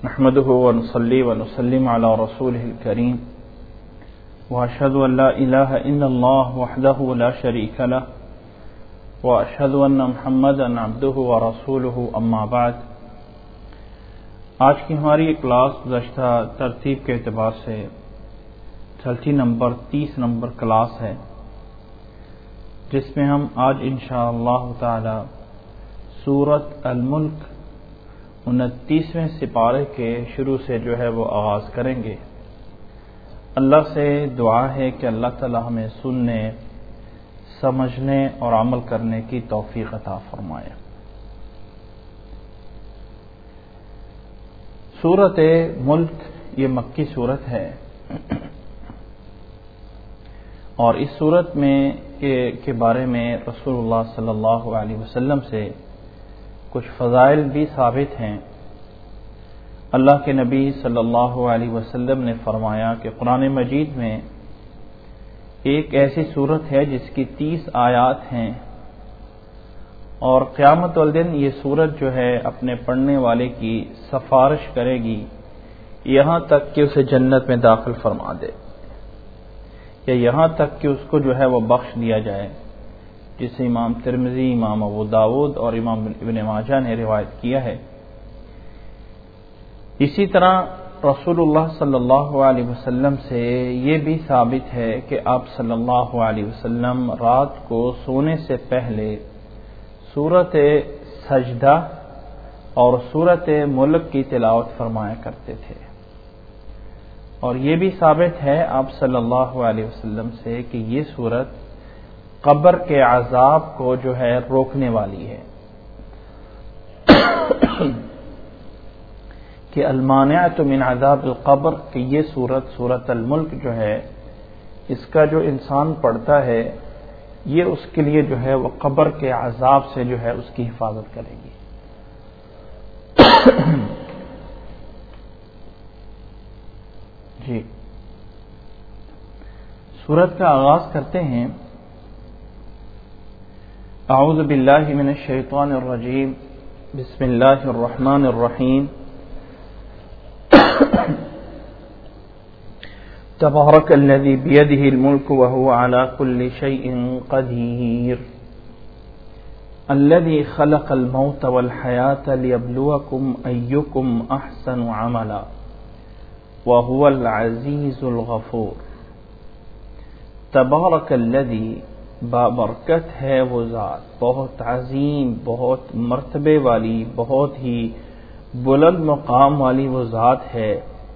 نحمده ونصلي ونسلم على رسوله الكريم وأشهد أن لا إله إلا الله وحده لا شريك له وأشهد أن محمدا عبده ورسوله أما بعد. آج کی ہماری کلاس گزشتہ ترتیب کے اعتبار سے 30 نمبر کلاس ہے، جس میں ہم آج انشاءاللہ تعالی سورۃ الملک 29ویں سپارے کے شروع سے جو ہے وہ آغاز کریں گے. اللہ سے دعا ہے کہ اللہ تعالی ہمیں سننے، سمجھنے اور عمل کرنے کی توفیق عطا فرمائے. سورۃ ملک یہ مکی سورت ہے، اور اس سورت میں کے بارے میں رسول اللہ صلی اللہ علیہ وسلم سے کچھ فضائل بھی ثابت ہیں. اللہ کے نبی صلی اللہ علیہ وسلم نے فرمایا کہ قرآن مجید میں ایک ایسی سورت ہے جس کی 30 آیات ہیں، اور قیامت والدن یہ سورت جو ہے اپنے پڑھنے والے کی سفارش کرے گی یہاں تک کہ اسے جنت میں داخل فرما دے، یا یہاں تک کہ اس کو جو ہے وہ بخش دیا جائے، جسے امام ترمذی، امام ابو داود اور امام ابن ماجہ نے روایت کیا ہے. اسی طرح رسول اللہ صلی اللہ علیہ وسلم سے یہ بھی ثابت ہے کہ آپ صلی اللہ علیہ وسلم رات کو سونے سے پہلے سورۃ سجدہ اور سورۃ ملک کی تلاوت فرمایا کرتے تھے. اور یہ بھی ثابت ہے آپ صلی اللہ علیہ وسلم سے کہ یہ سورت قبر کے عذاب کو جو ہے روکنے والی ہے، کہ المانعۃ من عذاب القبر، کہ یہ سورۃ الملک جو ہے اس کا جو انسان پڑھتا ہے یہ اس کے لیے جو ہے وہ قبر کے عذاب سے جو ہے اس کی حفاظت کرے گی. جی سورت کا آغاز کرتے ہیں. اعوذ باللہ من الشیطان الرجیم، بسم اللہ الرحمن الرحیم. تبارک الذی بیدہ الملک وهو علی کل شیء قدیر الذی خلق الموت والحیاة لیبلوکم ایکم احسن عملا وهو العزیز الغفور. تبارک الذی، بابرکت ہے وہ ذات، بہت عظیم، بہت مرتبے والی، بہت ہی بلند مقام والی وہ ذات ہے.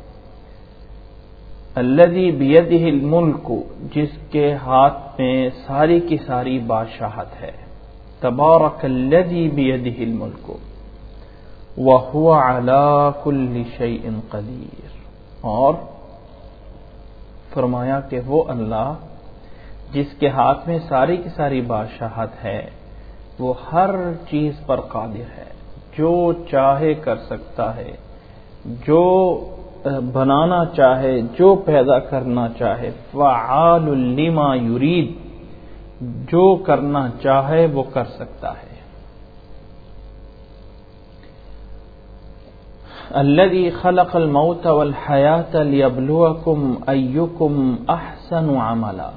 الذی بیدہ الملک، جس کے ہاتھ میں ساری کی ساری بادشاہت ہے. تبارک الذی بیدہ الملک وہو علی کل شیء قدیر، اور فرمایا کہ وہ اللہ جس کے ہاتھ میں ساری کی ساری بادشاہت ہے وہ ہر چیز پر قادر ہے، جو چاہے کر سکتا ہے، جو بنانا چاہے، جو پیدا کرنا چاہے. فعال لما یرید، جو کرنا چاہے وہ کر سکتا ہے. الذی خلق الموت والحیاة لیبلوکم ایکم احسن عملا.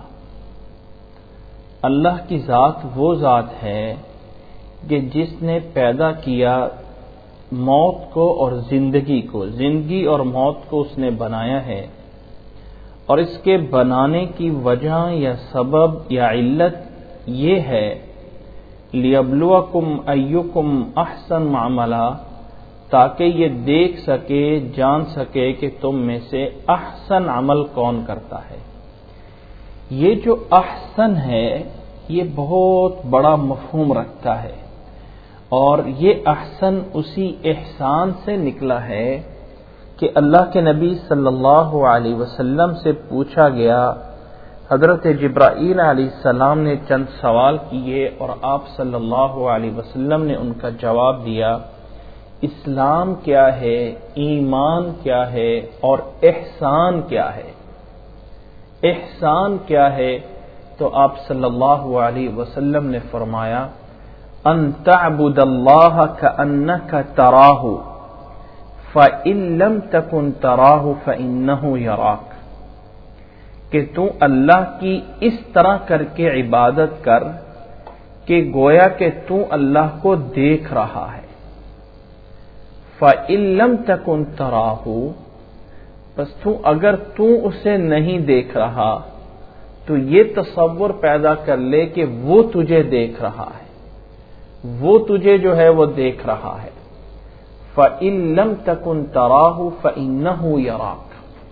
اللہ کی ذات وہ ذات ہے کہ جس نے پیدا کیا موت کو اور زندگی کو، زندگی اور موت کو اس نے بنایا ہے، اور اس کے بنانے کی وجہ یا سبب یا علت یہ ہے لیبلوکم ایکم احسن عملا، تاکہ یہ دیکھ سکے، جان سکے کہ تم میں سے احسن عمل کون کرتا ہے. یہ جو احسن ہے یہ بہت بڑا مفہوم رکھتا ہے، اور یہ احسن اسی احسان سے نکلا ہے کہ اللہ کے نبی صلی اللہ علیہ وسلم سے پوچھا گیا. حضرت جبرائیل علیہ السلام نے چند سوال کیے اور آپ صلی اللہ علیہ وسلم نے ان کا جواب دیا. اسلام کیا ہے، ایمان کیا ہے، اور احسان کیا ہے. احسان کیا ہے تو آپ صلی اللہ علیہ وسلم نے فرمایا ان تعبد اللہ کأنک تراہ فَإِن لَّمْ تَكُن تَرَاهُ فَإِنَّهُ يَرَاكَ، کہ تو اللہ کی اس طرح کر کے عبادت کر کہ گویا کہ تو اللہ کو دیکھ رہا ہے. فَإِن لَّمْ تَكُن تَرَاهُ، بس اگر تو اسے نہیں دیکھ رہا تو یہ تصور پیدا کر لے کہ وہ تجھے دیکھ رہا ہے، وہ تجھے جو ہے وہ دیکھ رہا ہے. فَإِن لَّمْ تَكُن تَرَاهُ فَإِنَّهُ يَرَاكَ.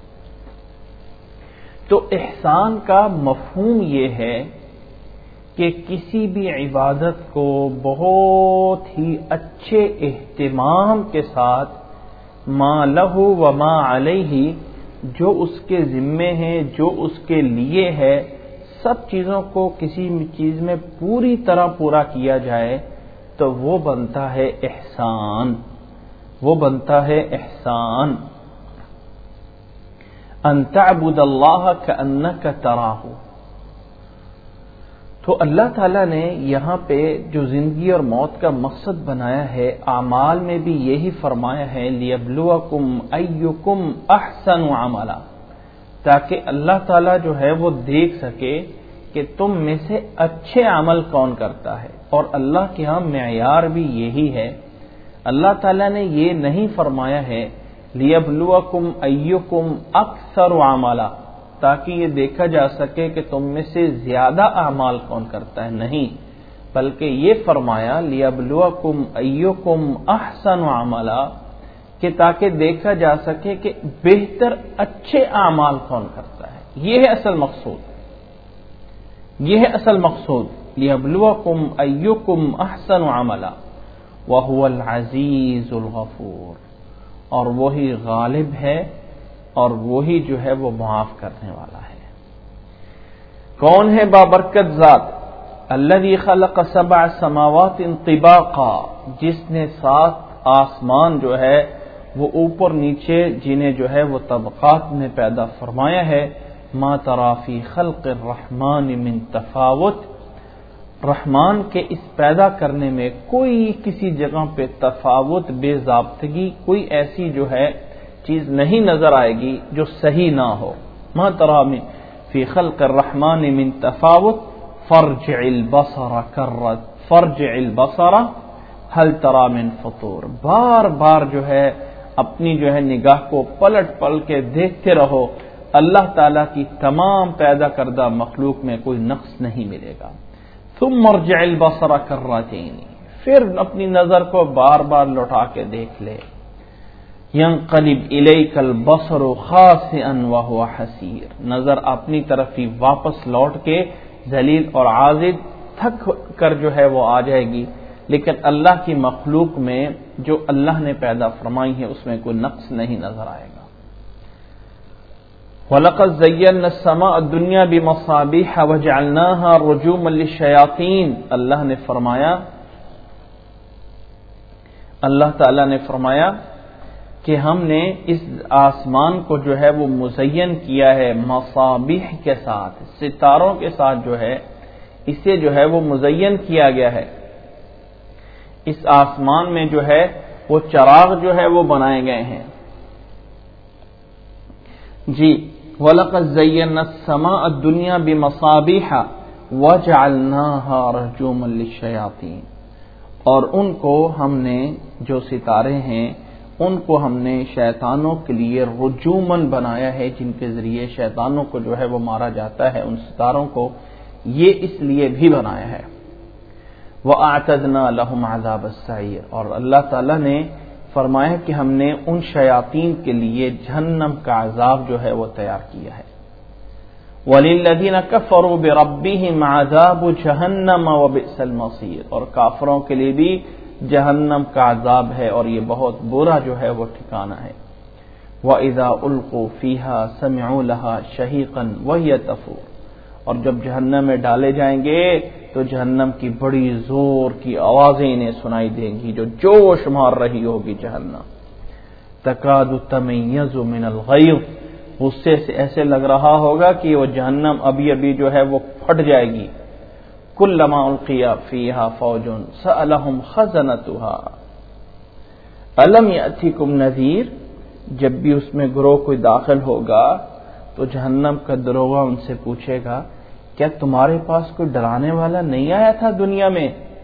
تو احسان کا مفہوم یہ ہے کہ کسی بھی عبادت کو بہت ہی اچھے اہتمام کے ساتھ ما لہ و ما علیہ، جو اس کے ذمے ہے، جو اس کے لیے ہے، سب چیزوں کو کسی چیز میں پوری طرح پورا کیا جائے تو وہ بنتا ہے احسان، وہ بنتا ہے احسان. ان تعبد اللہ کأنک تراہ. تو اللہ تعالیٰ نے یہاں پہ جو زندگی اور موت کا مقصد بنایا ہے، اعمال میں بھی یہی فرمایا ہے لیبلوکم ایکم احسن عملا، تاکہ اللہ تعالیٰ جو ہے وہ دیکھ سکے کہ تم میں سے اچھے عمل کون کرتا ہے. اور اللہ کے ہاں معیار بھی یہی ہے. اللہ تعالیٰ نے یہ نہیں فرمایا ہے لیبلوکم ایکم اکثر عملا، تاکہ یہ دیکھا جا سکے کہ تم میں سے زیادہ اعمال کون کرتا ہے، نہیں، بلکہ یہ فرمایا لیبلوکم ایکم احسن عملا، کہ تاکہ دیکھا جا سکے کہ بہتر اچھے اعمال کون کرتا ہے. یہ ہے اصل مقصود، یہ ہے اصل مقصود. لیبلوکم ایکم احسن عملا وَهُوَ الْعَزِيزُ الْغَفُورُ، اور وہی غالب ہے اور وہی جو ہے وہ معاف کرنے والا ہے. کون ہے بابرکت ذات؟ الذي خلق 7 سماوات طباقا، جس نے 7 آسمان جو ہے وہ اوپر نیچے جنہیں جو ہے وہ طبقات میں پیدا فرمایا ہے. ما ترى في خلق الرحمن من تفاوت، رحمان کے اس پیدا کرنے میں کوئی کسی جگہ پہ تفاوت، بے ضابطگی، کوئی ایسی جو ہے چیز نہیں نظر آئے گی جو صحیح نہ ہو. ما ترى في خلق الرحمن من تفاوت فارجع البصر کرت فارجع البصر هل ترى من فطور. بار بار جو ہے اپنی جو ہے نگاہ کو پلٹ پلٹ کے دیکھتے رہو، اللہ تعالیٰ کی تمام پیدا کردہ مخلوق میں کوئی نقص نہیں ملے گا. ثم ارجع البصر کرتین، پھر اپنی نظر کو بار بار لوٹا کے دیکھ لے. ينقلب الیک البصر خاسئا وهو حسیر، نظر اپنی طرف ہی واپس لوٹ کے ذلیل اور عاجز تھک کر جو ہے وہ آ جائے گی. لیکن اللہ کی مخلوق میں جو اللہ نے پیدا فرمائی ہے اس میں کوئی نقص نہیں نظر آئے گا. وَلَقَدْ زَيَّنَّا السَّمَاءَ الدُّنْيَا بِمَصَابِيحَ وَجَعَلْنَاهَا رُجُومًا لِلشَّيَاطِينِ. اللہ تعالیٰ نے فرمایا کہ ہم نے اس آسمان کو جو ہے وہ مزین کیا ہے مصابیح کے ساتھ، ستاروں کے ساتھ جو ہے اسے جو ہے وہ مزین کیا گیا ہے. اس آسمان میں جو ہے وہ چراغ جو ہے وہ بنائے گئے ہیں. جی وَلَقَدْ زَيَّنَّا السَّمَاءَ الدُّنْيَا بِمَصَابِيحَ وَجَعَلْنَاهَا رُجُومًا لِلشَّيَاطِينِ، اور ان کو ہم نے جو ستارے ہیں ان کو ہم نے شیطانوں کے لیے رجومن بنایا ہے، جن کے ذریعے شیطانوں کو جو ہے وہ مارا جاتا ہے. ان ستاروں کو یہ اس لیے بھی بنایا ہے. وَأَعْتَدْنَا لَهُمْ عَذَابَ السَّعِيرِ، اور اللہ تعالیٰ نے فرمایا کہ ہم نے ان شیاطین کے لیے جہنم کا عذاب جو ہے وہ تیار کیا ہے. وَلِلَّذِينَ كَفَرُوا بِرَبِّهِمْ عَذَابُ جَهَنَّمَ وَبِئْسَ الْمَصِيرُ، اور کافروں کے لیے بھی جہنم کا عذاب ہے اور یہ بہت برا جو ہے وہ ٹھکانہ ہے. وَإِذَا أُلْقُوا فِيهَا سَمِعُوا لَهَا شَهِيقًا وَهِيَ تَفُورُ، اور جب جہنم میں ڈالے جائیں گے تو جہنم کی بڑی زور کی آوازیں انہیں سنائی دیں گی جو جوش مار رہی ہوگی جہنم. تَكَادُ تَمَيَّزُ مِنَ الْغَيْظِ، غصے سے ایسے لگ رہا ہوگا کہ وہ جہنم ابھی ابھی جو ہے وہ پھٹ جائے گی. كُلَّمَا أُلْقِيَ فِيهَا فَوْجٌ سَأَلَهُمْ خَزَنَتُهَا الم یاتیکم نذیر، جب بھی اس میں گروہ کوئی داخل ہوگا تو جہنم کا دروغہ ان سے پوچھے گا کیا تمہارے پاس کوئی ڈرانے والا نہیں آیا تھا دنیا میں؟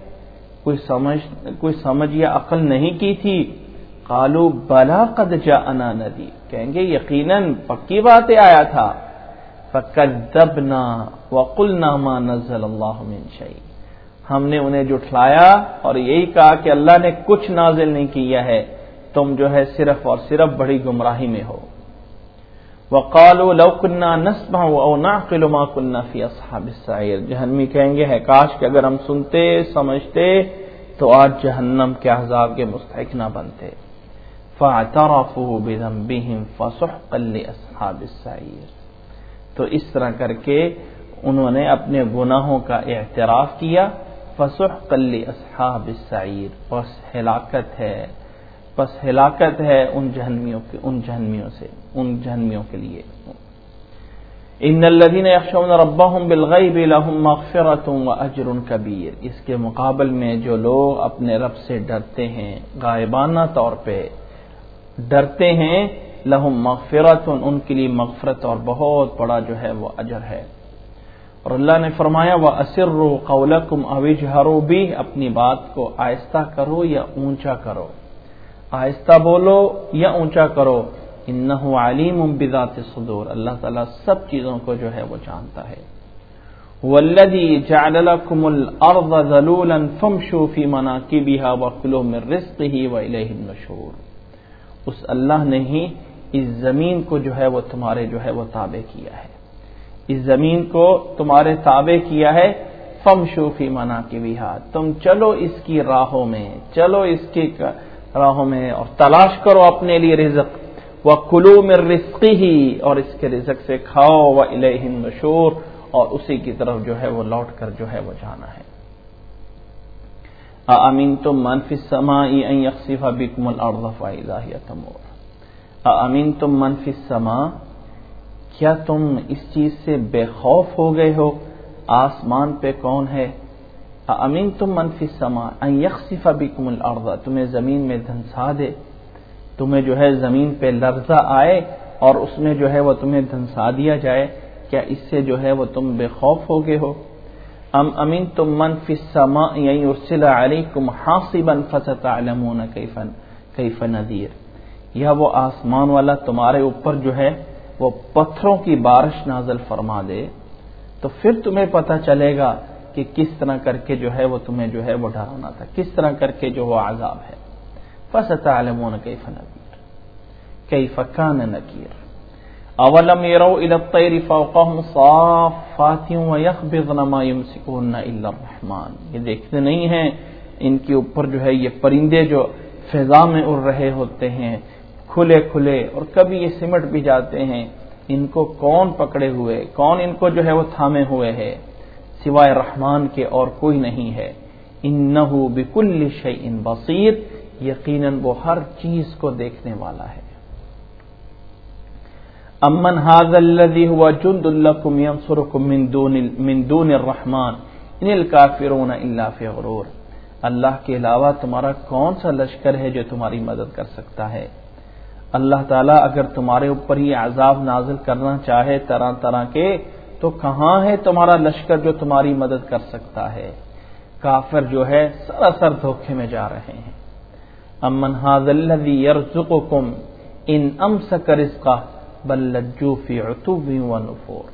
کوئی سمجھ یا عقل نہیں کی تھی؟ قالوا بلا قد جاءنا نذیر، کہیں گے یقیناً پکی بات آیا تھا۔ فکذبنا وقلنا ما نزل اللہ من شیء، ہم نے انہیں جھٹلایا اور یہی کہا کہ اللہ نے کچھ نازل نہیں کیا ہے، تم جو ہے صرف اور صرف بڑی گمراہی میں ہو۔ وقالوا لو كنا نسمع او نعقل ما كنا في اصحاب السعير، جہنمی کہیں گے ہے کاش کہ اگر ہم سنتے سمجھتے تو آج جہنم کے عذاب کے مستحق نہ بنتے۔ فاعترفوا بذنبهم فسحقا لاصحاب السعير، تو اس طرح کر کے انہوں نے اپنے گناہوں کا اعتراف کیا۔ فسحقا لاصحاب السعير، پس ہلاکت ہے ان جہنمیوں کے لیے۔ ان الذين يخشون ربهم بالغیب لهم مغفرة واجر کبیر، اس کے مقابل میں جو لوگ اپنے رب سے ڈرتے ہیں، غائبانہ طور پہ ڈرتے ہیں، لهم مغفرة، ان کے لیے مغفرت اور بہت بڑا جو ہے وہ اجر ہے۔ اور اللہ نے فرمایا وَأَسِرُّوا قَوْلَكُمْ أَوِ اجْهَرُوا بِهِ، اپنی بات کو آہستہ کرو یا اونچا کرو، آہستہ بولو یا اونچا کرو، انہ علیم بذات الصدور، اللہ تعالیٰ سب چیزوں کو جو ہے وہ جانتا ہے۔ والذی جعل لکم الارض ذلولا فامشوا فی مناکبها وکلوا من رزقہ والیہ النشور، اس اللہ نے ہی اس زمین کو جو ہے وہ تمہارے جو ہے وہ تابع کیا ہے، اس زمین کو تمہارے تابع کیا ہے۔ فامشوا فی مناکبها، تم چلو اس کی راہوں میں، چلو اس کی راہوں میں اور تلاش کرو اپنے لیے رزق۔ وَكُلُوا مِن رِزْقِهِ، اور اس کے رزق سے کھاؤ، وَإِلَيْهِ النُّشُورُ، اور اسی کی طرف جو ہے وہ لوٹ کر جو ہے وہ جانا ہے۔ أَأَمِنْتُم مَّن فِي السَّمَاءِ أَن يَخْسِفَ بِكُمُ الْأَرْضَ فَإِذَا هِيَ تَمُورُ۔ أَأَمِنْتُم مَّن فِي السَّمَاءِ، کیا تم اس چیز سے بے خوف ہو گئے ہو آسمان پہ کون ہے؟ أَأَمِنْتُم مَّن فِي السَّمَاءِ أَن يَخْسِفَ بِكُمُ الْأَرْضَ، تمہیں زمین میں دھنسا دے، تمہیں جو ہے زمین پہ لرزہ آئے اور اس میں جو ہے وہ تمہیں دھنسا دیا جائے، کیا اس سے جو ہے وہ تم بے خوف ہو گئے ہو؟ ام امنتم من فی السماء ان یرسل علیکم حاصبا فستعلمون کیف نذیر، یا وہ آسمان والا تمہارے اوپر جو ہے وہ پتھروں کی بارش نازل فرما دے تو پھر تمہیں پتہ چلے گا کہ کس طرح کر کے جو ہے وہ تمہیں جو ہے وہ ڈرانا تھا، کس طرح کر کے جو وہ عذاب ہے۔ فستعلمون کیف نذیر کیف کان نکیر۔ اولم يروا الى الطير فوقهم صافات ويقبضن ما يمسكون الا الرحمن، یہ دیکھتے نہیں ہیں ان کے اوپر جو ہے یہ پرندے جو فضا میں اڑ رہے ہوتے ہیں کھلے کھلے، اور کبھی یہ سمٹ بھی جاتے ہیں، ان کو کون پکڑے ہوئے، کون ان کو جو ہے وہ تھامے ہوئے ہے، سوائے رحمان کے اور کوئی نہیں ہے۔ انہ بکل شیء بصیر، یقیناً وہ ہر چیز کو دیکھنے والا ہے۔ امن ھذا الذی هو جند لکم ینصرکم من دون الرحمن ان الکافرون الا فی غرور، اللہ کے علاوہ تمہارا کون سا لشکر ہے جو تمہاری مدد کر سکتا ہے؟ اللہ تعالیٰ اگر تمہارے اوپر یہ عذاب نازل کرنا چاہے طرح طرح کے تو کہاں ہے تمہارا لشکر جو تمہاری مدد کر سکتا ہے؟ کافر جو ہے سراسر دھوکے میں جا رہے ہیں۔ امن ھذا الذی یرزقکم ان امسک رزقہ بل لجوا فی عتو ونفور،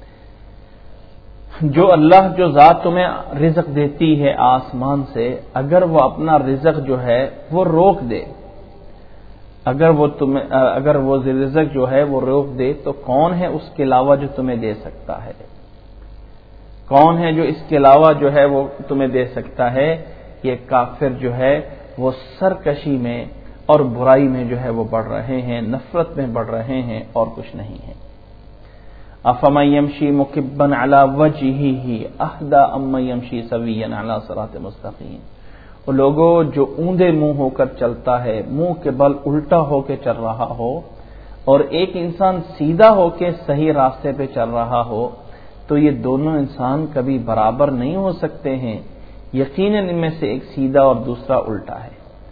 جو اللہ جو ذات تمہیں رزق دیتی ہے آسمان سے، اگر وہ اپنا رزق جو ہے وہ روک دے، اگر وہ رزق جو ہے وہ روک دے تو کون ہے اس کے علاوہ جو تمہیں دے سکتا ہے؟ کون ہے جو اس کے علاوہ جو ہے وہ تمہیں دے سکتا ہے؟ یہ کافر جو ہے وہ سرکشی میں اور برائی میں جو ہے وہ بڑھ رہے ہیں، نفرت میں بڑھ رہے ہیں اور کچھ نہیں ہے۔ افمن یمشی مکبا علی وجہہ اہدی امن یمشی سویا علی صراط مستقیم، وہ لوگوں جو اوندے منہ ہو کر چلتا ہے، منہ کے بل الٹا ہو کے چل رہا ہو، اور ایک انسان سیدھا ہو کے صحیح راستے پہ چل رہا ہو، تو یہ دونوں انسان کبھی برابر نہیں ہو سکتے ہیں، یقیناً ان میں سے ایک سیدھا اور دوسرا الٹا ہے۔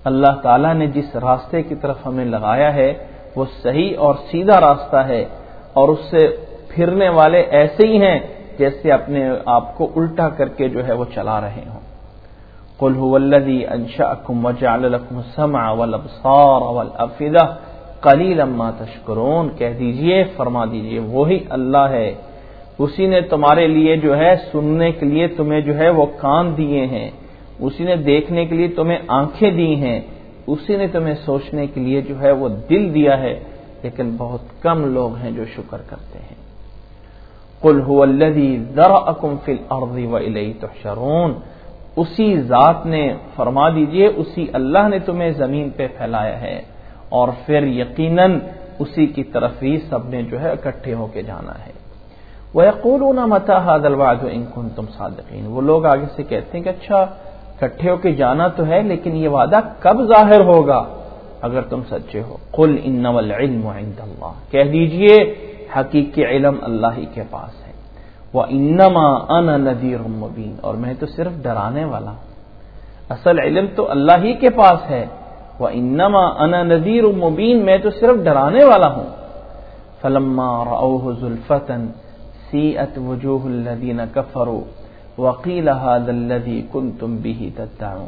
اللہ تعالیٰ نے جس راستے کی طرف ہمیں لگایا ہے وہ صحیح اور سیدھا راستہ ہے، اور اس سے پھرنے والے ایسے ہی ہیں جیسے اپنے آپ کو الٹا کر کے جو ہے وہ چلا رہے ہوں۔ قل هو الذی انشأکم وجعل لکم السمع والابصار والافئدہ قلیلا ما تشکرون، کہہ دیجئے، فرما دیجئے، وہی اللہ ہے، اسی نے تمہارے لیے جو ہے سننے کے لیے تمہیں جو ہے وہ کان دیے ہیں، اسی نے دیکھنے کے لیے تمہیں آنکھیں دی ہیں، اسی نے تمہیں سوچنے کے لیے جو ہے وہ دل دیا ہے، لیکن بہت کم لوگ ہیں جو شکر کرتے ہیں۔ قل هو الذی ذرأکم فی الارض والیہ تحشرون، اسی ذات نے، فرما دیجئے اسی اللہ نے تمہیں زمین پہ پھیلایا ہے، اور پھر یقیناً اسی کی طرف ہی سب نے جو ہے اکٹھے ہو کے جانا ہے۔ وَيَقُولُونَ مَتَىٰ هَٰذَا الْوَعْدُ إِن كُنتُمْ صَادِقِينَ، وہ لوگ آگے سے کہتے ہیں کہ اچھا اکٹھے ہو کے جانا تو ہے، لیکن یہ وعدہ کب ظاہر ہوگا اگر تم سچے ہو؟ قُلْ إِنَّمَا الْعِلْمُ عِندَ اللَّهِ، کہہ دیجئے حقیقی علم اللہ ہی کے پاس ہے۔ وَإِنَّمَا أَنَا نَذِيرٌ مُّبِينٌ، اور میں تو صرف ڈرانے والا ہوں، اصل علم تو اللہ ہی کے پاس ہے۔ وَإِنَّمَا أَنَا نَذِيرٌ مُّبِينٌ، میں تو صرف ڈرانے والا ہوں۔ فَلَمَّا رَأَوْهُ زُلْفَةً سِیئَتْ وُجُوهُ الَّذِينَ كَفَرُوا وَقِیلَ هَٰذَا الَّذِی كُنتُم بِهِ تَدَّعُونَ۔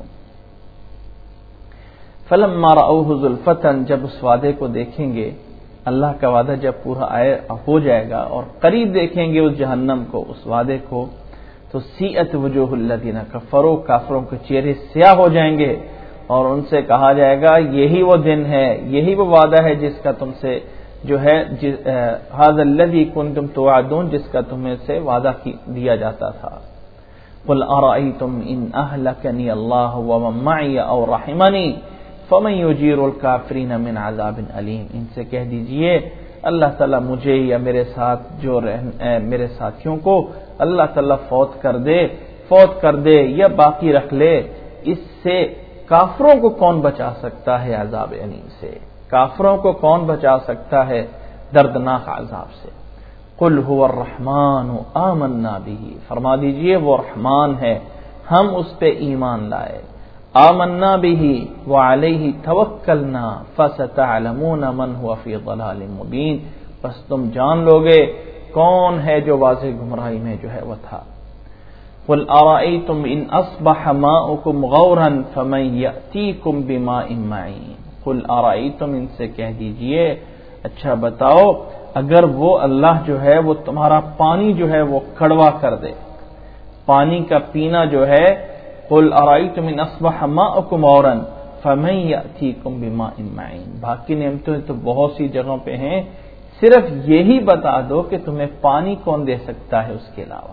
فَلَمَّا رَأَوْهُ زُلْفَةً، جب اس وعدے کو دیکھیں گے، اللہ کا وعدہ جب پورا ہو جائے گا اور قریب دیکھیں گے اس جہنم کو، اس وعدے کو، تو سیئت وجوہ الذین کفروا، کافروں کے چہرے سیاہ ہو جائیں گے، اور ان سے کہا جائے گا یہی وہ دن ہے، یہی وہ وعدہ ہے جس کا تم سے جو ہے ھذا الذی کنتم توعدون، جس کا تمہیں سے وعدہ دیا جاتا تھا۔ قل ارأیتم ان اہلکنی اللہ ومن معی او رحمنی فمن یجیر الکافرین من عذاب علیم، ان سے کہہ دیجئے اللہ تعالیٰ مجھے یا میرے ساتھ جو میرے ساتھیوں کو اللہ تعالیٰ فوت کر دے یا باقی رکھ لے، اس سے کافروں کو کون بچا سکتا ہے عذاب علیم سے، کافروں کو کون بچا سکتا ہے دردناک عذاب سے۔ قل هو الرحمن آمنا به، فرما دیجئے وہ رحمان ہے، ہم اس پہ ایمان لائے۔ آمنا به وعلیہ توکلنا فستعلمون من هو فی ضلال مبین، بس تم جان لوگے کون ہے جو واضح گمراہی میں جو ہے وہ تھا۔ قل ارأیتم ان اصبح ماؤکم غورا فمن یأتیکم بماء معین، قل ارأیتم، ان سے کہہ دیجئے اچھا بتاؤ اگر وہ اللہ جو ہے وہ تمہارا پانی جو ہے وہ کڑوا کر دے، پانی کا پینا جو ہے، قل ارأیتم ان اصبح ماؤکم غورا فمن یأتیکم بماء معین، باقی نعمتیں تو بہت سی جگہوں پہ ہیں، صرف یہی بتا دو کہ تمہیں پانی کون دے سکتا ہے اس کے علاوہ،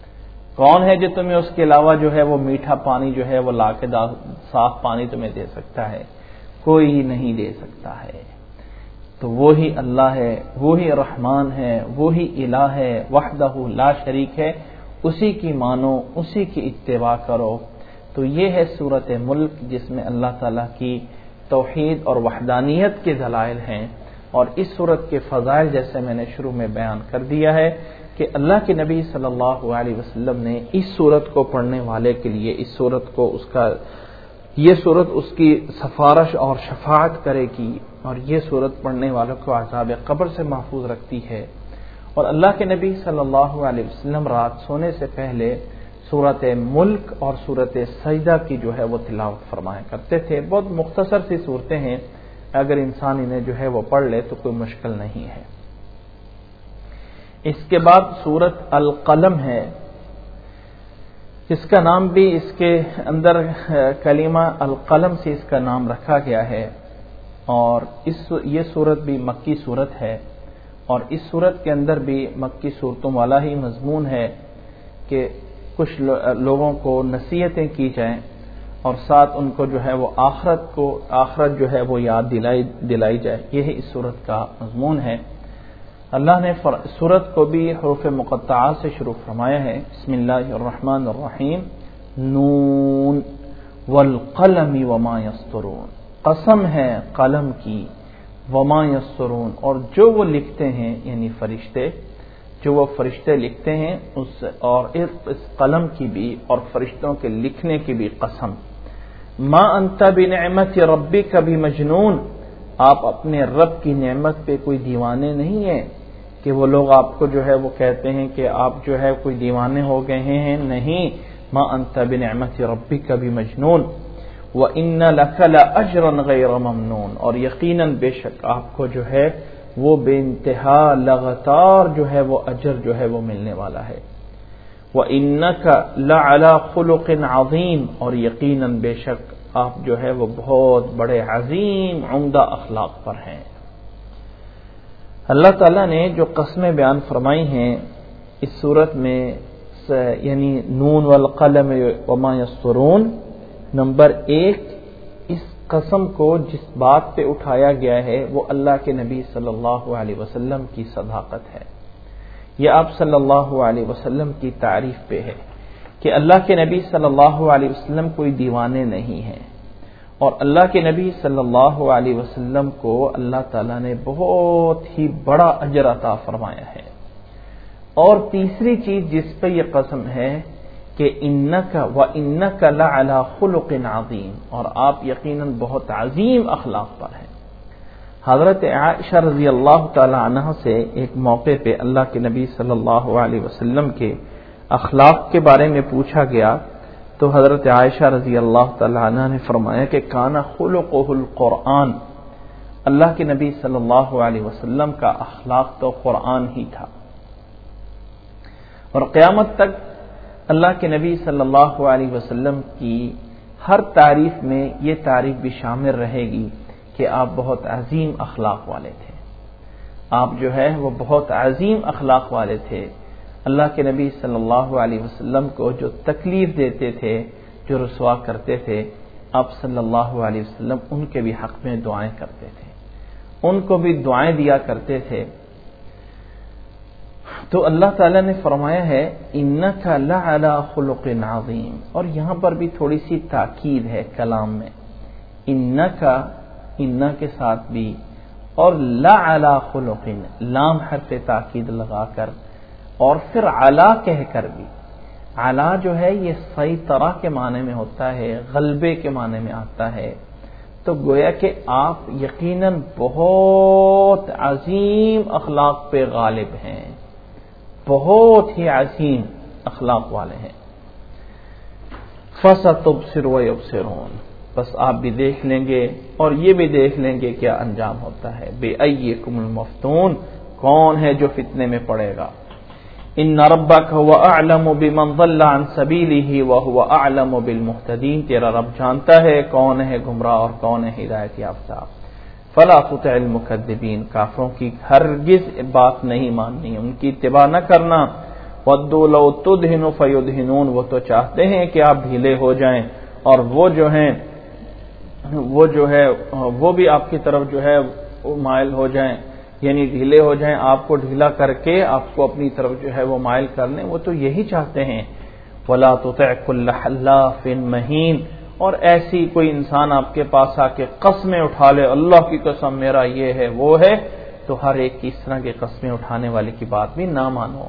کون ہے جو تمہیں اس کے علاوہ جو ہے وہ میٹھا پانی جو ہے وہ لا کے صاف پانی تمہیں دے سکتا ہے؟ کوئی نہیں دے سکتا ہے۔ تو وہی اللہ ہے، وہی رحمان ہے، وہی الہ ہے، وحدہ لا شریک ہے، اسی کی مانو، اسی کی اتباع کرو۔ تو یہ ہے سورۃ ملک، جس میں اللہ تعالیٰ کی توحید اور وحدانیت کے دلائل ہیں، اور اس سورت کے فضائل جیسے میں نے شروع میں بیان کر دیا ہے کہ اللہ کے نبی صلی اللہ علیہ وسلم نے اس سورت کو پڑھنے والے کے لیے، اس سورت کو یہ سورت اس کی سفارش اور شفاعت کرے گی، اور یہ سورت پڑھنے والوں کو عذاب قبر سے محفوظ رکھتی ہے۔ اور اللہ کے نبی صلی اللہ علیہ وسلم رات سونے سے پہلے سورت ملک اور سورت سجدہ کی جو ہے وہ تلاوت فرمایا کرتے تھے۔ بہت مختصر سی صورتیں ہیں، اگر انسان انہیں جو ہے وہ پڑھ لے تو کوئی مشکل نہیں ہے۔ اس کے بعد سورت القلم ہے، جس کا نام بھی اس کے اندر کلمہ القلم سے اس کا نام رکھا گیا ہے، اور یہ سورت بھی مکی سورت ہے، اور اس سورت کے اندر بھی مکی صورتوں والا ہی مضمون ہے کہ کچھ لوگوں کو نصیحتیں کی جائیں، اور ساتھ ان کو جو ہے وہ آخرت جو ہے وہ یاد دلائی جائے، یہی اس سورت کا مضمون ہے۔ اللہ نے سورت کو بھی حروف مقطعات سے شروع فرمایا ہے۔ بسم اللہ الرحمن الرحیم، نون والقلم وما یسطرون، قسم ہے قلم کی، وما یسطرون، اور جو وہ لکھتے ہیں، یعنی فرشتے، جو وہ فرشتے لکھتے ہیں، اور اس قلم کی بھی اور فرشتوں کے لکھنے کی بھی قسم۔ ما انت بنعمت ربک بمجنون، آپ اپنے رب کی نعمت پہ کوئی دیوانے نہیں ہیں کہ وہ لوگ آپ کو جو ہے وہ کہتے ہیں کہ آپ جو ہے کوئی دیوانے ہو گئے ہیں، نہیں، ما انت بنعمت ربک بمجنون وان لک لاجرا غیر ممنون، اور یقیناً بے شک آپ کو جو ہے وہ بے انتہا لگاتار جو ہے وہ اجر جو ہے وہ ملنے والا ہے۔ وَإِنَّكَ لَعَلَى خُلُقٍ عَظِيمٍ، اور یقیناً بے شک آپ جو ہے وہ بہت بڑے عظیم عمدہ اخلاق پر ہیں۔ اللہ تعالیٰ نے جو قسمیں بیان فرمائی ہیں اس صورت میں، یعنی نون والقلم وما یسطرون، نمبر 1، اس قسم کو جس بات پہ اٹھایا گیا ہے وہ اللہ کے نبی صلی اللہ علیہ وسلم کی صداقت ہے، یہ آپ صلی اللہ علیہ وسلم کی تعریف پہ ہے کہ اللہ کے نبی صلی اللہ علیہ وسلم کوئی دیوانے نہیں ہیں، اور اللہ کے نبی صلی اللہ علیہ وسلم کو اللہ تعالیٰ نے بہت ہی بڑا اجر عطا فرمایا ہے۔ اور تیسری چیز جس پہ یہ قسم ہے کہ انک وانک لعلی خلق عظیم، اور آپ یقیناً بہت عظیم اخلاق پر ہیں۔ حضرت عائشہ رضی اللہ تعالی عنہ سے ایک موقع پہ اللہ کے نبی صلی اللہ علیہ وسلم کے اخلاق کے بارے میں پوچھا گیا تو حضرت عائشہ رضی اللہ تعالی عنہ نے فرمایا کہ کان خلقہ القرآن، اللہ کے نبی صلی اللہ علیہ وسلم کا اخلاق تو قرآن ہی تھا، اور قیامت تک اللہ کے نبی صلی اللہ علیہ وسلم کی ہر تعریف میں یہ تعریف بھی شامل رہے گی کہ آپ بہت عظیم اخلاق والے تھے، آپ جو ہے وہ بہت عظیم اخلاق والے تھے۔ اللہ کے نبی صلی اللہ علیہ وسلم کو جو تکلیف دیتے تھے، جو رسوا کرتے تھے، آپ صلی اللہ علیہ وسلم ان کے بھی حق میں دعائیں کرتے تھے، ان کو بھی دعائیں دیا کرتے تھے۔ تو اللہ تعالیٰ نے فرمایا ہے انک لعلی خلق عظیم، اور یہاں پر بھی تھوڑی سی تاکید ہے کلام میں، انک، انا کے ساتھ بھی، اور لعلی خلق، لام حرف تاکید لگا کر، اور پھر علا کہہ کر بھی۔ علا جو ہے یہ سیطرہ کے معنی میں ہوتا ہے، غلبے کے معنی میں آتا ہے، تو گویا کہ آپ یقیناً بہت عظیم اخلاق پہ غالب ہیں، بہت ہی عظیم اخلاق والے ہیں۔ فَسَتُبْصِرُ وَيُبْصِرُونَ، بس آپ بھی دیکھ لیں گے اور یہ بھی دیکھ لیں گے کیا انجام ہوتا ہے۔ بِأَيِّكُمُ الْمَفْتُونَ، کون ہے جو فتنے میں پڑے گا۔ إِنَّ رَبَّكَ هُوَ أَعْلَمُ بِمَنْ ضَلَّ عَنْ سَبِيلِهِ وَهُوَ أَعْلَمُ بِالْمُهْتَدِينَ، تیرا رب جانتا ہے کون ہے گمراہ اور کون ہے ہدایت یافتہ۔ فَلَا تُطِعِ الْمُكَذِّبِينَ، کافروں کی ہرگز بات نہیں ماننی، ان کی اتباع نہ کرنا۔ وَدُّوا لَوْ تُدْهِنُ فَيُدْهِنُونَ، وہ تو چاہتے ہیں کہ آپ ڈھیلے ہو جائیں اور وہ جو ہے وہ بھی آپ کی طرف جو ہے مائل ہو جائیں، یعنی ڈھیلے ہو جائیں، آپ کو ڈھیلا کر کے آپ کو اپنی طرف جو ہے وہ مائل کر لیں، وہ تو یہی چاہتے ہیں۔ وَلَا تُطِعْ كُلَّ حَلَّافٍ مَّهِينٍ، اور ایسی کوئی انسان آپ کے پاس آ کے قسمیں اٹھا لے، اللہ کی قسم میرا یہ ہے وہ ہے، تو ہر ایک کی اس طرح کے قسمیں اٹھانے والے کی بات بھی نہ مانو۔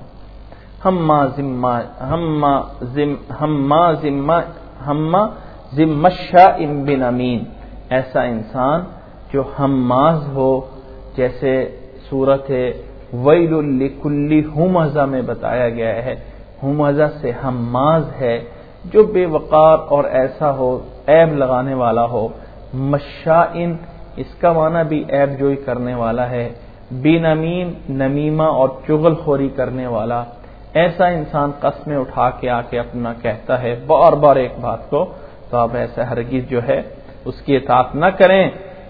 مَشَّاءٍ بِنَمِيمٍ، ایسا انسان جو ہماز ہو، جیسے صورت ویل لکل ہمزہ میں بتایا گیا ہے، ہمزہ سے ہماز ہے جو بے وقار اور ایسا ہو، عیب لگانے والا ہو۔ مشائن، اس کا معنی بھی عیب جوئی کرنے والا ہے، بنمیم، نمیمہ اور چغل خوری کرنے والا۔ ایسا انسان قسمیں اٹھا کے آ کے اپنا کہتا ہے بار بار ایک بات کو، تو آپ ایسا ہرگز جو ہے اس کی اطاعت نہ کریں۔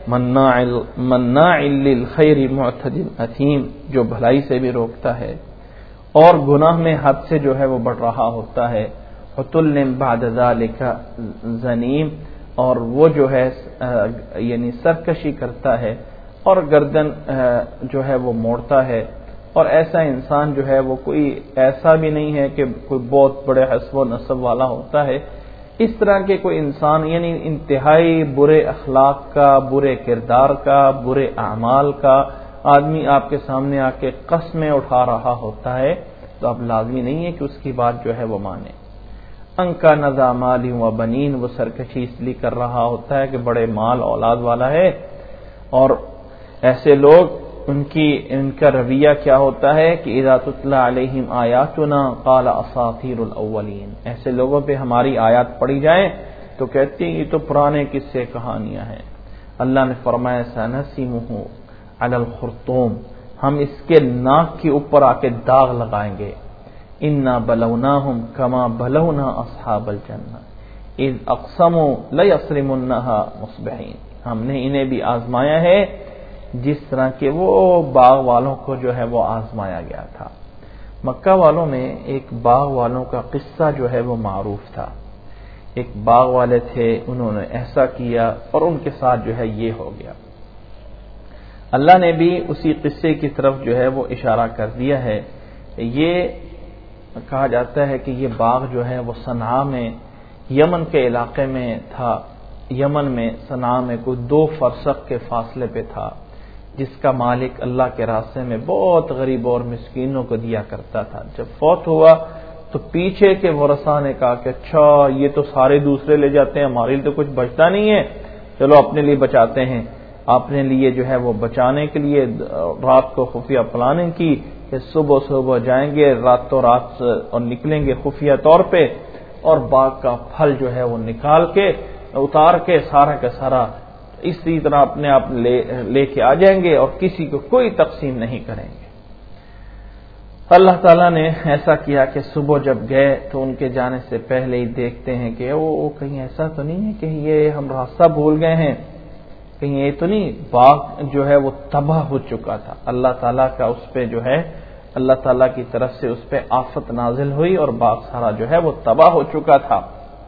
مناع للخیر معتد اثیم، جو بھلائی سے بھی روکتا ہے اور گناہ میں حد سے جو ہے وہ بڑھ رہا ہوتا ہے۔ عتل بعد ذلک زنیم، اور وہ جو ہے یعنی سرکشی کرتا ہے اور گردن جو ہے وہ موڑتا ہے، اور ایسا انسان جو ہے وہ کوئی ایسا بھی نہیں ہے کہ کوئی بہت بڑے حسب و نسب والا ہوتا ہے، اس طرح کے کوئی انسان یعنی انتہائی برے اخلاق کا، برے کردار کا، برے اعمال کا آدمی آپ کے سامنے آ کے قسمیں اٹھا رہا ہوتا ہے، تو اب لازمی نہیں ہے کہ اس کی بات جو ہے وہ مانے۔ انکا نذا مال و بنین، وہ سرکشی اس لیے کر رہا ہوتا ہے کہ بڑے مال اولاد والا ہے، اور ایسے لوگ ان کا رویہ کیا ہوتا ہے کہ اذا تتلی علیہم آیاتنا قال اساطیر الاولین، ایسے لوگوں پہ ہماری آیات پڑھی جائیں تو کہتے ہیں یہ تو پرانے قصے کہانیاں ہیں۔ اللہ نے فرمایا سنسمہ علی الخرطوم، ہم اس کے ناک کے اوپر آ کے داغ لگائیں گے۔ انا بلوناہم کما بلونا اصحاب الجنہ اذ اقسموا لیصرمنها مصبحین، ہم نے انہیں بھی آزمایا ہے جس طرح کہ وہ باغ والوں کو جو ہے وہ آزمایا گیا تھا۔ مکہ والوں میں ایک باغ والوں کا قصہ جو ہے وہ معروف تھا۔ ایک باغ والے تھے، انہوں نے ایسا کیا اور ان کے ساتھ جو ہے یہ ہو گیا۔ اللہ نے بھی اسی قصے کی طرف جو ہے وہ اشارہ کر دیا ہے۔ یہ کہا جاتا ہے کہ یہ باغ جو ہے وہ صنعاء میں، یمن کے علاقے میں تھا۔ یمن میں صنعاء میں کوئی 2 فرسخ کے فاصلے پہ تھا، جس کا مالک اللہ کے راستے میں بہت غریبوں اور مسکینوں کو دیا کرتا تھا۔ جب فوت ہوا تو پیچھے کے ورثاء نے کہا کہ اچھا یہ تو سارے دوسرے لے جاتے ہیں، ہمارے لیے تو کچھ بچتا نہیں ہے، چلو اپنے لیے بچاتے ہیں۔ اپنے لیے جو ہے وہ بچانے کے لیے رات کو خفیہ پلاننگ کی کہ صبح جائیں گے راتوں رات اور نکلیں گے خفیہ طور پہ، اور باغ کا پھل جو ہے وہ نکال کے اتار کے سارا کا سارا اسی طرح اپنے آپ لے کے آ جائیں گے اور کسی کو کوئی تقسیم نہیں کریں گے۔ اللہ تعالیٰ نے ایسا کیا کہ صبح جب گئے تو ان کے جانے سے پہلے ہی دیکھتے ہیں کہ وہ کہیں ایسا تو نہیں ہے کہ یہ ہم راستہ بھول گئے ہیں، کہیں یہ تو نہیں باغ جو ہے وہ تباہ ہو چکا تھا۔ اللہ تعالیٰ کا اس پہ جو ہے اللہ تعالیٰ کی طرف سے اس پہ آفت نازل ہوئی اور باغ سارا جو ہے وہ تباہ ہو چکا تھا،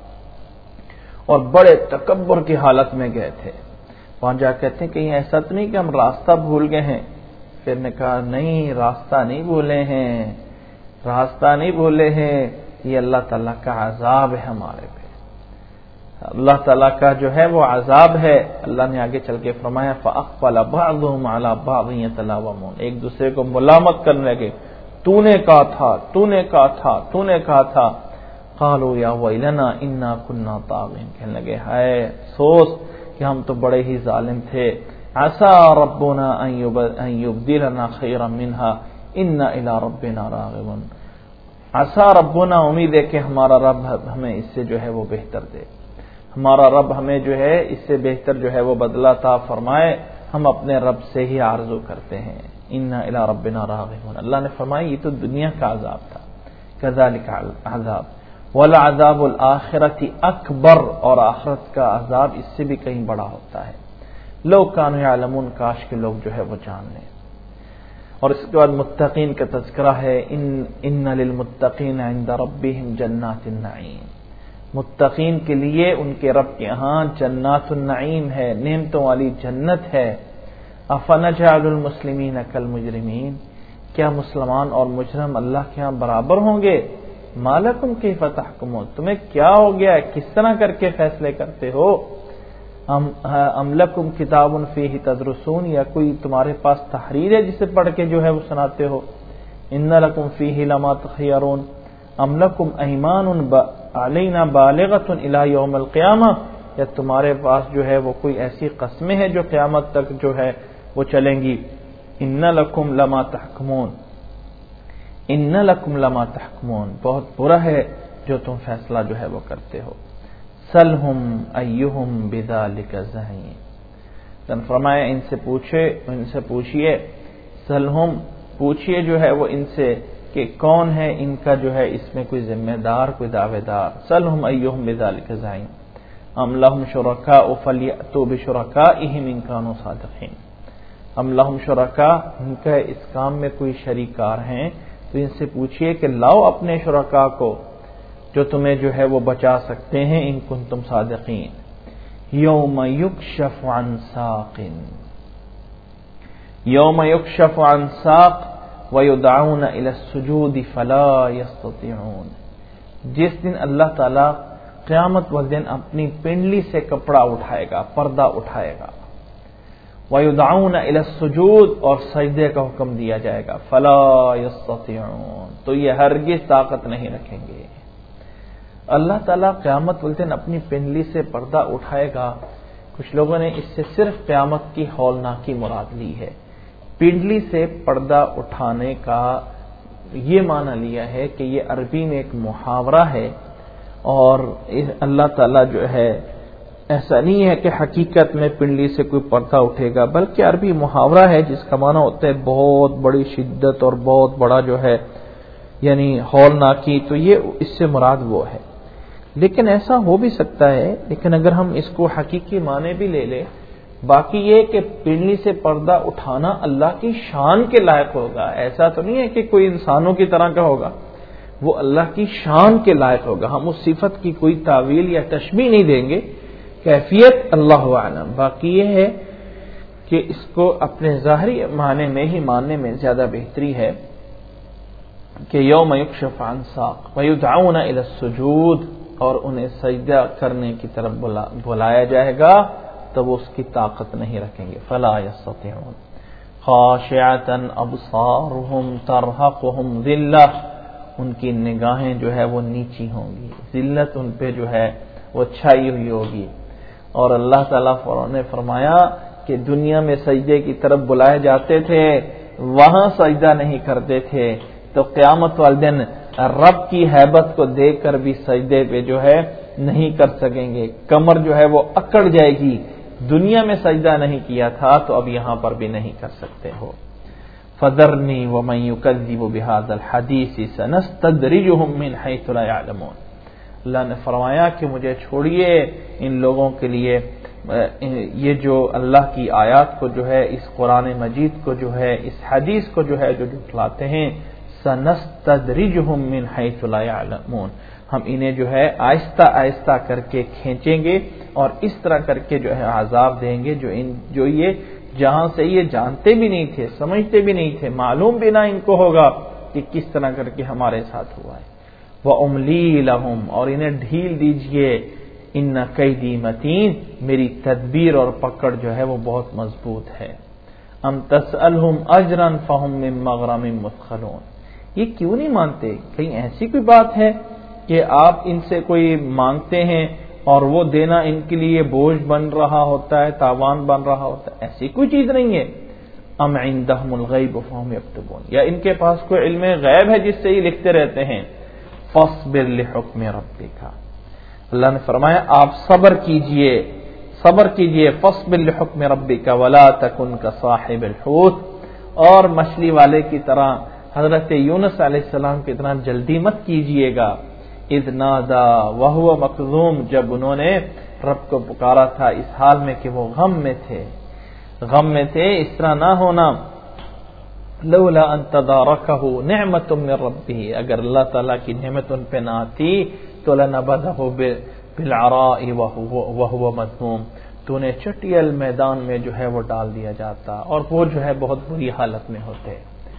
اور بڑے تکبر کی حالت میں گئے تھے۔ وہاں جا کہتے ہیں کہ ایسا تو نہیں کہ ہم راستہ بھول گئے ہیں؟ پھر نے کہا نہیں، راستہ نہیں بھولے ہیں، راستہ نہیں بھولے ہیں، یہ اللہ تعالیٰ کا عذاب ہے ہمارے پہ، اللہ تعالیٰ کا جو ہے وہ عذاب ہے۔ اللہ نے آگے چل کے فرمایا فَأَقْبَلَ بَعْضُهُمْ عَلَى بَعْضٍ يَتَلَاوَمُونَ، ایک دوسرے کو ملامت کرنے لگے، تو نے کہا تھا، تو نے کہا تھا، تو نے کہا تھا۔ قَالُوا يَا وَيْلَنَا إِنَّا كُنَّا طَاغِينَ، کہنے لگے ہائے افسوس کہ ہم تو بڑے ہی ظالم تھے۔ عَسَى رَبُّنَا أَن يُبْدِلَنَا خَيْرًا مِنْهَا إِنَّا إِلَى رَبِّنَا راغبون، عَسَى رَبُّنَا، امید ہے کہ ہمارا رب ہمیں اس سے جو ہے وہ بہتر دے، ہمارا رب ہمیں جو ہے اس سے بہتر جو ہے وہ بدلہ عطا فرمائے، ہم اپنے رب سے ہی آرزو کرتے ہیں۔ اِنَّا إِلَى رَبِّنَا راغبون، اللہ نے فرمایا یہ تو دنیا کا عذاب تھا، كَذَلِكَ العذاب وَلَعَذَابُ الْآخِرَةِ أَكْبَرُ، اور آخرت کا عذاب اس سے بھی کہیں بڑا ہوتا ہے۔ لَوْ كَانُوا يَعْلَمُونَ، کاش کے لوگ جو ہے وہ جان لیں۔ اور اس کے بعد متقین کا تذکرہ ہے، إِنَّ لِلْمُتَّقِينَ عِندَ رَبِّهِمْ جَنَّاتِ النَّعِيمِ، متقین کے لیے ان کے رب کے ہاں جنات النعیم ہے، نعمتوں والی جنت ہے۔ أَفَنَجْعَلُ الْمُسْلِمِينَ كَالْمُجْرِمِينَ، کیا مسلمان اور مجرم اللہ کے ہاں برابر ہوں گے؟ مَا لَكُمْ كَيْفَ تَحْكُمُونَ، تمہیں کیا ہو گیا، کس طرح کر کے فیصلے کرتے ہو؟ أَمْ لَكُمْ كِتَابٌ فِيهِ تَدْرُسُونَ، یا کوئی تمہارے پاس تحریر ہے جسے پڑھ کے جو ہے وہ سناتے ہو؟ إِنَّ لَكُمْ فِيهِ لَمَا تَخَيَّرُونَ أَمْ لَكُمْ أَيْمَانٌ عَلَيْنَا بَالِغَةٌ إِلَى يَوْمِ الْقِيَامَةِ، یا تمہارے پاس جو ہے وہ کوئی ایسی قسمیں ہیں جو قیامت تک جو ہے وہ چلیں گی۔ إِنَّ لَكُمْ لَمَا تَحْكُمُونَ، إِنَّ لَكُمْ لَمَا تَحْكُمُونَ، بہت برا ہے جو تم فیصلہ جو ہے وہ کرتے ہو۔ سَلْهُمْ أَيُّهُمْ بِذَلِكَ زَعِيمٌ، تو فرمایا ان سے پوچھئے، سَلْهُمْ، پوچھئے جو ہے وہ ان سے کہ کون ہے ان کا جو ہے اس میں کوئی ذمہ دار، کوئی دعوے دار۔ سَلْهُمْ أَيُّهُمْ بِذَلِكَ زَعِيمٌ أَمْ لَهُمْ شُرَكَاءُ فَلْيَأْتُوا بِشُرَكَائِهِمْ إِن كَانُوا صَادِقِينَ، أَمْ لَهُمْ شُرَكَاء، ان کا اس کام میں کوئی شریک کار ہیں، تو ان سے پوچھئے کہ لاؤ اپنے شرکاء کو جو تمہیں جو ہے وہ بچا سکتے ہیں، ان کنتم صادقین۔ یوم یکشف عن ساق، یوم یکشف عن ساق وَيُدْعَوْنَ إِلَى السُّجُودِ فَلَا يَسْتَطِيعُونَ، جس دن اللہ تعالیٰ قیامت والے دن اپنی پنڈلی سے کپڑا اٹھائے گا، پردہ اٹھائے گا، وَيُدْعَوْنَ إِلَى السُّجُودِ، اور سجدے کا حکم دیا جائے گا، فَلَا يَسْتَطِيعُونَ، تو یہ ہرگز طاقت نہیں رکھیں گے۔ اللہ تعالیٰ قیامت والے دن اپنی پنڈلی سے پردہ اٹھائے گا. کچھ لوگوں نے اس سے صرف قیامت کی ہولناکی مراد لی ہے. پنڈلی سے پردہ اٹھانے کا یہ معنی لیا ہے کہ یہ عربی میں ایک محاورہ ہے، اور اللہ تعالیٰ جو ہے ایسا نہیں ہے کہ حقیقت میں پنڈلی سے کوئی پردہ اٹھے گا، بلکہ عربی محاورہ ہے جس کا معنی ہوتا ہے بہت بڑی شدت اور بہت بڑا جو ہے یعنی ہولناکی. تو یہ اس سے مراد وہ ہے. لیکن ایسا ہو بھی سکتا ہے، لیکن اگر ہم اس کو حقیقی معنی بھی لے لیں، باقی یہ کہ پنڈلی سے پردہ اٹھانا اللہ کی شان کے لائق ہوگا. ایسا تو نہیں ہے کہ کوئی انسانوں کی طرح کا ہوگا، وہ اللہ کی شان کے لائق ہوگا. ہم اس صفت کی کوئی تعویل یا تشبیہ نہیں دیں گے، کیفیت اللہ اعلم. باقی یہ ہے کہ اس کو اپنے ظاہری معنی میں ہی ماننے میں زیادہ بہتری ہے کہ یوم یکشف عن ساق ویدعون الی السجود، اور انہیں سجدہ کرنے کی طرف بلایا جائے گا تو وہ اس کی طاقت نہیں رکھیں گے. فلا یستطیعون خاشعۃ ابصارهم ترهقهم ذلہ، ان کی نگاہیں جو ہے وہ نیچی ہوں گی، ذلت ان پہ جو ہے وہ چھائی ہوئی ہوگی. اور اللہ تعالیٰ نے فرمایا کہ دنیا میں سجدے کی طرف بلائے جاتے تھے، وہاں سجدہ نہیں کرتے تھے، تو قیامت والے دن رب کی ہیبت کو دیکھ کر بھی سجدے پہ جو ہے نہیں کر سکیں گے. کمر جو ہے وہ اکڑ جائے گی. دنیا میں سجدہ نہیں کیا تھا تو اب یہاں پر بھی نہیں کر سکتے ہو. فذرنی ومن یکذب بہذا الحدیث سنستدرجهم من حیث لا یعلمون. اللہ نے فرمایا کہ مجھے چھوڑیے ان لوگوں کے لیے یہ جو اللہ کی آیات کو جو ہے، اس قرآن مجید کو جو ہے، اس حدیث کو جو ہے جو جھٹلاتے ہیں، سنستدرجهم من حیث لا یعلمون، ہم انہیں جو ہے آہستہ آہستہ کر کے کھینچیں گے اور اس طرح کر کے جو ہے عذاب دیں گے جو یہ جہاں سے یہ جانتے بھی نہیں تھے، سمجھتے بھی نہیں تھے، معلوم بھی نہ ان کو ہوگا کہ کس طرح کر کے ہمارے ساتھ ہوا ہے. وَأُمْلِي لَهُمْ، اور انہیں ڈھیل دیجئے، إِنَّ كَيْدِي مَتِينٌ، میری تدبیر اور پکڑ جو ہے وہ بہت مضبوط ہے. أَمْ تَسْأَلْهُمْ أَجْرًا فَهُمْ مِنْ مَغْرَمٍ مُثْقَلُونَ. یہ کیوں نہیں مانتے؟ کہیں ایسی کوئی بات ہے کہ آپ ان سے کوئی مانگتے ہیں اور وہ دینا ان کے لیے بوجھ بن رہا ہوتا ہے، تاوان بن رہا ہوتا ہے؟ ایسی کوئی چیز نہیں ہے. أَمْ عِنْدَهُمُ الْغَيْبُ فَهُمْ يَكْتُبُونَ، یا ان کے پاس کوئی علم غیب ہے جس سے یہ لکھتے رہتے ہیں. فَاصْبِرْ لِحُكْمِ رَبِّكَ، اللہ نے فرمایا آپ صبر کیجئے، فَاصْبِرْ لِحُكْمِ رَبِّكَ وَلَا تَكُنْ كَصَاحِبِ الْحُوتِ، اور مچھلی والے کی طرح، حضرت یونس علیہ السلام کی طرح جلدی مت کیجئے گا. اذ نادا وهو مکظوم، جب انہوں نے رب کو پکارا تھا اس حال میں کہ وہ غم میں تھے. اس طرح نہ ہونا. لولا ان تدارکہ نعمت من ربہ، اگر اللہ تعالیٰ کی نعمت ان پہ نہ آتی تو لنبذہ بالعراء وهو مذموم، تو انہیں چٹیل میدان میں جو ہے وہ ڈال دیا جاتا اور وہ جو ہے بہت بری حالت میں ہوتے.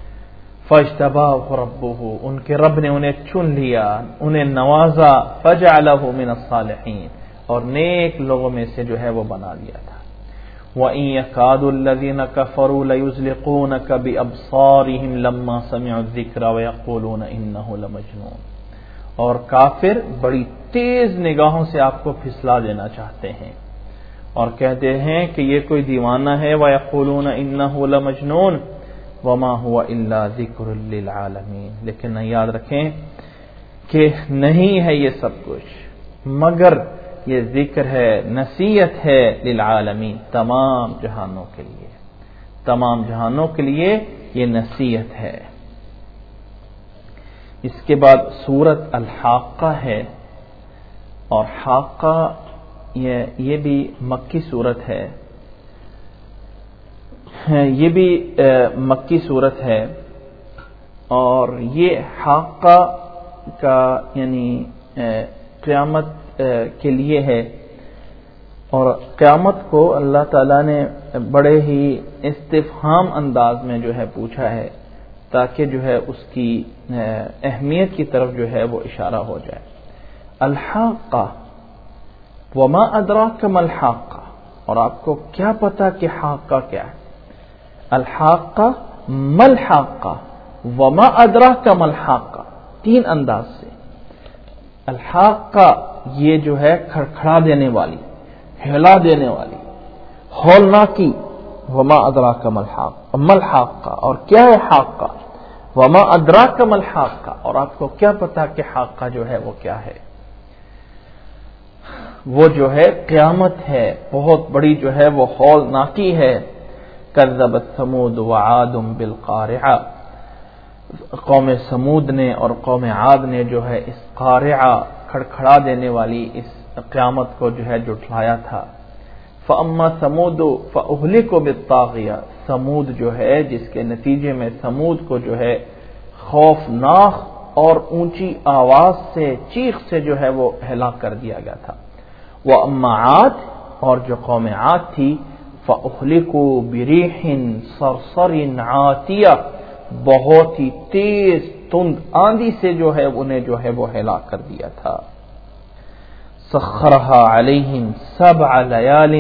فاجتباہ ربہ، ان کے رب نے انہیں چن لیا، انہیں نوازا. فجعلہ من الصالحین، اور نیک لوگوں میں سے جو ہے وہ بنا دیا تھا. وَإِن يَكَادُ الَّذِينَ كَفَرُوا لَيُزْلِقُونَكَ بِأَبْصَارِهِمْ لَمَّا سَمِعُوا الذِّكْرَ وَيَقُولُونَ إِنَّهُ لَمَجْنُونٌ، اور کافر بڑی تیز نگاہوں سے آپ کو پھسلا دینا چاہتے ہیں اور کہتے ہیں کہ یہ کوئی دیوانہ ہے. وَيَقُولُونَ إِنَّهُ لَمَجْنُونٌ وَمَا هُوَ إِلَّا ذِكْرٌ لِّلْعَالَمِينَ، لیکن یاد رکھیں کہ نہیں ہے یہ سب کچھ مگر یہ ذکر ہے، نصیحت ہے للعالمین، تمام جہانوں کے لیے یہ نصیحت ہے. اس کے بعد سورت الحاقہ ہے، اور حاقہ یہ بھی مکی صورت ہے، یہ بھی مکی صورت ہے. اور یہ حاقہ کا یعنی قیامت کے لیے ہے، اور قیامت کو اللہ تعالیٰ نے بڑے ہی استفہام انداز میں جو ہے پوچھا ہے تاکہ جو ہے اس کی اہمیت کی طرف جو ہے وہ اشارہ ہو جائے. الحاقہ وما ادراک ما الحاقہ، اور آپ کو کیا پتا کہ حاقہ کیا ہے. الحاقہ ما الحاقہ وما ادراک ما الحاقہ، تین انداز سے. الحاقہ یہ جو ہے کھڑکھڑا دینے والی، ہلا دینے والی، ہولناکی. وما ادراک ما الحاقہ، ما الحاقہ، اور کیا ہے حاقہ؟ وما ادراک ما الحاقہ، اور آپ کو کیا پتا کہ حاقہ جو ہے وہ کیا ہے؟ وہ جو ہے قیامت ہے، بہت بڑی جو ہے وہ ہولناکی ہے. کذبت ثمود وعاد بالقارعہ، قوم سمود نے اور قوم عاد نے جو ہے اس قارعہ، کھڑکھڑا دینے والی اس قیامت کو جو ہے جھٹلایا تھا. فاما ثمود فاہلکوا بالطاغیہ، سمود جو ہے جس کے نتیجے میں سمود کو جو ہے خوفناک اور اونچی آواز سے، چیخ سے جو ہے وہ ہلاک کر دیا گیا تھا. واما عاد، اور جو قوم عاد تھی، فاہلکوا بریح صرصر عاتیہ، بہت ہی تیز تند آندھی سے جو ہے انہیں جو ہے وہ ہلاک کر دیا تھا. سخرها علیہم 7 لیال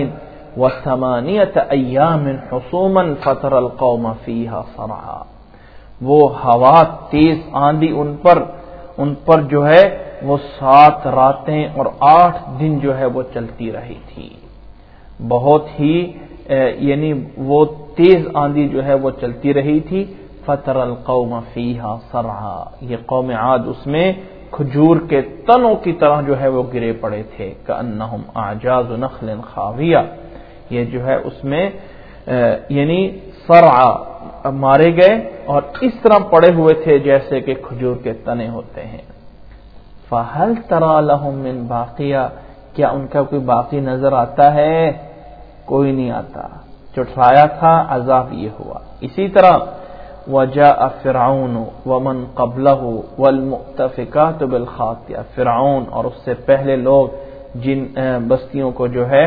و8 ایام حسوما فترى القوم فیہا صرعا، وہ ہوا تیز آندھی ان پر جو ہے وہ 7 راتیں اور 8 دن جو ہے وہ چلتی رہی تھی. بہت ہی یعنی وہ تیز آندھی جو ہے وہ چلتی رہی تھی. فترى القوم فیہا صرعا، یہ قوم عاد اس میں کھجور کے تنوں کی طرح جو ہے وہ گرے پڑے تھے. کأنہم اعجاز نخل خاویہ، یہ جو ہے اس میں یعنی صرعا مارے گئے اور اس طرح پڑے ہوئے تھے جیسے کہ کھجور کے تنے ہوتے ہیں. فَهَلْ تَرَى لَهُم مِّن بَاقِيَةٍ، کیا ان کا کوئی باقی نظر آتا ہے؟ کوئی نہیں آتا. چٹھلایا تھا، عذاب یہ ہوا. اسی طرح وَجَاءَ فِرْعَوْنُ وَمَنْ قَبْلَهُ وَالْمُؤْتَفِكَاتُ بِالْخَاطِئَةِ، فرعون اور اس سے پہلے لوگ جن بستیوں کو جو ہے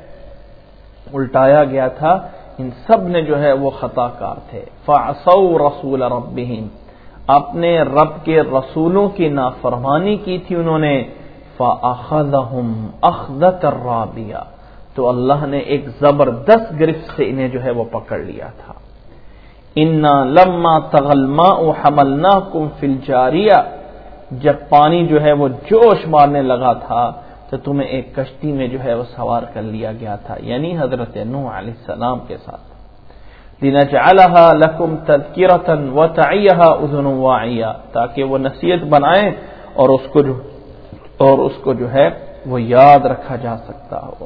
الٹایا گیا تھا، ان سب نے جو ہے وہ خطا کار تھے. فَعَصَوْا رَسُولَ رَبِّهِمْ، اپنے رب کے رسولوں کی نافرمانی کی تھی انہوں نے. فَأَخَذَهُمْ أَخْذَةً رَّابِيَةً، تو اللہ نے ایک زبردست گرفت سے انہیں جو ہے وہ پکڑ لیا تھا. اِنَّا لَمَّا طَغَى الْمَاءُ حَمَلْنَاكُمْ فِي الْجَارِيَةِ، جب پانی جو ہے وہ جوش مارنے لگا تھا تو تمہیں ایک کشتی میں جو ہے وہ سوار کر لیا گیا تھا، یعنی حضرت نوح علیہ السلام کے ساتھ. لِنَجْعَلَهَا لَكُمْ تَذْكِرَةً وَتَعِيَهَا أُذُنٌ وَاعِيَةٌ، تاکہ وہ نصیحت بنائیں اور اس کو جو ہے وہ یاد رکھا جا سکتا ہو.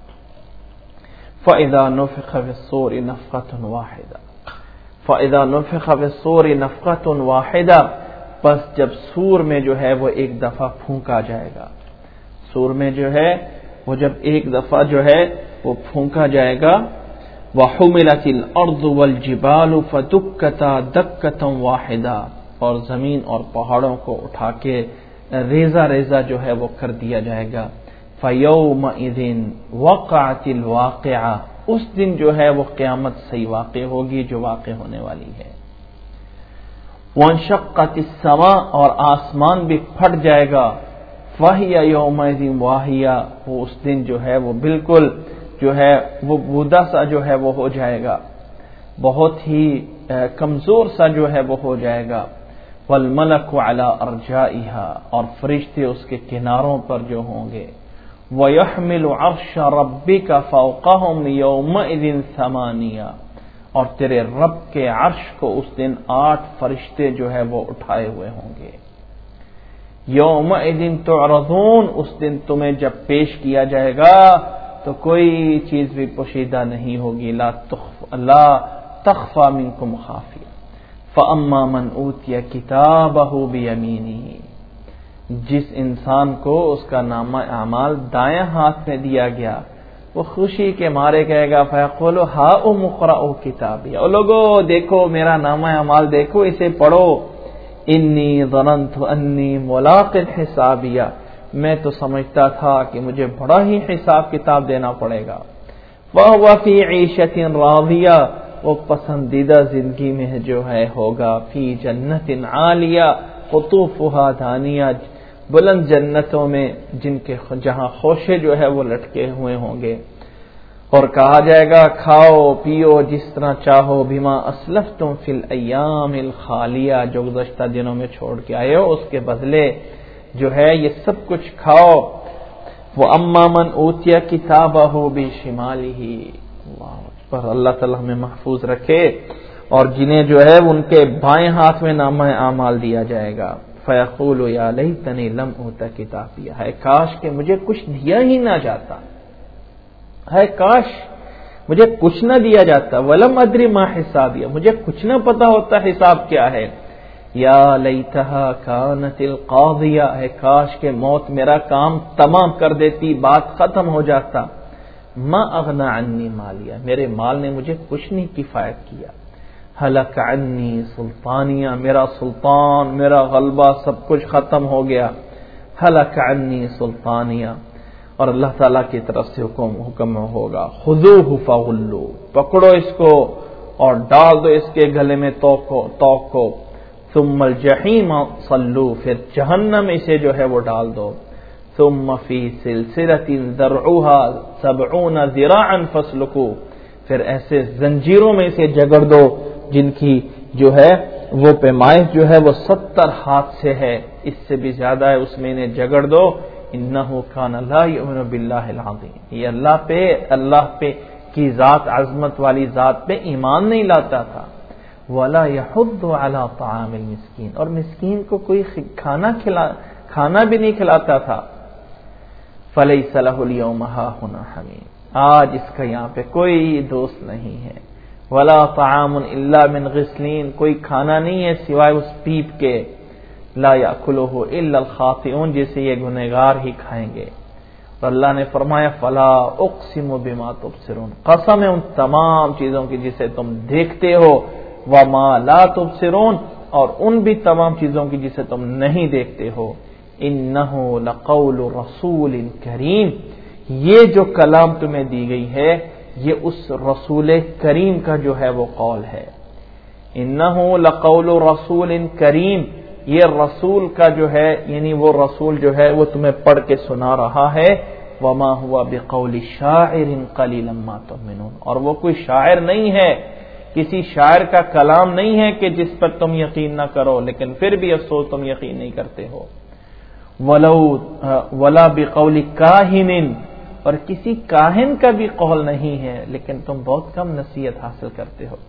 فَإِذَا نُفِخَ فِي الصُّورِ نَفْخَةٌ وَاحِدَةٌ، فَإِذَا نُفِخَ فِي الصُّورِ نَفْخَةٌ وَاحِدَةٌ، پس جب سور میں جو ہے وہ ایک دفعہ پھونکا جائے گا. سور میں جو ہے وہ جب ایک دفعہ جو ہے وہ پھونکا جائے گا. وَحُمِلَتِ الْأَرْضُ وَالْجِبَالُ فَدُكَّتَا دَكَّةً وَاحِدَةً، اور زمین اور پہاڑوں کو اٹھا کے ریزہ ریزہ جو ہے وہ کر دیا جائے گا. فَيَوْمَئِذٍ وَقَعَتِ الْوَاقِعَةُ، اس دن جو ہے وہ قیامت صحیح واقع ہوگی جو واقع ہونے والی ہے. وَانشَقَّتِ السَّمَاءُ، اور آسمان بھی پھٹ جائے گا. فَهِيَ يَوْمَئِذٍ وَاهِيَةٌ، وہ اس دن جو ہے وہ بالکل جو ہے وہ بودا سا جو ہے وہ ہو جائے گا، بہت ہی کمزور سا جو ہے وہ ہو جائے گا. وَالْمَلَكُ عَلَى أَرْجَائِهَا، اور فرشتے اس کے کناروں پر جو ہوں گے. وَيَحْمِلُ عَرْشَ رَبِّكَ فَوْقَهُمْ يَوْمَئِذٍ ثَمَانِيَةٌ، اور تیرے رب کے عرش کو اس دن 8 فرشتے جو ہے وہ اٹھائے ہوئے ہوں گے. یومئذ تعرضون، اس دن تمہیں جب پیش کیا جائے گا تو کوئی چیز بھی پوشیدہ نہیں ہوگی. لا تخفى منکم خافیہ. فاما من اوتی کتابہ بیمینہ، جس انسان کو اس کا نامہ اعمال دائیں ہاتھ میں دیا گیا، وہ خوشی کے مارے کہے گا فیقول ہاؤم اقرؤوا کتابی، او لوگو دیکھو میرا نامہ اعمال دیکھو، اسے پڑھو. انی ظننت انی ملاق حسابیہ، میں تو سمجھتا تھا کہ مجھے بڑا ہی حساب کتاب دینا پڑے گا. وَهُوَ فِي عِيشَةٍ رَاضِيَةٍ، وہ پسندیدہ زندگی میں جو ہے ہوگا. فی جنت عالیہ قطوفها دانیہ، بلند جنتوں میں جہاں خوشے جو ہے وہ لٹکے ہوئے ہوں گے. اور کہا جائے گا کھاؤ پیو جس طرح چاہو، بما اسلفتم فی الایام الخالیہ، جو گزشتہ دنوں میں چھوڑ کے آئے ہو اس کے بدلے جو ہے یہ سب کچھ کھاؤ. وہ اما من اوتیا کتابہ بشمالہ، اللہ اکبر، اللہ تعالیٰ ہمیں محفوظ رکھے. اور جنہیں جو ہے ان کے بائیں ہاتھ میں نامہ اعمال دیا جائے گا، فیقول یا لیتنی لم اوت کتابیہ، ہے کاش کہ مجھے کچھ دیا ہی نہ جاتا، ہے کاش مجھے کچھ نہ دیا جاتا. ولم ادری ما حسابیہ، مجھے کچھ نہ پتا ہوتا حساب کیا ہے. یا لیتہا کانت القاضیہ، ہے کاش کہ موت میرا کام تمام کر دیتی، بات ختم ہو جاتا. ما اغنی عنی مالیہ، میرے مال نے مجھے کچھ نہیں کفایت کیا. ہلک عنی سلطانیہ، میرا سلطان، میرا غلبہ سب کچھ ختم ہو گیا. ہلک عنی سلطانیہ. اور اللہ تعالیٰ کی طرف سے حکم ہوگا، خذوہ فغلو، پکڑو اس کو اور ڈال دو اس کے گلے میں توق کو. ثم الجحیم صلو، پھر جہنم اسے جو ہے وہ ڈال دو. ثم فی سلسلۃ ذرعها 70 ذراعا فاسلکوا، پھر ایسے زنجیروں میں اسے جگڑ دو جن کی جو ہے وہ پیمائش جو ہے وہ 70 ہاتھ سے ہے، اس سے بھی زیادہ ہے، اس میں انہیں جگڑ دو. انہ کان لا یؤمن باللہ العظیم، یہ اللہ پہ کی ذات، عظمت والی ذات پہ ایمان نہیں لاتا تھا. ولا یحض علی طعام المسکین، اور مسکین کو کوئی کھانا بھی نہیں کھلاتا تھا. فلیس لہ اليوم ہاہنا حمیم، آج اس کا یہاں پہ کوئی دوست نہیں ہے. ولا طعام الا من غسلین، کوئی کھانا نہیں ہے سوائے اس پیپ کے. لا یاکلہ الا الخاطئون، جسے یہ گنہگار ہی کھائیں گے. اور اللہ نے فرمایا فلا اقسم بما تبصرون، قسم ہے ان تمام چیزوں کی جسے تم دیکھتے ہو. وما لا تبصرون، اور ان بھی تمام چیزوں کی جسے تم نہیں دیکھتے ہو. انہ لقول رسول کریم، یہ جو کلام تمہیں دی گئی ہے یہ اس رسول کریم کا جو ہے وہ قول ہے. انہ لقول رسول کریم، یہ رسول کا جو ہے یعنی وہ رسول جو ہے وہ تمہیں پڑھ کے سنا رہا ہے. وما ہوا بقول شاعر قلیلا ما تؤمنون، اور وہ کوئی شاعر نہیں ہے، کسی شاعر کا کلام نہیں ہے کہ جس پر تم یقین نہ کرو، لیکن پھر بھی افسوس تم یقین نہیں کرتے ہو. ولا بقول کاہن، اور کسی کاہن کا بھی قول نہیں ہے، لیکن تم بہت کم نصیحت حاصل کرتے ہو.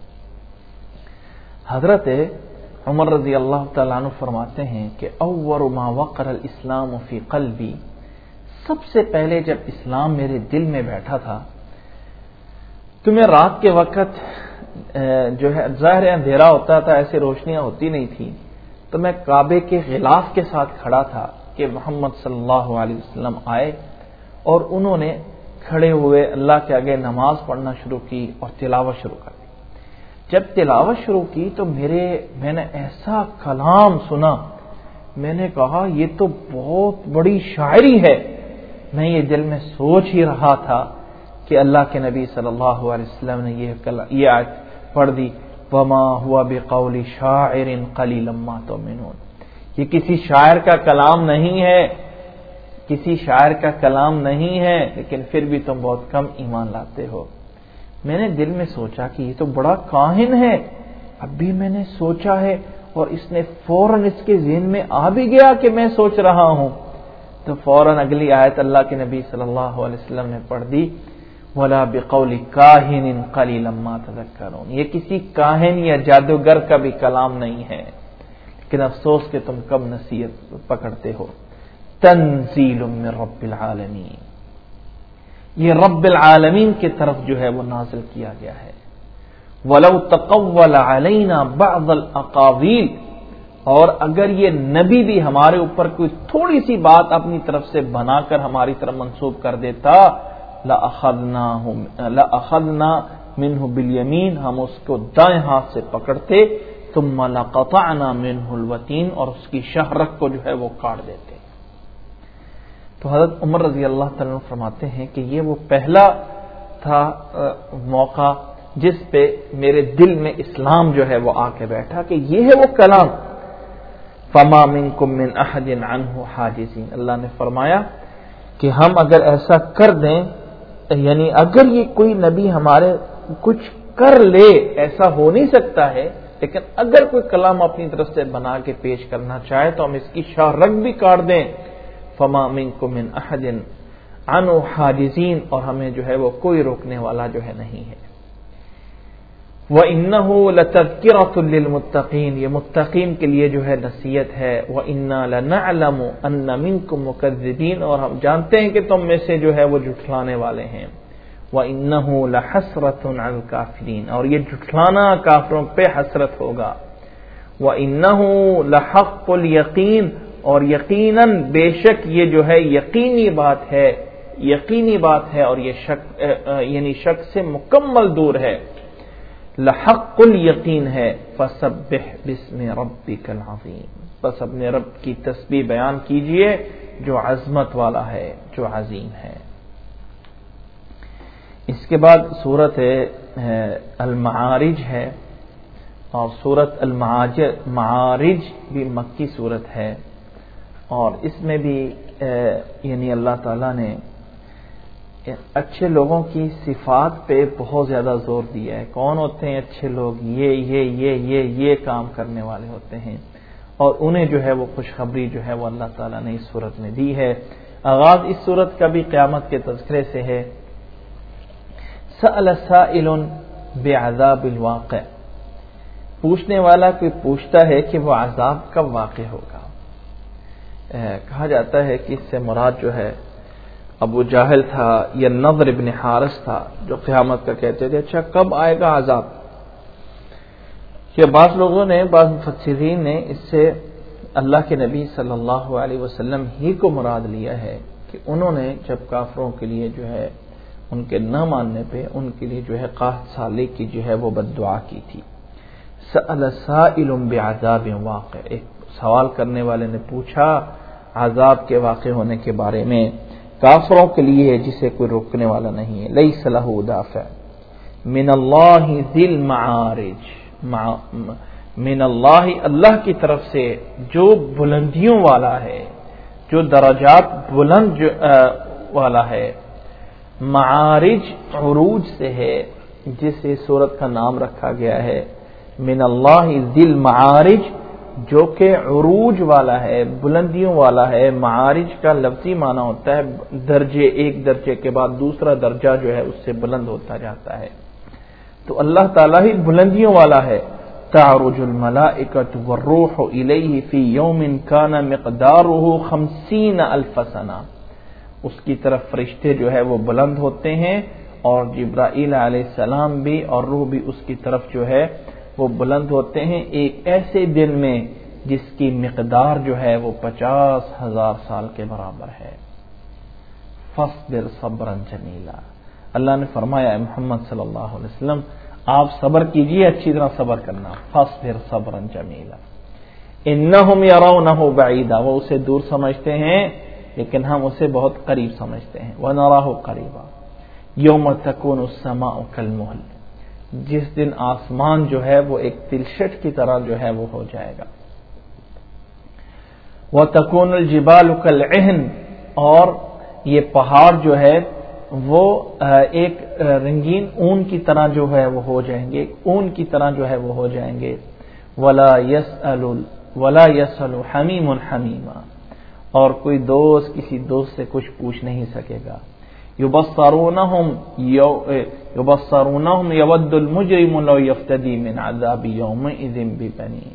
حضرت عمر رضی اللہ تعالیٰ عنہ فرماتے ہیں کہ اول ما وقر الاسلام فی قلبی، سب سے پہلے جب اسلام میرے دل میں بیٹھا تھا تو میں رات کے وقت جو ہے ظاہر اندھیرا ہوتا تھا، ایسے روشنیاں ہوتی نہیں تھی، تو میں کعبے کے غلاف کے ساتھ کھڑا تھا کہ محمد صلی اللہ علیہ وسلم آئے اور انہوں نے کھڑے ہوئے اللہ کے آگے نماز پڑھنا شروع کی اور تلاوت شروع کر دی. جب تلاوت شروع کی تو میں نے ایسا کلام سنا، میں نے کہا یہ تو بہت بڑی شاعری ہے. میں یہ دل میں سوچ ہی رہا تھا کہ اللہ کے نبی صلی اللہ علیہ وسلم نے یہ آیت پڑھ دی، وما ہوا بقول شاعر قلیلا ما تؤمنون، یہ کسی شاعر کا کلام نہیں ہے، کسی شاعر کا کلام نہیں ہے، لیکن پھر بھی تم بہت کم ایمان لاتے ہو. میں نے دل میں سوچا کہ یہ تو بڑا کاہن ہے، اب بھی میں نے سوچا ہے اور اس نے فوراً اس کے ذہن میں آ بھی گیا کہ میں سوچ رہا ہوں، تو فوراً اگلی آیت اللہ کے نبی صلی اللہ علیہ وسلم نے پڑھ دی، ولا بقول کاہن قلیلا ما تذکرون، یہ کسی کاہن یا جادوگر کا بھی کلام نہیں ہے، لیکن افسوس کہ تم کم نصیحت پکڑتے ہو. تنزیل من رب العالمین، یہ رب العالمین کی طرف جو ہے وہ نازل کیا گیا ہے. وَلَوْ تَقَوَّلَ عَلَيْنَا بَعْضَ الْأَقَاوِيلِ، اور اگر یہ نبی بھی ہمارے اوپر کوئی تھوڑی سی بات اپنی طرف سے بنا کر ہماری طرف منسوب کر دیتا، لَأَخَذْنَا مِنْهُ بِالْيَمِينِ، ہم اس کو دائیں ہاتھ سے پکڑتے، ثُمَّ لَقَطَعْنَا مِنْهُ الْوَتِينَ، اور اس کی شہرک کو جو ہے وہ کاٹ دیتے. تو حضرت عمر رضی اللہ تعالیٰ عنہ فرماتے ہیں کہ یہ وہ پہلا تھا موقع جس پہ میرے دل میں اسلام جو ہے وہ آ کے بیٹھا کہ یہ ہے وہ کلام. فما منکم من احد عنہ حاجزین، اللہ نے فرمایا کہ ہم اگر ایسا کر دیں، یعنی اگر یہ کوئی نبی ہمارے کچھ کر لے، ایسا ہو نہیں سکتا ہے لیکن اگر کوئی کلام اپنی طرف سے بنا کے پیش کرنا چاہے تو ہم اس کی شاہ رگ بھی کاٹ دیں. فما منکم من احد عنہ حاجزین، اور ہمیں جو ہے وہ کوئی روکنے والا جو ہے نہیں ہے. وَإِنَّهُ لَتَذْكِرَةٌ لِّلْمُتَّقِينَ، یہ متقین کے لیے جو ہے نصیحت ہے. وَإِنَّا لَنَعْلَمُ أَنَّ مِنكُم مُّكَذِّبِينَ، اور ہم جانتے ہیں کہ تم میں سے جو ہے وہ جھٹلانے والے ہیں. وَإِنَّهُ لَحَسْرَةٌ عَلَى الْكَافِرِينَ، اور یہ جھٹلانا کافروں پہ حسرت ہوگا. وَإِنَّهُ لَحَقُّ الْيَقِينِ، اور یقیناً بے شک یہ جو ہے یقینی بات ہے، یقینی بات ہے، اور یہ شک یعنی شک سے مکمل دور ہے. لحق الیقین ہے. فسبح باسم ربک العظیم، بس اپنے رب کی تسبیح بیان کیجئے جو عظمت والا ہے، جو عظیم ہے. اس کے بعد سورت المعارج ہے، اور سورت المعارج بھی مکی سورت ہے، اور اس میں بھی یعنی اللہ تعالیٰ نے اچھے لوگوں کی صفات پہ بہت زیادہ زور دیا ہے. کون ہوتے ہیں اچھے لوگ؟ یہ کام کرنے والے ہوتے ہیں، اور انہیں جو ہے وہ خوشخبری جو ہے وہ اللہ تعالیٰ نے اس صورت میں دی ہے. آغاز اس صورت کا بھی قیامت کے تذکرے سے ہے. سأل سائل بعذاب الواقع، پوچھنے والا کوئی پوچھتا ہے کہ وہ عذاب کب واقع ہوگا. کہا جاتا ہے کہ اس سے مراد جو ہے ابو جاہل تھا یا نضر ابن حارث تھا، جو قیامت کا کہتے تھے اچھا کب آئے گا عذاب. کہ بعض لوگوں نے، بعض مفسرین نے اس سے اللہ کے نبی صلی اللہ علیہ وسلم ہی کو مراد لیا ہے کہ انہوں نے جب کافروں کے لیے جو ہے ان کے نہ ماننے پہ ان کے لیے جو ہے قحط سالی کی جو ہے وہ بد دعا کی تھی. سأل سائل بعذاب واقع، ایک سوال کرنے والے نے پوچھا عذاب کے واقع ہونے کے بارے میں. کافروں کے لیے جسے کوئی روکنے والا نہیں ہے. لیس لہ دافع من اللہ ذی المعارج، من اللہ، اللہ کی طرف سے جو بلندیوں والا ہے، جو درجات بلند والا ہے. معارج عروج سے ہے، جسے سورت کا نام رکھا گیا ہے. من اللہ ذی المعارج، جو کہ عروج والا ہے، بلندیوں والا ہے. معارج کا لفظی معنی ہوتا ہے درجے، ایک درجے کے بعد دوسرا درجہ جو ہے اس سے بلند ہوتا جاتا ہے. تو اللہ تعالیٰ ہی بلندیوں والا ہے. تعرج الملائکۃ والروح الیہ فی یوم کان مقدارہ 50,000 سنہ، اس کی طرف فرشتے جو ہے وہ بلند ہوتے ہیں، اور جبرائیل علیہ السلام بھی اور روح بھی اس کی طرف جو ہے وہ بلند ہوتے ہیں ایک ایسے دن میں جس کی مقدار جو ہے وہ 50,000 سال کے برابر ہے. فاصبر صبرا جمیلا، اللہ نے فرمایا محمد صلی اللہ علیہ وسلم آپ صبر کیجئے، اچھی طرح صبر کرنا. فاصبر صبرا جمیلا انہم یرونہ بعیدا، وہ اسے دور سمجھتے ہیں لیکن ہم اسے بہت قریب سمجھتے ہیں. ونراہ قریبا یوم تکون السماء کالمہل، جس دن آسمان جو ہے وہ ایک تلشٹ کی طرح جو ہے وہ ہو جائے گا. وَتَكُونُ الْجِبَالُ كَالْعِهْنِ، اور یہ پہاڑ جو ہے وہ ایک رنگین اون کی طرح جو ہے وہ ہو جائیں گے، اون کی طرح جو ہے وہ ہو جائیں گے. وَلَا يَسْأَلُ حَمِيمٌ حَمِيمًا، اور کوئی دوست کسی دوست سے کچھ پوچھ نہیں سکے گا. يبصرونهم يود المجرم لو يفتدي من عذاب يومئذ ببنيه،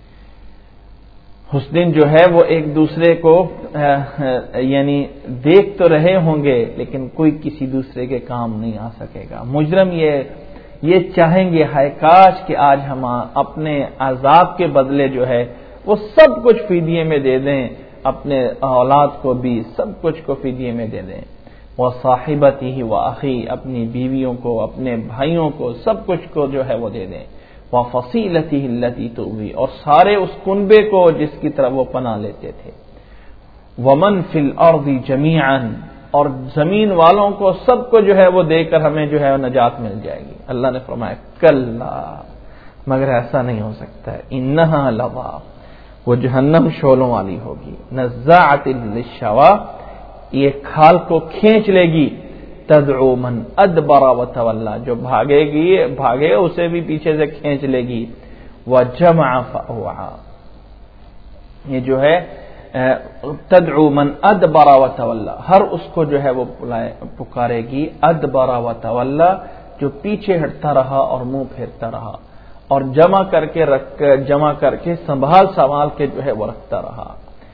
اس دن جو ہے وہ ایک دوسرے کو یعنی دیکھ تو رہے ہوں گے لیکن کوئی کسی دوسرے کے کام نہیں آ سکے گا. مجرم یہ چاہیں گے ہائے کاش کہ آج ہم اپنے عذاب کے بدلے جو ہے وہ سب کچھ فدیے میں دے دیں، اپنے اولاد کو بھی سب کچھ کو فدیے میں دے دیں. وصاحبتہ واخی، اپنی بیویوں کو، اپنے بھائیوں کو، سب کچھ کو جو ہے وہ دے دیں. وفصیلتہ التی تؤوی، اور سارے اس کنبے کو جس کی طرف وہ پناہ لیتے تھے. ومن فی الارض جمیعا، اور زمین والوں کو سب کو جو ہے وہ دے کر ہمیں جو ہے نجات مل جائے گی. اللہ نے فرمایا کلا، مگر ایسا نہیں ہو سکتا ہے. انہا لظی، وہ جہنم شعلوں والی ہوگی. نزاعۃ للشوا، یہ کھال کو کھینچ لے گی. تدعو من ادبر وتولا، جو بھاگے اسے بھی پیچھے سے کھینچ لے گی. وجمع فأوعى، یہ جو ہے تدعو من ادبر وتولى، ہر اس کو جو ہے وہ پکارے گی، ادبر وتولى، جو پیچھے ہٹتا رہا اور منہ پھیرتا رہا، اور جمع کر کے سنبھال کے جو ہے وہ رکھتا رہا۔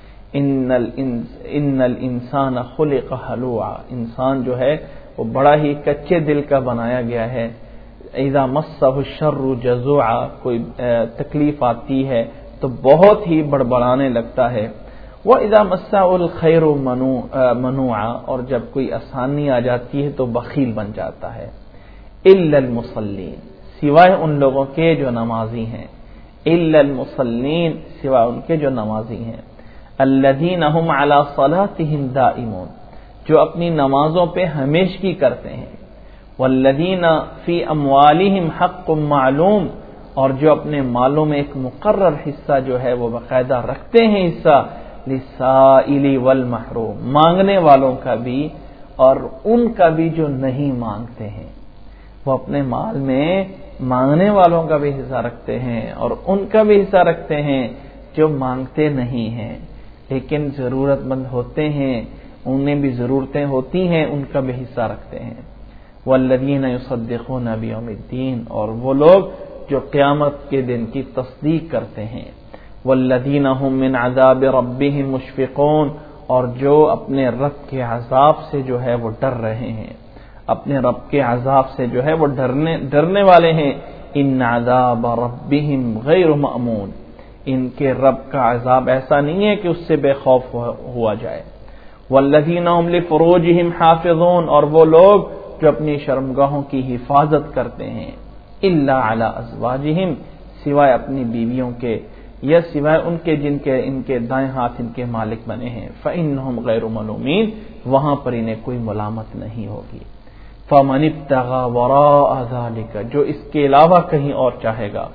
ان الانسان خلق ہلوعا، انسان جو ہے وہ بڑا ہی کچے دل کا بنایا گیا ہے۔ اذا مسہ الشر جزوعا، کوئی تکلیف آتی ہے تو بہت ہی بڑبڑانے لگتا ہے۔ وَإِذَا مَسَّهُ الْخَيْرُ مَنُوعًا، اور جب کوئی آسانی آ جاتی ہے تو بخیل بن جاتا ہے۔ إِلَّا الْمُصَلِّينَ، سوائے ان لوگوں کے جو نمازی ہیں، إِلَّا الْمُصَلِّينَ، سوائے ان کے جو نمازی ہیں، الَّذِينَ هُمْ عَلَى صَلَاتِهِمْ دَائِمُونَ، جو اپنی نمازوں پہ ہمیشگی کرتے ہیں۔ وَالَّذِينَ فِي أَمْوَالِهِمْ حَقٌّ مَّعْلُومٌ، اور جو اپنے مالوں میں ایک مقرر حصہ جو ہے وہ باقاعدہ رکھتے ہیں حصہ، لِلسَّائِلِ وَالْمَحْرُومِ، مانگنے والوں کا بھی اور ان کا بھی جو نہیں مانگتے ہیں، وہ اپنے مال میں مانگنے والوں کا بھی حصہ رکھتے ہیں اور ان کا بھی حصہ رکھتے ہیں جو مانگتے نہیں ہیں لیکن ضرورت مند ہوتے ہیں، انہیں بھی ضرورتیں ہوتی ہیں، ان کا بھی حصہ رکھتے ہیں۔ والذین یصدقون بیوم الدین، اور وہ لوگ جو قیامت کے دن کی تصدیق کرتے ہیں۔ والذین هم من عذاب ربهم مشفقون، اور جو اپنے رب کے عذاب سے جو ہے وہ ڈر رہے ہیں، اپنے رب کے عذاب سے جو ہے وہ ڈرنے والے ہیں۔ ان عذاب ربهم غیر مأمون، ان کے رب کا عذاب ایسا نہیں ہے کہ اس سے بے خوف ہوا جائے۔ والذین هم لفروجهم حافظون، اور وہ لوگ جو اپنی شرمگاہوں کی حفاظت کرتے ہیں، الا علی ازواجہم، سوائے اپنی بیویوں کے، یا سوائے ان کے جن کے ان کے دائیں ہاتھ ان کے مالک بنے ہیں، فإنہم غیر ملومین، وہاں پر انہیں کوئی ملامت نہیں ہوگی۔ فمن ابتغى وراء ذلك، جو اس کے علاوہ کہیں اور چاہے گا،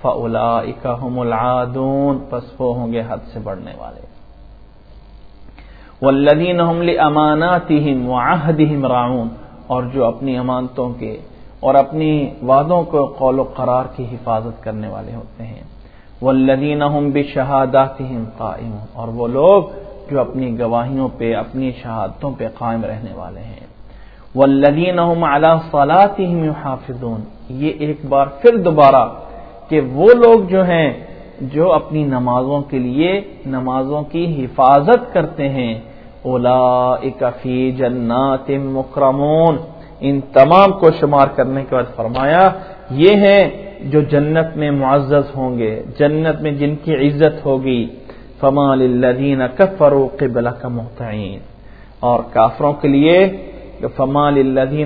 فاولئک هم العادون، پس وہ ہوں گے حد سے بڑھنے والے۔ والذین هم لأماناتهم وعهدهم راعون، اور جو اپنی امانتوں کے اور اپنی وعدوں کو قول و قرار کی حفاظت کرنے والے ہوتے ہیں۔ والذین هم بشہاداتهم قائمون، اور وہ لوگ جو اپنی گواہیوں پہ، اپنی شہادتوں پہ قائم رہنے والے ہیں۔ والذین هم علی صلاتهم یحافظون، یہ ایک بار پھر دوبارہ کہ وہ لوگ جو ہیں جو اپنی نمازوں کے لیے نمازوں کی حفاظت کرتے ہیں، اولئک فی جنات مکرمون، ان تمام کو شمار کرنے کے بعد فرمایا یہ ہیں جو جنت میں معزز ہوں گے، جنت میں جن کی عزت ہوگی۔ فما للذین کفروا قبلک مہطعین، اور کافروں کے لیے فما للذین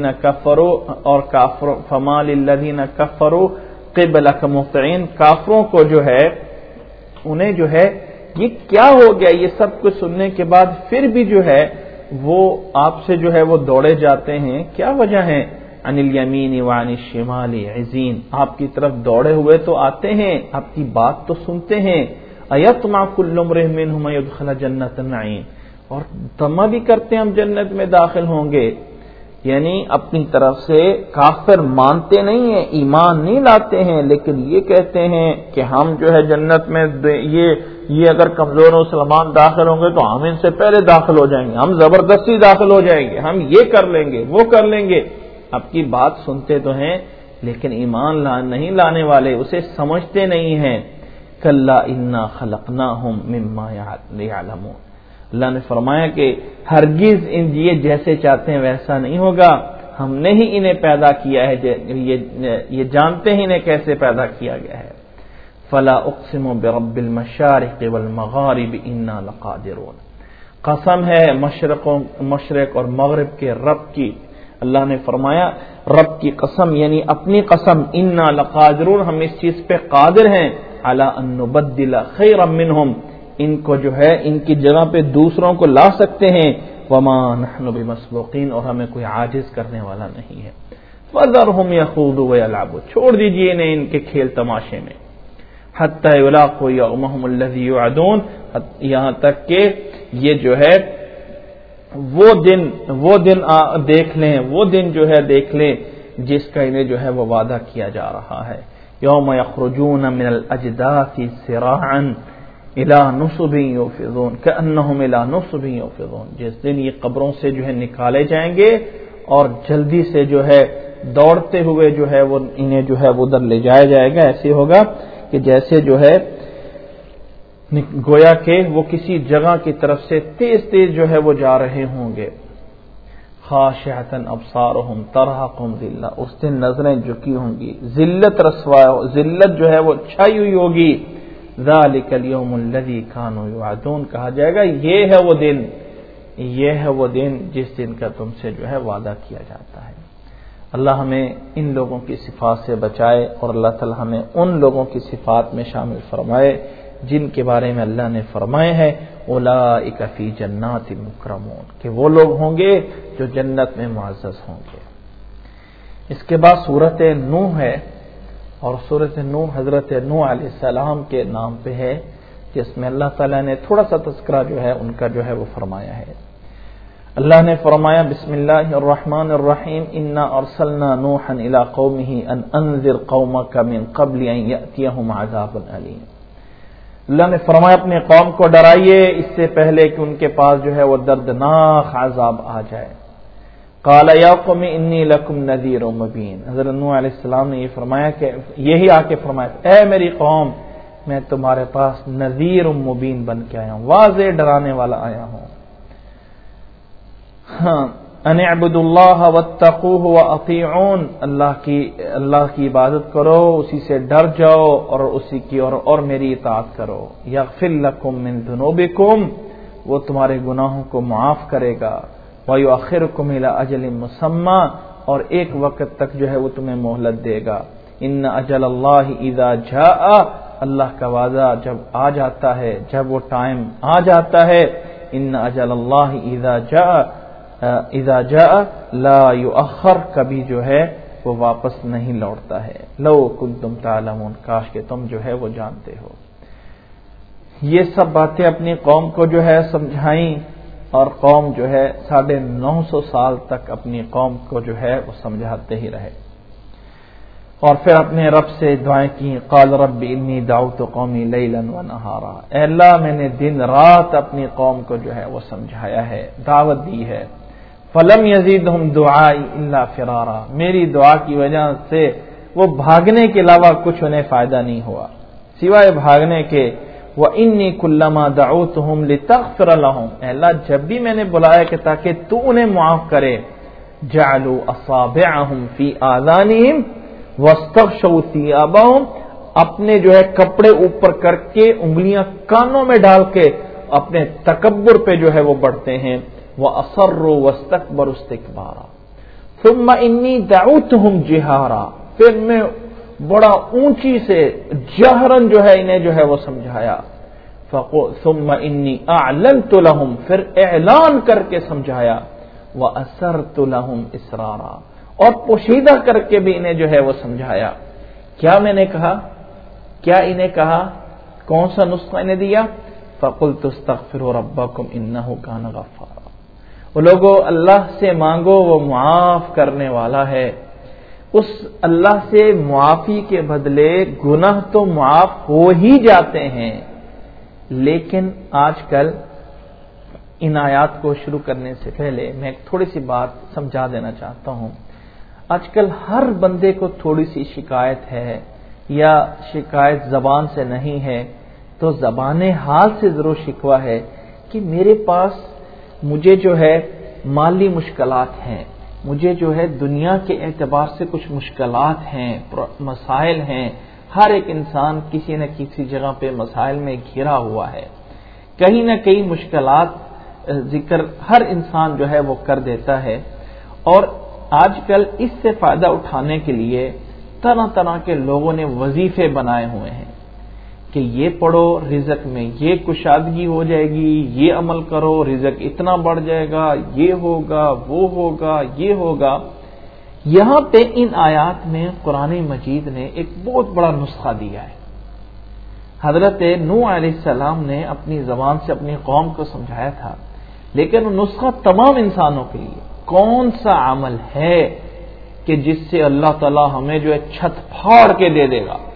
کفروا قبلک مہطعین، کافروں کو جو ہے انہیں جو ہے یہ کیا ہو گیا، یہ سب کچھ سننے کے بعد پھر بھی جو ہے وہ آپ سے جو ہے وہ دوڑے جاتے ہیں، کیا وجہ ہے؟ عن الیمین وعن الشمال عزین، آپ کی طرف دوڑے ہوئے تو آتے ہیں، آپ کی بات تو سنتے ہیں۔ ایطمع کل امرئ منہم ان یدخل جنۃ النعیم، اور طمع بھی کرتے ہیں ہم جنت میں داخل ہوں گے، یعنی اپنی طرف سے کافر مانتے نہیں ہیں، ایمان نہیں لاتے ہیں، لیکن یہ کہتے ہیں کہ ہم جو ہے جنت میں یہ اگر کمزور مسلمان داخل ہوں گے تو ہم ان سے پہلے داخل ہو جائیں گے، ہم زبردستی داخل ہو جائیں گے، ہم یہ کر لیں گے وہ کر لیں گے۔ آپ کی بات سنتے تو ہیں لیکن ایمان نہیں لانے والے اسے سمجھتے نہیں ہیں۔ کلا انا خلقناہم مما یعلمون، اللہ نے فرمایا کہ ہرگز یہ جیسے چاہتے ہیں ویسا نہیں ہوگا، ہم نے ہی انہیں پیدا کیا ہے، یہ جانتے ہیں انہیں کیسے پیدا کیا گیا ہے۔ فلا اقسم برب المشارق والمغارب انا لقادرون، قسم ہے مشرق اور مغرب کے رب کی، اللہ نے فرمایا رب کی قسم یعنی اپنی قسم، انا لقادرون، ہم اس چیز پہ قادر ہیں، علی ان نبدل خیرا منہم، ان کو جو ہے ان کی جگہ پہ دوسروں کو لا سکتے ہیں، وما نحن بمسبوقین، اور ہمیں کوئی عاجز کرنے والا نہیں ہے۔ فذرهم يخوضوا ويلعبوا، چھوڑ دیجئے انہیں ان کے کھیل تماشے میں، حتی یلاقوا یومهم الذی یوعدون، یہاں تک کہ یہ جو ہے وہ دن دیکھ لیں، وہ دن جو ہے دیکھ لیں جس کا انہیں جو ہے وہ وعدہ کیا جا رہا ہے۔ یوم یخرجون من الاجداث سراعا الی نصب یوفضون کأنہم الی نصب یوفضون، جس دن یہ قبروں سے جو ہے نکالے جائیں گے اور جلدی سے جو ہے دوڑتے ہوئے جو ہے وہ انہیں جو ہے ادھر لے جایا جائے گا. ایسے ہوگا کہ جیسے جو ہے گویا کہ وہ کسی جگہ کی طرف سے تیز تیز جو ہے وہ جا رہے ہوں گے. خاشعۃ ابصارہم ترہقہم ذلہ، اس دن نظریں جھکی ہوں گی، ذلت رسوا، ذلت جو ہے وہ چھائی ہوئی ہوگی. ذالک الیوم الذی کانوا یوعدون، کہا جائے گا یہ ہے وہ دن جس دن کا تم سے جو ہے وعدہ کیا جاتا ہے. اللہ ہمیں ان لوگوں کی صفات سے بچائے اور اللہ تعالی ہمیں ان لوگوں کی صفات میں شامل فرمائے جن کے بارے میں اللہ نے فرمائے ہیں اولئک فی جنات مکرمون، کہ وہ لوگ ہوں گے جو جنت میں معزز ہوں گے. اس کے بعد سورۃ نوح ہے، اور سورۃ نوح حضرت نوح علیہ السلام کے نام پہ ہے، جس میں اللہ تعالیٰ نے تھوڑا سا تذکرہ جو ہے ان کا جو ہے وہ فرمایا ہے. اللہ نے فرمایا بسم اللہ الرحمن الرحیم انا ارسلنا نوحا الی قومه ان انذر قومک من قبل ان یأتیہم عذاب علیم. اللہ نے فرمایا اپنے قوم کو ڈرائیے اس سے پہلے کہ ان کے پاس جو ہے وہ دردناک عذاب آ جائے. قال یا قوم انی لکم نذیر مبین، حضرت نوح علیہ السلام نے یہ فرمایا کہ یہی آ کے فرمایا اے میری قوم میں تمہارے پاس نذیر مبین بن کے آیا ہوں، واضح ڈرانے والا آیا ہوں. ان اعبدوا اللہ واتقوہ واطیعون، اللہ کی عبادت کرو، اسی سے ڈر جاؤ اور اسی کی اور میری اطاعت کرو. یغفر لکم من ذنوبکم، وہ تمہارے گناہوں کو معاف کرے گا. ویؤخرکم الی اجل مسمى، اور ایک وقت تک جو ہے وہ تمہیں مہلت دے گا. ان اجل اللہ اذا جاء، اللہ کا وعدہ جب آ جاتا ہے، جب وہ ٹائم آ جاتا ہے، ان اجل اللہ اذا جاء لا یؤخر، کبھی جو ہے وہ واپس نہیں لوٹتا ہے. لو کنتم تعلمون، کاش کہ تم جو ہے وہ جانتے ہو. یہ سب باتیں اپنی قوم کو جو ہے سمجھائیں، اور قوم جو ہے 950 سال تک اپنی قوم کو جو ہے وہ سمجھاتے ہی رہے. اور پھر اپنے رب سے دعائیں کی. قال رب انی دعوت قومی لیلا ونہارا، اے اللہ میں نے دن رات اپنی قوم کو جو ہے وہ سمجھایا ہے، دعوت دی ہے. فلم یزیدہم دعائی الا فرارا، میری دعا کی وجہ سے وہ بھاگنے کے علاوہ کچھ انہیں فائدہ نہیں ہوا سوائے بھاگنے کے. وانی کلما دعوتہم لتغفر لہم، اے اللہ جب بھی میں نے بلایا کہ تاکہ تو انہیں معاف کرے، جعلوا اصابعہم فی آذانہم واستغشوا ثیابہم، اپنے جو ہے کپڑے اوپر کر کے انگلیاں کانوں میں ڈال کے اپنے تکبر پہ جو ہے وہ بڑھتے ہیں. وَأَصَرُّوا وَاسْتَكْبَرُوا اسْتِكْبَارًا ثُمَّ إِنِّي دَعَوْتُهُمْ جِهَارًا، پھر میں بڑا اونچی سے جہرن جو ہے انہیں جو ہے وہ سمجھایا. ثُمَّ إِنِّي أَعْلَنْتُ لَهُمْ، پھر اعلان کر کے سمجھایا. وَأَسَرْتُ لَهُمْ إِسْرَارًا، اور پوشیدہ کر کے بھی انہیں جو ہے وہ سمجھایا. کیا میں نے کہا، کیا انہیں کہا، کون سا نسخہ انہیں دیا؟ فَقُلْتُ اسْتَغْفِرُوا رَبَّكُمْ إِنَّهُ كَانَ غَفَّارًا، وہ لوگوں اللہ سے مانگو، وہ معاف کرنے والا ہے. اس اللہ سے معافی کے بدلے گناہ تو معاف ہو ہی جاتے ہیں. لیکن آج کل ان آیات کو شروع کرنے سے پہلے میں ایک تھوڑی سی بات سمجھا دینا چاہتا ہوں. آج کل ہر بندے کو تھوڑی سی شکایت ہے، یا شکایت زبان سے نہیں ہے تو زبان حال سے ضرور شکوہ ہے کہ میرے پاس مجھے جو ہے مالی مشکلات ہیں، مجھے جو ہے دنیا کے اعتبار سے کچھ مشکلات ہیں، مسائل ہیں. ہر ایک انسان کسی نہ کسی جگہ پہ مسائل میں گھرا ہوا ہے. کہیں نہ کہیں مشکلات ذکر ہر انسان جو ہے وہ کر دیتا ہے. اور آج کل اس سے فائدہ اٹھانے کے لیے طرح طرح کے لوگوں نے وظیفے بنائے ہوئے ہیں کہ یہ پڑھو رزق میں یہ کشادگی ہو جائے گی، یہ عمل کرو رزق اتنا بڑھ جائے گا، یہ ہوگا وہ ہوگا یہ ہوگا. یہاں پہ ان آیات میں قرآن مجید نے ایک بہت بڑا نسخہ دیا ہے. حضرت نوح علیہ السلام نے اپنی زبان سے اپنی قوم کو سمجھایا تھا، لیکن وہ نسخہ تمام انسانوں کے لیے. کون سا عمل ہے کہ جس سے اللہ تعالی ہمیں جو ہے چھت پھاڑ کے دے دے گا،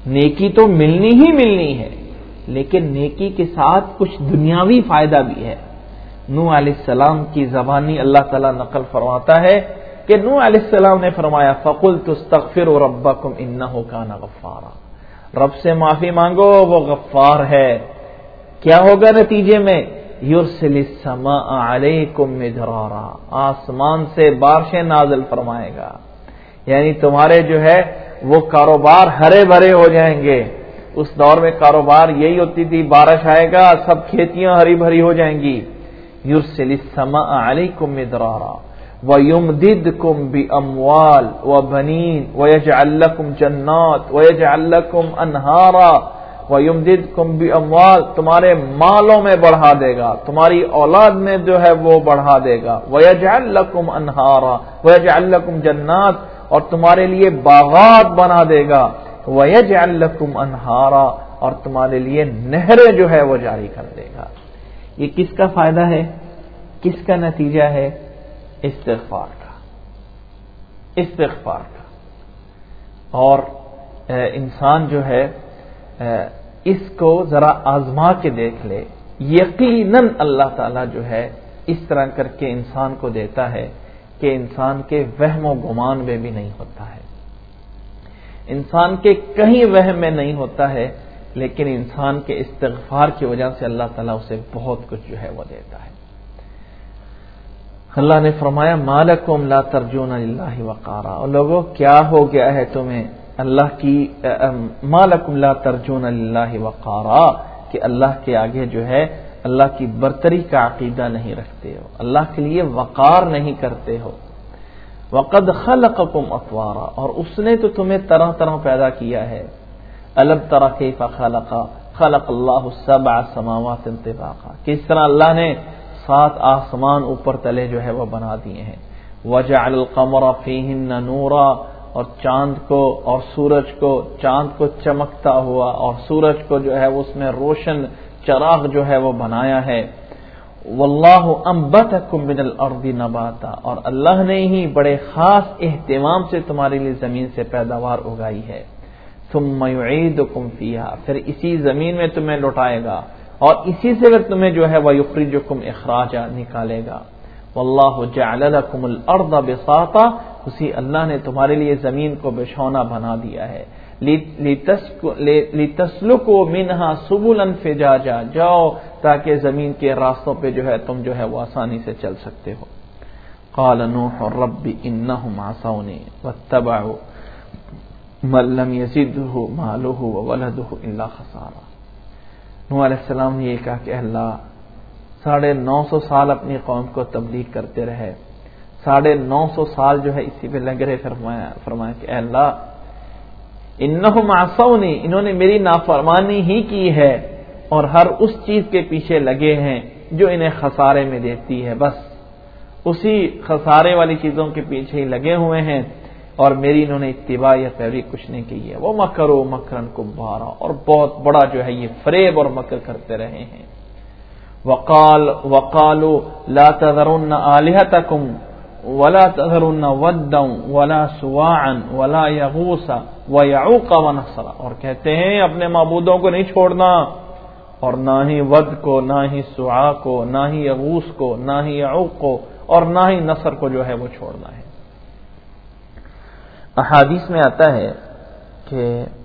نیکی تو ملنی ہی ملنی ہے، لیکن نیکی کے ساتھ کچھ دنیاوی فائدہ بھی ہے۔ نوح علیہ السلام کی زبانی اللہ تعالیٰ نقل فرماتا ہے کہ نوح علیہ السلام نے فرمایا فَقُلْتُ اسْتَغْفِرُوا رَبَّكُمْ إِنَّهُ كَانَ غَفَّارًا، رب سے معافی مانگو، وہ غفار ہے۔ کیا ہوگا نتیجے میں؟ یرسل السماء علیکم مدرارا، آسمان سے بارشیں نازل فرمائے گا، یعنی تمہارے جو ہے وہ کاروبار ہرے بھرے ہو جائیں گے۔ اس دور میں کاروبار یہی ہوتی تھی، بارش آئے گا سب کھیتیاں ہری بھری ہو جائیں گی۔ یرسل السماء علیکم مدرارا وَيُمْدِدْكُمْ بِأَمْوَالٍ وَبَنِينَ وَيَجْعَلْ لَكُمْ جَنَّاتٍ وَيَجْعَلْ لَكُمْ أَنْهَارًا وَيُمْدِدْكُمْ بِأَمْوَالٍ، تمہارے مالوں میں بڑھا دے گا، تمہاری اولاد میں جو ہے وہ بڑھا دے گا۔ وَيَجْعَلْ لَكُمْ أَنْهَارًا وَيَجْعَلْ لَكُمْ جَنَّاتٍ، اور تمہارے لیے باغات بنا دے گا۔ وَيَجْعَلْ لَكُمْ أَنْهَارًا، اور تمہارے لیے نہریں جو ہے وہ جاری کر دے گا۔ یہ کس کا فائدہ ہے؟ کس کا نتیجہ ہے؟ استغفار کا، استغفار کا۔ اور انسان جو ہے اس کو ذرا آزما کے دیکھ لے، یقیناً اللہ تعالیٰ جو ہے اس طرح کر کے انسان کو دیتا ہے کہ انسان کے وہم و گمان میں بھی نہیں ہوتا ہے، انسان کے کہیں وہم میں نہیں ہوتا ہے، لیکن انسان کے استغفار کی وجہ سے اللہ تعالیٰ اسے بہت کچھ جو ہے وہ دیتا ہے۔ اللہ نے فرمایا مالکم لا ترجون للہ وقارا، اور لوگوں کیا ہو گیا ہے تمہیں اللہ کی مالکم لا ترجون للہ وقارا، کہ اللہ کے آگے جو ہے اللہ کی برتری کا عقیدہ نہیں رکھتے ہو، اللہ کے لیے وقار نہیں کرتے ہو۔ وقد خلقکم اطوارا، اور اس نے تو تمہیں طرح طرح پیدا کیا ہے۔ الم تر کیف خلق اللہ سبع سماوات طباقا، کس طرح اللہ نے 7 آسمان اوپر تلے جو ہے وہ بنا دیے ہیں۔ وجعل القمر فیہن نورا، اور چاند کو اور سورج کو، چاند کو چمکتا ہوا اور سورج کو جو ہے اس میں روشن چراغ جو ہے وہ بنایا ہے۔ واللہ انبتکم من الارض نباتا، اور اللہ نے ہی بڑے خاص اہتمام سے تمہارے لیے زمین سے پیداوار اگائی ہے۔ ثم یعیدکم فیہا، پھر اسی زمین میں تمہیں لوٹائے گا، اور اسی سے پھر تمہیں جو ہے ویخرجکم اخراجا، نکالے گا۔ واللہ جعل لکم الارض بساطا، اسی اللہ نے تمہارے لیے زمین کو بچھونا بنا دیا ہے۔ لتسلکوا منہا سبلا فجاجا، جاؤ تاکہ زمین کے راستوں پہ جو ہے تم جو ہے وہ آسانی سے چل سکتے ہو۔ قال نوح رب انہم عصونی واتبعوا من لم یزدہ مالہ وولدہ الا خسارا۔ نوح علیہ السلام نے یہ کہا کہ اللہ 950 سال اپنی قوم کو تبلیغ کرتے رہے، 950 سال جو ہے اسی پہ لگ رہے، فرمایا کہ اے اللہ انہم عصونی، انہوں نے میری نافرمانی ہی کی ہے، اور ہر اس چیز کے پیچھے لگے ہیں جو انہیں خسارے میں دیتی ہے، بس اسی خسارے والی چیزوں کے پیچھے ہی لگے ہوئے ہیں، اور میری انہوں نے اتباع یا پیروی کچھ نہیں کی ہے۔ وہ مکروا مکرا کبارا، اور بہت بڑا جو ہے یہ فریب اور مکر کرتے رہے ہیں۔ وقالوا لا تذرن آلهتكم ولا تذرن ودا ولا سواعا ولا يغوث ويعوق ونسرا، اور کہتے ہیں اپنے معبودوں کو نہیں چھوڑنا، اور نہ ہی ود کو، نہ ہی سواع کو، نہ ہی یغوث کو، نہ ہی یعوق کو، اور نہ ہی نصر کو جو ہے وہ چھوڑنا ہے۔ احادیث میں آتا ہے کہ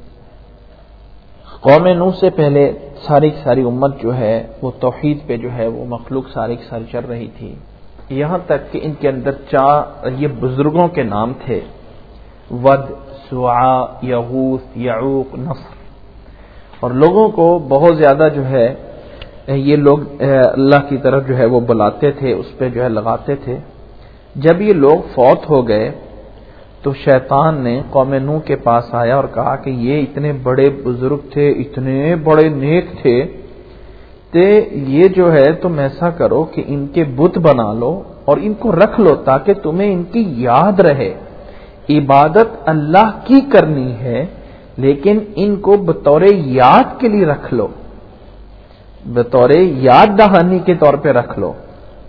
قوم نوح سے پہلے ساری کی ساری امت جو ہے وہ توحید پہ جو ہے وہ مخلوق ساری کی ساری چل رہی تھی، یہاں تک کہ ان کے اندر 4 یہ بزرگوں کے نام تھے، ود، سواع، یغوث، یعوق، نصر، اور لوگوں کو بہت زیادہ جو ہے یہ لوگ اللہ کی طرف جو ہے وہ بلاتے تھے، اس پہ جو ہے لگاتے تھے۔ جب یہ لوگ فوت ہو گئے تو شیطان نے قوم نوح کے پاس آیا اور کہا کہ یہ اتنے بڑے بزرگ تھے، اتنے بڑے نیک تھے، تے یہ جو ہے تم ایسا کرو کہ ان کے بت بنا لو اور ان کو رکھ لو تاکہ تمہیں ان کی یاد رہے۔ عبادت اللہ کی کرنی ہے، لیکن ان کو بطور یاد کے لیے رکھ لو، بطور یاد دہانی کے طور پہ رکھ لو۔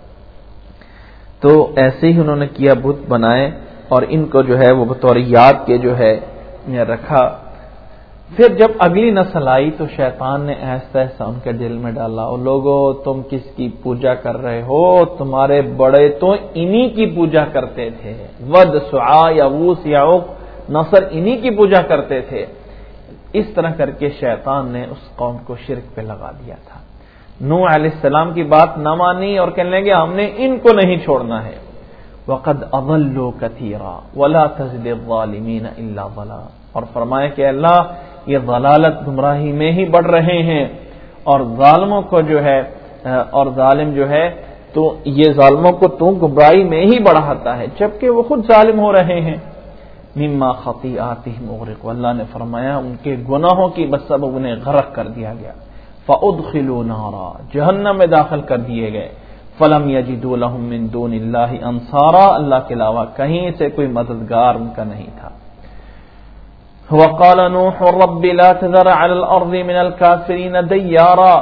تو ایسے ہی انہوں نے کیا، بت بنائے اور ان کو جو ہے وہ بطور یاد کے جو ہے رکھا۔ پھر جب اگلی نسل آئی تو شیطان نے ایسا ایسا ان کے دل میں ڈالا، اور لوگوں تم کس کی پوجا کر رہے ہو؟ تمہارے بڑے تو انہی کی پوجا کرتے تھے، ود، سعا، یغوث، یعوق، نصر، انہی کی پوجا کرتے تھے۔ اس طرح کر کے شیطان نے اس قوم کو شرک پہ لگا دیا تھا۔ نوح علیہ السلام کی بات نہ مانی اور کہنے لگے ہم نے ان کو نہیں چھوڑنا ہے۔ وَقَدْ أَضَلُّوا كَثِيرًا وَلَا تَزِدِ الظَّالِمِينَ إِلَّا ضَلَالًا، اور فرمایا کہ اللہ یہ ضلالت گمراہی میں ہی بڑھ رہے ہیں، اور ظالموں کو جو ہے اور ظالم جو ہے تو یہ ظالموں کو تو گمراہی میں ہی بڑھاتا ہے جبکہ وہ خود ظالم ہو رہے ہیں۔ مما خطیئاتہم اغرقوا، اللہ نے فرمایا ان کے گناہوں کی بسبب انہیں غرق کر دیا گیا۔ فادخلوا نارا، جہنم میں داخل کر دیے گئے۔ فلم یجدوا لهم من دون اللہ انصارا، اللہ کے علاوہ کہیں سے کوئی مددگار ان کا نہیں تھا۔ وقال نوح رب لا تذر على الارض من الكافرین دیارا،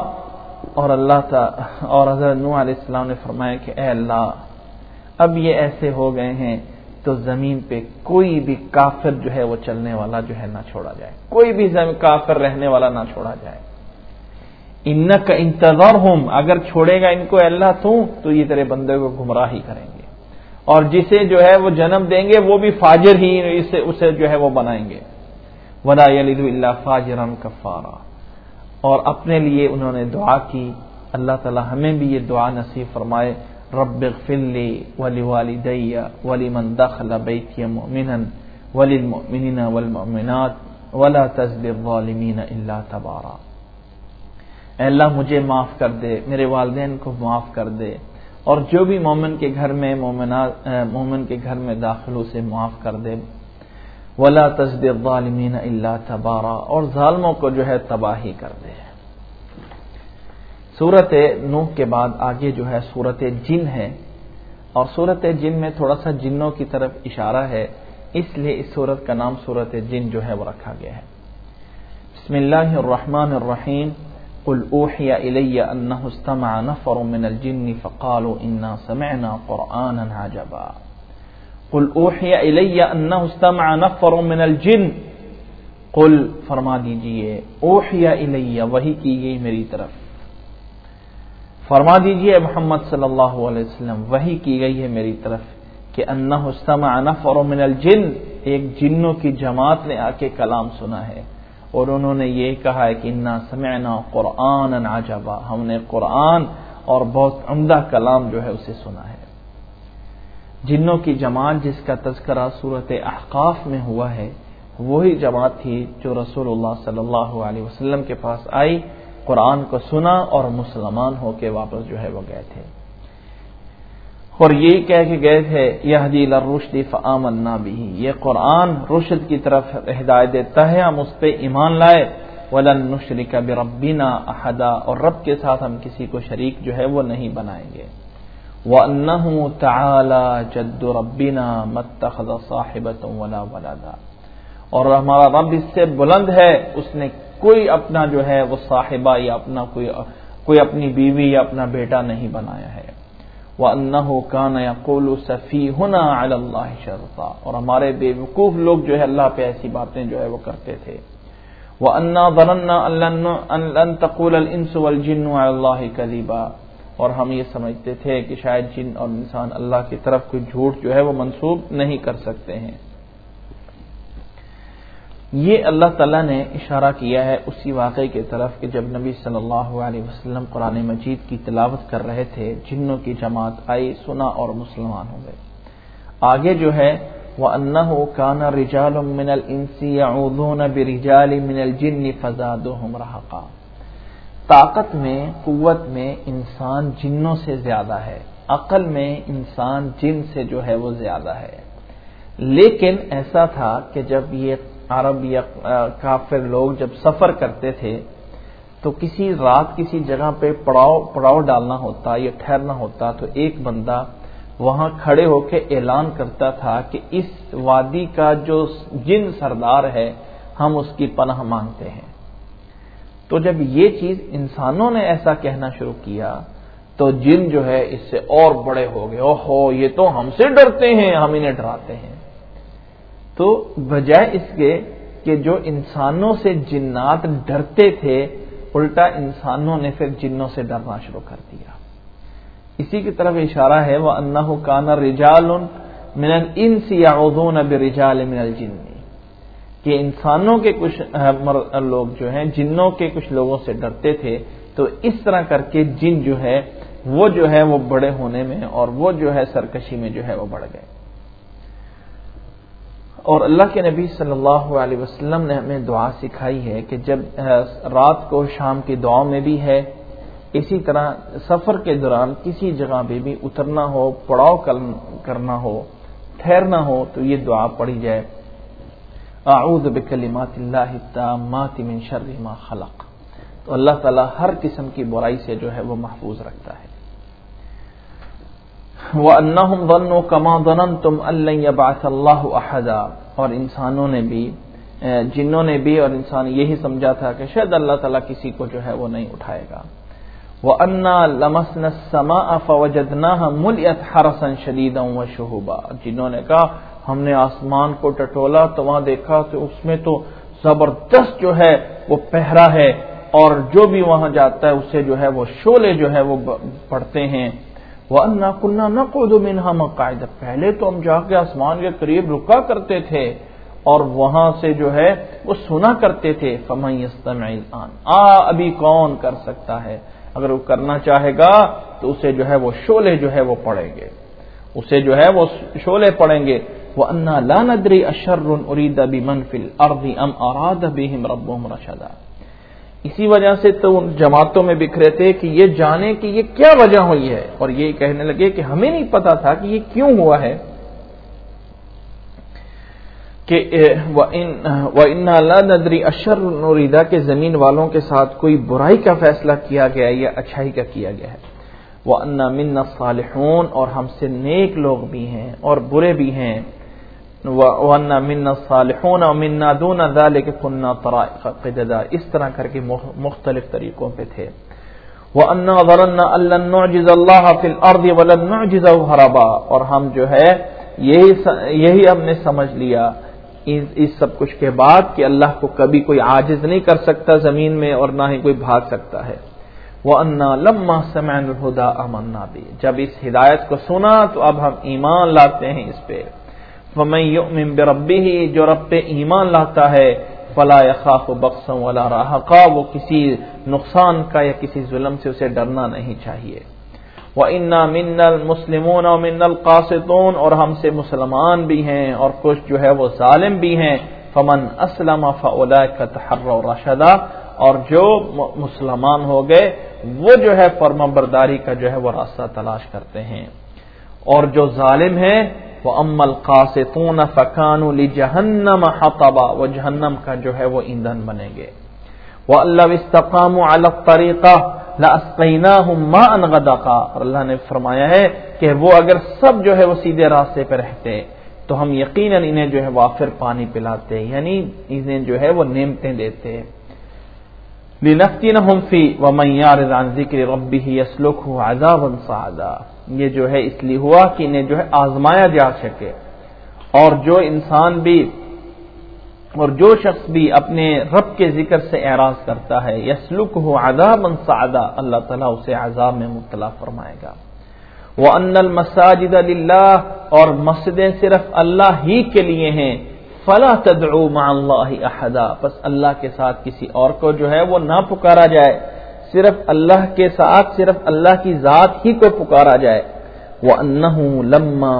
اور حضرت نوح علیہ السلام نے فرمایا کہ اے اللہ اب یہ ایسے ہو گئے ہیں تو زمین پہ کوئی بھی کافر جو ہے وہ چلنے والا جو ہے نہ چھوڑا جائے، کوئی بھی کافر رہنے والا نہ چھوڑا جائے۔ انک انتظرہم، اگر چھوڑے گا ان کو اللہ تو یہ تیرے بندے کو گمراہ ہی کریں گے، اور جسے جو ہے وہ جنم دیں گے وہ بھی فاجر ہی اسے جو ہے وہ بنائیں گے۔ ولا یلد الا فاجرا کفارا، اور اپنے لیے انہوں نے دعا کی، اللہ تعالی ہمیں بھی یہ دعا نصیب فرمائے، رب اغفر لی ولوالدی ولمن دخل بیتی مؤمنا وللمؤمنین والمؤمنات ولا تزد الظالمین الا تبارا۔ اے اللہ مجھے معاف کر دے، میرے والدین کو معاف کر دے، اور جو بھی مومن کے گھر میں مومن کے گھر میں داخل اسے معاف کر دے، ولا تزد الظالمین الا تبارا، اور ظالموں کو جو ہے تباہی کر دے۔ سورت نوح کے بعد آگے جو ہے سورت جن ہے، اور سورت جن میں تھوڑا سا جنوں کی طرف اشارہ ہے، اس لیے اس سورت کا نام سورت جن جو ہے وہ رکھا گیا ہے۔ بسم اللہ الرحمن الرحیم، قل اوحی الی انہ استمع نفر من الجن فقالوا انا سمعنا قرآنا عجبا۔ قل اوحی الی انہ استمع نفر من الجن، قل فرما دیجئے، اوحی الی وحی کی گئی میری طرف، فرما دیجئے محمد صلی اللہ علیہ وسلم وحی کی گئی ہے میری طرف کہ انہ استمع نفر من الجن، ایک جنوں کی جماعت نے آ کے کلام سنا ہے، اور انہوں نے یہ کہا ہے کہ انا سمعنا قرآنا عجبا، ہم نے قرآن اور بہت عمدہ کلام جو ہے اسے سنا ہے۔ جنوں کی جماعت جس کا تذکرہ سورت احقاف میں ہوا ہے، وہی جماعت تھی جو رسول اللہ صلی اللہ علیہ وسلم کے پاس آئی، قرآن کو سنا اور مسلمان ہو کے واپس جو ہے وہ گئے تھے، اور یہی کہہ کے گئے تھے یہدی للرشد فآمنا بہ، یہ قرآن رشد کی طرف ہدایت دیتا ہے، ہم اس پہ ایمان لائے، ولن نشرک بربنا احدا، اور رب کے ساتھ ہم کسی کو شریک جو ہے وہ نہیں بنائیں گے۔ وَأَنَّهُ تَعَالَى جَدُّ رَبِّنَا مَا اتَّخَذَ صَاحِبَةً وَلَا وَلَدًا، اور ہمارا رب اس سے بلند ہے، اس نے کوئی اپنا جو ہے وہ صاحبہ یا اپنا کوئی اپنی بیوی یا اپنا بیٹا نہیں بنایا ہے۔ وَأَنَّهُ كَانَ يَقُولُ سَفِيهُنَا عَلَى اللَّهِ شَطْطًا، اور ہمارے بے وقوف لوگ جو ہے اللہ پہ ایسی باتیں جو ہے وہ کرتے تھے۔ وَأَنَّا ظَنَنَّا أَن لَّن تَقُولَ الْإِنسُ وَالْجِنُّ عَلَى اللَّهِ كَذِبًا، اور ہم یہ سمجھتے تھے کہ شاید جن اور انسان اللہ کی طرف کوئی جھوٹ جو ہے وہ منسوب نہیں کر سکتے ہیں۔ یہ اللہ تعالیٰ نے اشارہ کیا ہے اسی واقعے کی طرف کہ جب نبی صلی اللہ علیہ وسلم قرآن مجید کی تلاوت کر رہے تھے، جنوں کی جماعت آئی، سنا اور مسلمان ہو گئے۔ آگے جو ہے وَأَنَّهُ كَانَ رِجَالٌ مِّنَ الْإِنسِ يَعُوذُونَ بِرِجَالٍ مِّنَ الْجِنِّ فَزَادُوهُمْ رَهَقًا، طاقت میں، قوت میں انسان جنوں سے زیادہ ہے، عقل میں انسان جن سے جو ہے وہ زیادہ ہے، لیکن ایسا تھا کہ جب یہ عرب یا کافر لوگ جب سفر کرتے تھے تو کسی رات کسی جگہ پہ پڑاؤ ڈالنا ہوتا یا ٹھہرنا ہوتا، تو ایک بندہ وہاں کھڑے ہو کے اعلان کرتا تھا کہ اس وادی کا جو جن سردار ہے ہم اس کی پناہ مانگتے ہیں۔ تو جب یہ چیز انسانوں نے ایسا کہنا شروع کیا تو جن جو ہے اس سے اور بڑے ہو گئے، اوہو یہ تو ہم سے ڈرتے ہیں، ہم انہیں ڈراتے ہیں۔ تو بجائے اس کے کہ کہ جو انسانوں سے جنات ڈرتے تھے الٹا انسانوں نے پھر جنوں سے ڈرنا شروع کر دیا. اسی کی طرف اشارہ ہے وَأَنَّهُ كَانَ رِجَالٌ مِنَ الْإِنسِ يَعُوذُونَ بِرِجَالٍ مِنَ الْجِنِّ کہ انسانوں کے کچھ لوگ جو ہیں جنوں کے کچھ لوگوں سے ڈرتے تھے تو اس طرح کر کے جن جو ہے وہ بڑے ہونے میں اور وہ جو ہے سرکشی میں جو ہے وہ بڑھ گئے. اور اللہ کے نبی صلی اللہ علیہ وسلم نے ہمیں دعا سکھائی ہے کہ جب رات کو شام کی دعاؤں میں بھی ہے، اسی طرح سفر کے دوران کسی جگہ پہ بھی اترنا ہو، پڑاؤ کرنا ہو، ٹھہرنا ہو تو یہ دعا پڑھی جائے اعوذ بکلمات اللہ التامات من شر ما خلق. تو اللہ تعالیٰ ہر قسم کی برائی سے جو ہے وہ محفوظ رکھتا ہے. وَأَنَّهُمْ ظَنُّوا كَمَا ظَنَنْتُمْ أَن لَّن يَبْعَثَ اللَّهُ أَحَدًا اور انسانوں نے بھی جنوں نے بھی اور انسان یہی سمجھا تھا کہ شاید اللہ تعالیٰ کسی کو جو ہے وہ نہیں اٹھائے گا. وَأَنَّا لَمَسْنَا السَّمَاءَ فَوَجَدْنَاهَا مُلْئَتْ حَرَسًا شَدِيدًا وَشُهُبًا جنوں نے کہا ہم نے آسمان کو ٹٹولا تو وہاں دیکھا تو اس میں تو زبردست جو ہے وہ پہرا ہے اور جو بھی وہاں جاتا ہے اسے جو ہے وہ شعلے جو ہے وہ پڑتے ہیں. وَأَنَّا كُنَّا نَقْعُدُ مِنْهَا مَقَاعِدَ پہلے تو ہم جا کے آسمان کے قریب رکا کرتے تھے اور وہاں سے جو ہے وہ سنا کرتے تھے. فَمَن يَسْتَمِعِ الْآنَ ابھی کون کر سکتا ہے، اگر وہ کرنا چاہے گا تو اسے جو ہے وہ شعلے جو ہے وہ پڑیں گے، اسے جو ہے وہ شعلے پڑیں گے. وَأَنَّا لَا نَدْرِي أَشَرٌّ أُرِيدَ بِمَنْ فِي الْأَرْضِ أَمْ أَرَادَ بِهِمْ رَبُّهُمْ رَشَدًا اسی وجہ سے تو ان جماعتوں میں بکھرے تھے کہ یہ جانے کہ یہ کیا وجہ ہوئی ہے اور یہ کہنے لگے کہ ہمیں نہیں پتا تھا کہ یہ کیوں ہوا ہے کہ وَإِنَّا لَا نَدْرِي أَشَرٌّ أُرِيدَ کہ زمین والوں کے ساتھ کوئی برائی کا فیصلہ کیا گیا ہے یا اچھائی کا کیا گیا ہے. وَأَنَّا مِنَّا الصَّالِحُونَ اور ہم سے نیک لوگ بھی ہیں اور برے بھی ہیں. وَأَنَّا مِنَّا الصَّالِحُونَ وَمِنَّا دُونَ ذَلِكَ كُنَّا طَرَائِقَ قِدَدًا اس طرح کر کے مختلف طریقوں پہ تھے. وَأَنَّا ظَنَنَّا أَن لَّن نُعْجِزَ اللَّهَ فِي الْأَرْضِ وَلَن نُعْجِزَهُ هَرَبًا اور ہم جو ہے یہی ہم نے سمجھ لیا اس سب کچھ کے بعد کہ اللہ کو کبھی کوئی عاجز نہیں کر سکتا زمین میں اور نہ ہی کوئی بھاگ سکتا ہے. وَأَنَّا لَمَّا سَمِعْنَا الْهُدَىٰ آمَنَّا بِهِ جب اس ہدایت کو سنا تو اب ہم ایمان لاتے ہیں اس پہ. فَمَن يُؤْمِن بِرَبِّهِ جو رب پہ ایمان لاتا ہے فَلَا يَخَافُ بَخْسًا وَلَا رَهَقًا وہ کسی نقصان کا یا کسی ظلم سے اسے ڈرنا نہیں چاہیے. وَإِنَّا مِنَّا الْمُسْلِمُونَ وَمِنَّا الْقَاسِطُونَ اور ہم سے مسلمان بھی ہیں اور کچھ جو ہے وہ ظالم بھی ہیں. فَمَنْ أَسْلَمَ فَأُولَٰئِكَ تَحَرَّوْا رَشَدًا اور جو مسلمان ہو گئے وہ جو ہے فرمانبرداری کا جو ہے وہ راستہ تلاش کرتے ہیں. اور جو ظالم ہیں وَأَمَّا الْقَاسِطُونَ فَكَانُوا لِجَهَنَّمَ حَطَبًا وہ جہنم کا جو ہے وہ ایندھن بنیں گے. وَأَن لَّوِ اسْتَقَامُوا عَلَى الطَّرِيقَةِ لَأَسْقَيْنَاهُم مَّاءً غَدَقًا اور اللہ نے فرمایا ہے کہ وہ اگر سب جو ہے وہ سیدھے راستے پہ رہتے تو ہم یقیناً انہیں جو ہے وافر پانی پلاتے یعنی انہیں جو ہے وہ نعمتیں دیتے. لِنَفْتِنَهُمْ فِيهِ وَمَن يَعْرِضْ عَن ذِكْرِ رَبِّهِ يَسْلُكْهُ عَذَابًا صَعَدًا یہ جو ہے اس لیے ہوا کہ انہیں جو ہے آزمایا جا سکے اور جو انسان بھی اور جو شخص بھی اپنے رب کے ذکر سے اعراض کرتا ہے یسلکہ عذابا صعدا اللہ تعالیٰ اسے عذاب میں مبتلا فرمائے گا. وَأَنَّ الْمَسَاجِدَ لِلَّهِ اور مسجدیں صرف اللہ ہی کے لیے ہیں. فَلَا تَدْعُوا مَعَ اللَّهِ أَحَدًا بس اللہ کے ساتھ کسی اور کو جو ہے وہ نہ پکارا جائے صرف اللہ کے ساتھ صرف اللہ کی ذات ہی کو پکارا جائے. وَأَنَّهُ لَمَّا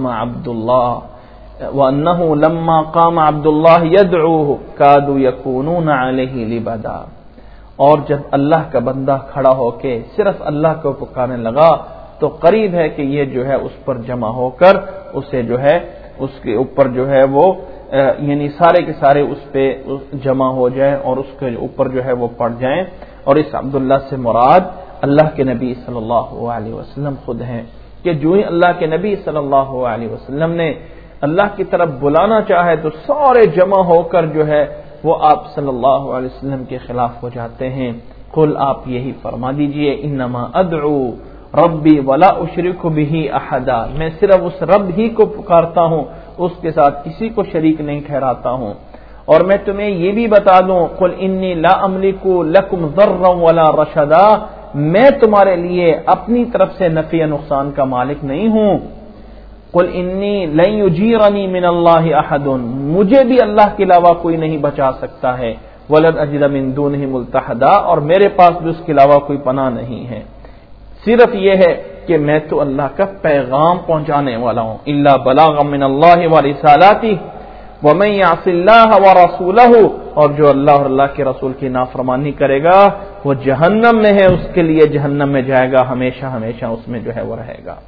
قَامَ عَبْدُ اللَّهِ يَدْعُوهُ كَادُوا يَكُونُونَ عَلَيْهِ لِبَدًا اور جب اللہ کا بندہ کھڑا ہو کے صرف اللہ کو پکارنے لگا تو قریب ہے کہ یہ جو ہے اس پر جمع ہو کر اسے جو ہے اس کے اوپر جو ہے وہ یعنی سارے کے سارے اس پہ جمع ہو جائیں اور اس کے اوپر جو ہے وہ پڑ جائیں. اور اس عبداللہ سے مراد اللہ کے نبی صلی اللہ علیہ وسلم خود ہیں کہ جو ہی اللہ کے نبی صلی اللہ علیہ وسلم نے اللہ کی طرف بلانا چاہے تو سارے جمع ہو کر جو ہے وہ آپ صلی اللہ علیہ وسلم کے خلاف ہو جاتے ہیں. قل آپ یہی فرما دیجئے انما ادعو ربی ولا اشرک بہ احدا میں صرف اس رب ہی کو پکارتا ہوں اس کے ساتھ کسی کو شریک نہیں ٹھہراتا ہوں. اور میں تمہیں یہ بھی بتا دوں قل انی لا املک لکم ضرا ولا رشدا، میں تمہارے لیے اپنی طرف سے نفع نقصان کا مالک نہیں ہوں. قل انی لن یجیرنی من اللہ احد، مجھے بھی اللہ کے علاوہ کوئی نہیں بچا سکتا ہے. ولن اجد من دونہ ملتحدا، اور میرے پاس بھی اس کے علاوہ کوئی پناہ نہیں ہے. صرف یہ ہے کہ میں تو اللہ کا پیغام پہنچانے والا ہوں. الا بلاغا من اللہ ورسالاتہ ومن یعص اللہ ورسولہ، اور جو اللہ اور اللہ کے رسول کی نافرمانی کرے گا وہ جہنم میں ہے، اس کے لیے جہنم میں جائے گا، ہمیشہ ہمیشہ اس میں جو ہے وہ رہے گا.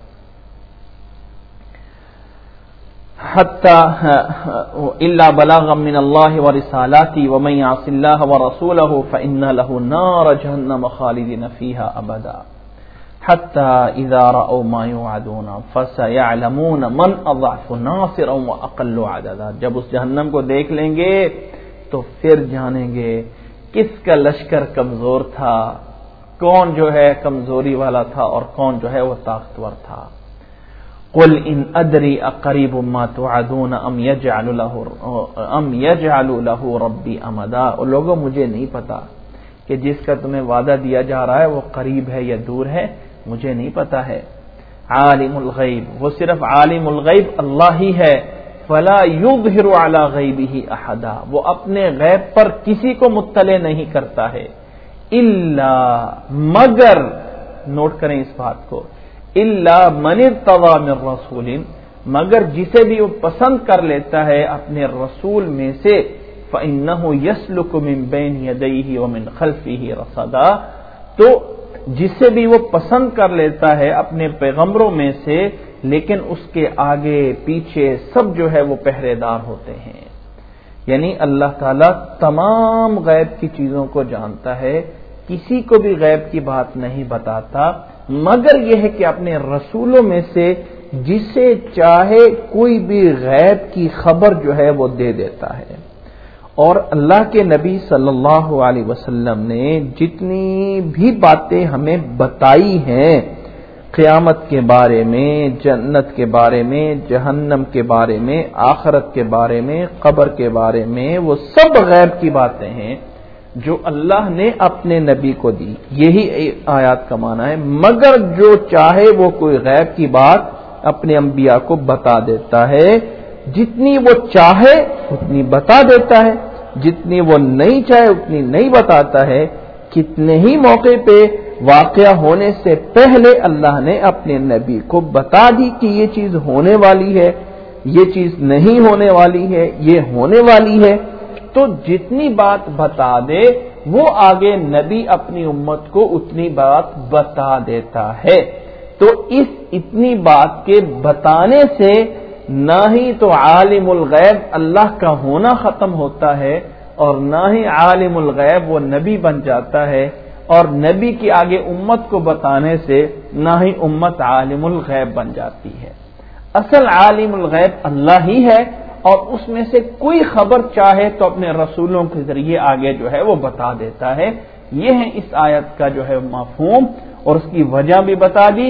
حتی الا بلاغا من اللہ ورسالاتہ ومن یعص اللہ ورسولہ فإن له نار جہنم خالدین فیہا ابدا حتی اذا رأوا ما یوعدون فسیعلمون من اضعف ناصرا واقل عددا. جب اس جہنم کو دیکھ لیں گے تو پھر جانیں گے کس کا لشکر کمزور تھا، کون جو ہے کمزوری والا تھا اور کون جو ہے وہ طاقتور تھا. قل ان ادری اقریب ما توعدون ام یجعل له ربی امدا. اور لوگوں مجھے نہیں پتا کہ جس کا تمہیں وعدہ دیا جا رہا ہے وہ قریب ہے یا دور ہے، مجھے نہیں پتا ہے. عالم الغیب، وہ صرف عالم الغیب اللہ ہی ہے. فلا یظہر علی غیبہ احدا، وہ اپنے غیب پر کسی کو مطلع نہیں کرتا ہے. الا، مگر، نوٹ کریں اس بات کو، الا من ارتضی من رسول، مگر جسے بھی وہ پسند کر لیتا ہے اپنے رسول میں سے، فإنہ یسلک من بین یدیہ ومن خلفہ رصدا، تو جسے بھی وہ پسند کر لیتا ہے اپنے پیغمبروں میں سے، لیکن اس کے آگے پیچھے سب جو ہے وہ پہرے دار ہوتے ہیں. یعنی اللہ تعالیٰ تمام غیب کی چیزوں کو جانتا ہے، کسی کو بھی غیب کی بات نہیں بتاتا، مگر یہ ہے کہ اپنے رسولوں میں سے جسے چاہے کوئی بھی غیب کی خبر جو ہے وہ دے دیتا ہے. اور اللہ کے نبی صلی اللہ علیہ وسلم نے جتنی بھی باتیں ہمیں بتائی ہیں قیامت کے بارے میں، جنت کے بارے میں، جہنم کے بارے میں، آخرت کے بارے میں، قبر کے بارے میں، وہ سب غیب کی باتیں ہیں جو اللہ نے اپنے نبی کو دی. یہی آیات کا معنی ہے. مگر جو چاہے وہ کوئی غیب کی بات اپنے انبیاء کو بتا دیتا ہے، جتنی وہ چاہے اتنی بتا دیتا ہے، جتنی وہ نہیں چاہے اتنی نہیں بتاتا ہے. کتنے ہی موقع پہ واقعہ ہونے سے پہلے اللہ نے اپنے نبی کو بتا دی کہ یہ چیز ہونے والی ہے، یہ چیز نہیں ہونے والی ہے، یہ ہونے والی ہے. تو جتنی بات بتا دے وہ آگے نبی اپنی امت کو اتنی بات بتا دیتا ہے. تو اس اتنی بات کے بتانے سے نہ ہی تو عالم الغیب اللہ کا ہونا ختم ہوتا ہے اور نہ ہی عالم الغیب وہ نبی بن جاتا ہے، اور نبی کی آگے امت کو بتانے سے نہ ہی امت عالم الغیب بن جاتی ہے. اصل عالم الغیب اللہ ہی ہے، اور اس میں سے کوئی خبر چاہے تو اپنے رسولوں کے ذریعے آگے جو ہے وہ بتا دیتا ہے. یہ ہے اس آیت کا جو ہے مفہوم، اور اس کی وجہ بھی بتا دی.